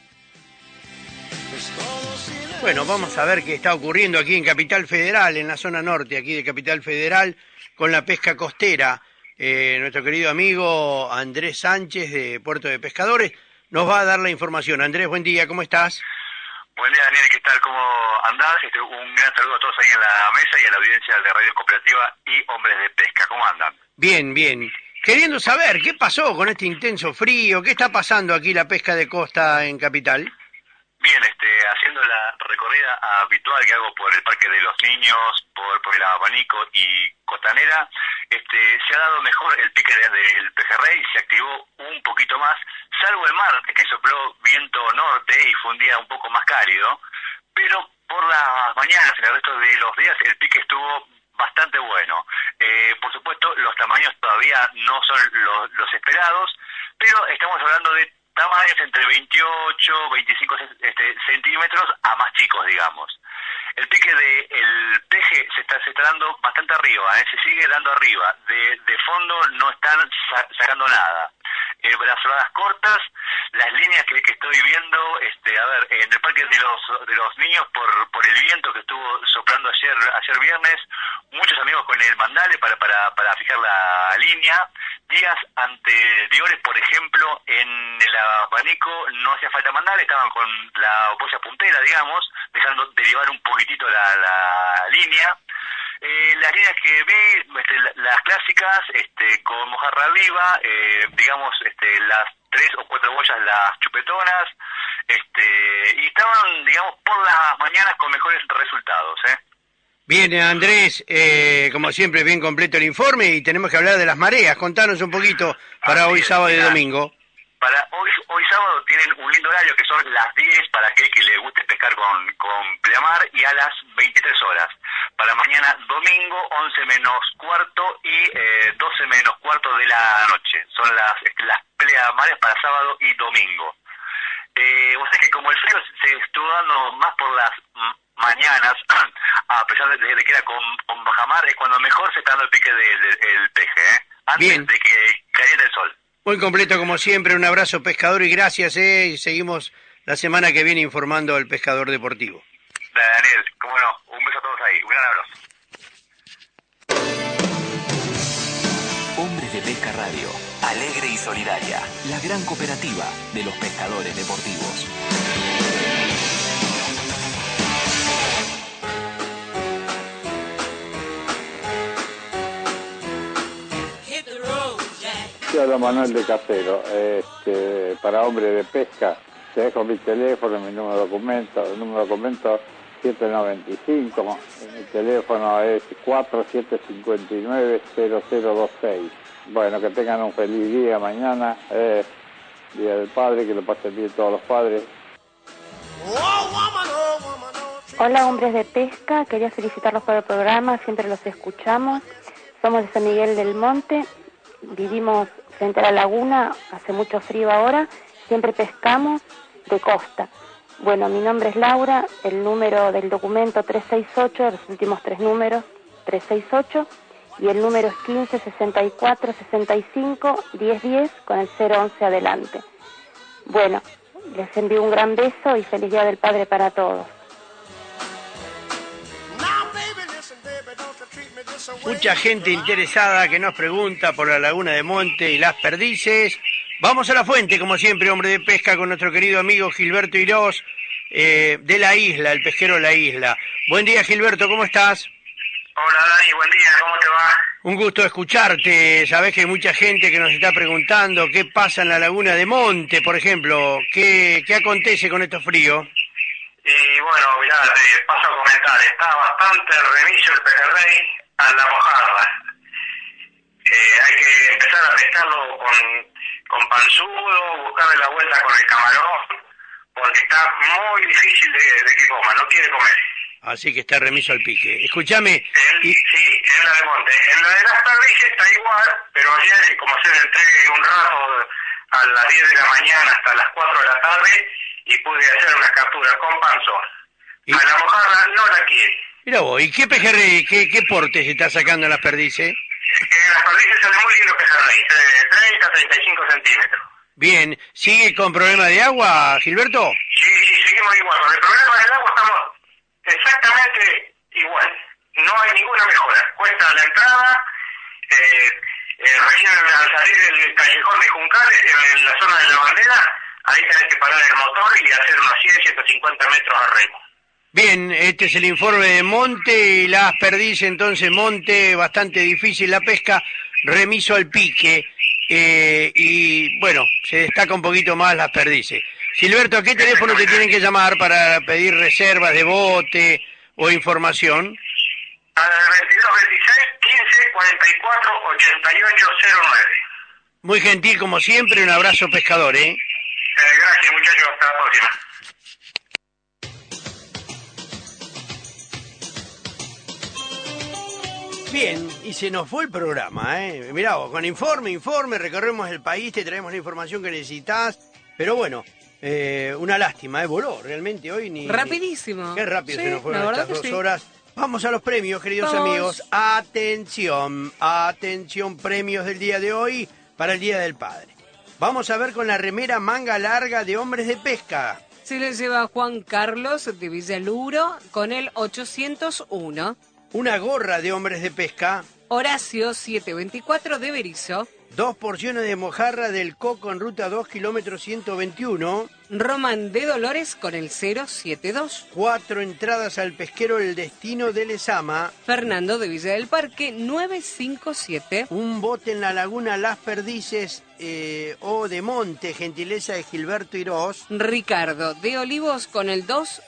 Bueno, vamos a ver qué está ocurriendo aquí en Capital Federal, en la zona norte, aquí de Capital Federal, con la pesca costera. Nuestro querido amigo Andrés Sánchez, de Puerto de Pescadores, nos va a dar la información. Andrés, buen día, ¿cómo estás? Buen día, Daniel, ¿qué tal? ¿Cómo andás? Un gran saludo a todos ahí en la mesa y a la audiencia de Radio Cooperativa y Hombres de Pesca. ¿Cómo andan? Bien, bien. Queriendo saber qué pasó con este intenso frío, qué está pasando aquí la pesca de costa en Capital. Bien, haciendo la recorrida habitual que hago por el Parque de los Niños, por el Abanico y Costanera, se ha dado mejor el pique del pejerrey, se activó un poquito más, salvo el martes que sopló viento norte y fue un día un poco más cálido, pero por las mañanas, en el resto de los días, el pique estuvo bastante bueno. Por supuesto, los tamaños todavía no son los esperados, pero estamos hablando de tamaños entre 28, 25 centímetros a más chicos, digamos. El pique del peje se está dando bastante arriba, se sigue dando arriba. De fondo no están sacando nada. Brazadas cortas, las líneas que estoy viendo, en el Parque de los Niños, por el viento que estuvo soplando ayer viernes, muchos amigos con el mandale para fijar la línea. Días anteriores, por ejemplo, en el Abanico no hacía falta mandale, estaban con la boya puntera, digamos, dejando derivar un poquitito la línea. Las líneas que vi, las clásicas, con mojarra viva, digamos, las 3 o 4 boyas, las chupetonas, y estaban, digamos, por las mañanas con mejores resultados, Bien, Andrés, como siempre, bien completo el informe y tenemos que hablar de las mareas. Contanos un poquito para hoy sábado y domingo. Para hoy sábado tienen un lindo horario que son las 10 para aquel que le guste pescar con pleamar y a las 23 horas. Para mañana domingo 11 menos cuarto y 12 menos cuarto de la noche. Son las pleamares para sábado y domingo. O sea que como el frío se estuvo dando más por las mañanas, a pesar de que era con bajamar, es cuando mejor se está dando el pique del peje, antes de que cayera el sol. Muy completo como siempre, un abrazo pescador y gracias, y seguimos la semana que viene informando al pescador deportivo. Daniel, cómo no, un beso a todos ahí, un gran abrazo. Hombres de Pesca Radio, alegre y solidaria, la gran cooperativa de los pescadores deportivos. Hola, Manuel de Casero, para Hombres de Pesca, te dejo mi teléfono, mi número de documento, el número de documento 795, mi teléfono es 4759-0026. Bueno, que tengan un feliz día mañana, Día del Padre, que lo pasen bien todos los padres. Hola, Hombres de Pesca, quería felicitarlos por el programa, siempre los escuchamos. Somos de San Miguel del Monte, vivimos frente a la laguna, hace mucho frío ahora, siempre pescamos de costa. Bueno, mi nombre es Laura, el número del documento 368, los últimos 3 números, 368, y el número es 15 64 65 1010 con el 011 adelante. Bueno, les envío un gran beso y feliz Día del Padre para todos. Mucha gente interesada que nos pregunta por la laguna de Monte y las perdices. Vamos a la fuente, como siempre, Hombre de Pesca, con nuestro querido amigo Gilberto Irós, de La Isla, el pesquero La Isla. Buen día, Gilberto, ¿cómo estás? Hola, Dani, buen día, ¿cómo te va? Un gusto escucharte. Sabés que hay mucha gente que nos está preguntando qué pasa en la laguna de Monte, por ejemplo. ¿Qué acontece con estos fríos? Y bueno, mirá, te paso a comentar, está bastante reviso el pejerrey a la mojarra. Hay que empezar a pescarlo con panzudo, buscarle la vuelta con el camarón, porque está muy difícil de que coma, no quiere comer. Así que está remiso al pique. Escúchame. Sí, en la de Monte. En la de las perdices está igual, pero ayer, como se le entregue un rato a las 10 de la mañana hasta las 4 de la tarde, y pude hacer unas capturas con panzón. A la mojarra no la quiere. Mira vos, ¿y qué pejerrey, qué porte se está sacando en las perdices? Las perdices salen muy lindos pejerrey, de 30 a 35 centímetros. Bien, ¿sigue con problema de agua, Gilberto? Sí, seguimos igual. Con el problema del agua estamos exactamente igual. No hay ninguna mejora. Cuesta la entrada, recién al salir del callejón de Juncales, en la zona de la bandera, ahí tenés que parar el motor y hacer unos 100-150 metros a remo. Bien, este es el informe de Monte y las perdices, entonces Monte, bastante difícil la pesca, remiso al pique, y bueno, se destaca un poquito más las perdices. Gilberto, ¿a qué teléfono te tienen que llamar para pedir reservas de bote o información? Al 2226 15 44 88 09. Muy gentil como siempre, un abrazo pescador, Gracias muchachos, hasta la próxima. Bien, y se nos fue el programa, Mirá vos, con informe, recorremos el país, te traemos la información que necesitas, pero bueno, una lástima, voló realmente hoy ni... Rapidísimo. Qué rápido Sí, se nos fueron la estas verdad 2 que horas. Vamos a los premios, queridos amigos. Atención, premios del día de hoy para el Día del Padre. Vamos a ver con la remera manga larga de Hombres de Pesca. Se le lleva Juan Carlos de Villaluro con el 801. Una gorra de Hombres de Pesca. Horacio 724 de Berizo. 2 porciones de mojarra del Coco en ruta 2, kilómetro 121. Román de Dolores con el 072. 4 entradas al pesquero El Destino de Lezama. Fernando de Villa del Parque 957. Un bote en la laguna Las Perdices o de Monte, gentileza de Gilberto Irós. Ricardo de Olivos con el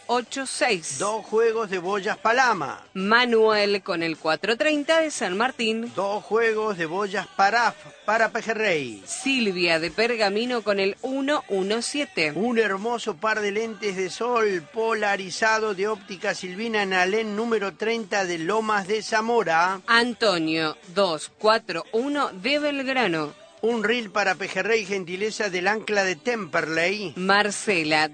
286. 2 juegos de boyas Palama. Manuel con el 430 de San Martín. 2 juegos de boyas Paraf para Pejerrey. Silvia de Pergamino con el 117. Un hermoso par de lentes de sol polarizado de óptica Silvina en Alén número 30 de Lomas de Zamora. Antonio 241 de Belgrano. Un reel para Pejerrey, gentileza del Ancla de Temperley. Marcela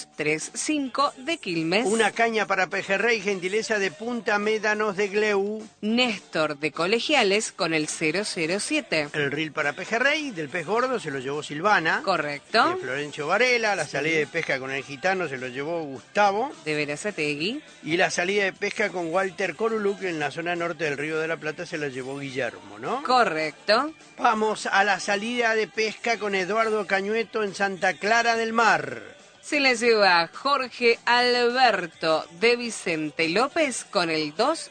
235 de Quilmes. Una caña para Pejerrey, gentileza de Punta Médanos de Gleu. Néstor de Colegiales con el 007. El reel para Pejerrey, del pez gordo, se lo llevó Silvana. Correcto. De Florencio Varela. La salida de pesca con el gitano se lo llevó Gustavo. De Verazategui. Y la salida de pesca con Walter Coruluc en la zona norte del Río de la Plata se la llevó Guillermo, ¿no? Correcto. Vamos a la salida de pesca con Eduardo Cañueto en Santa Clara del Mar. Se le lleva Jorge Alberto de Vicente López con el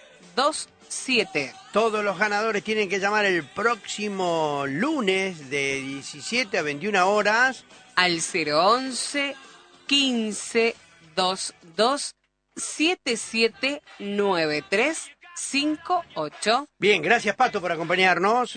227. Todos los ganadores tienen que llamar el próximo lunes de 17 a 21 horas al 011 15 22 7793 58. Bien, gracias Pato por acompañarnos.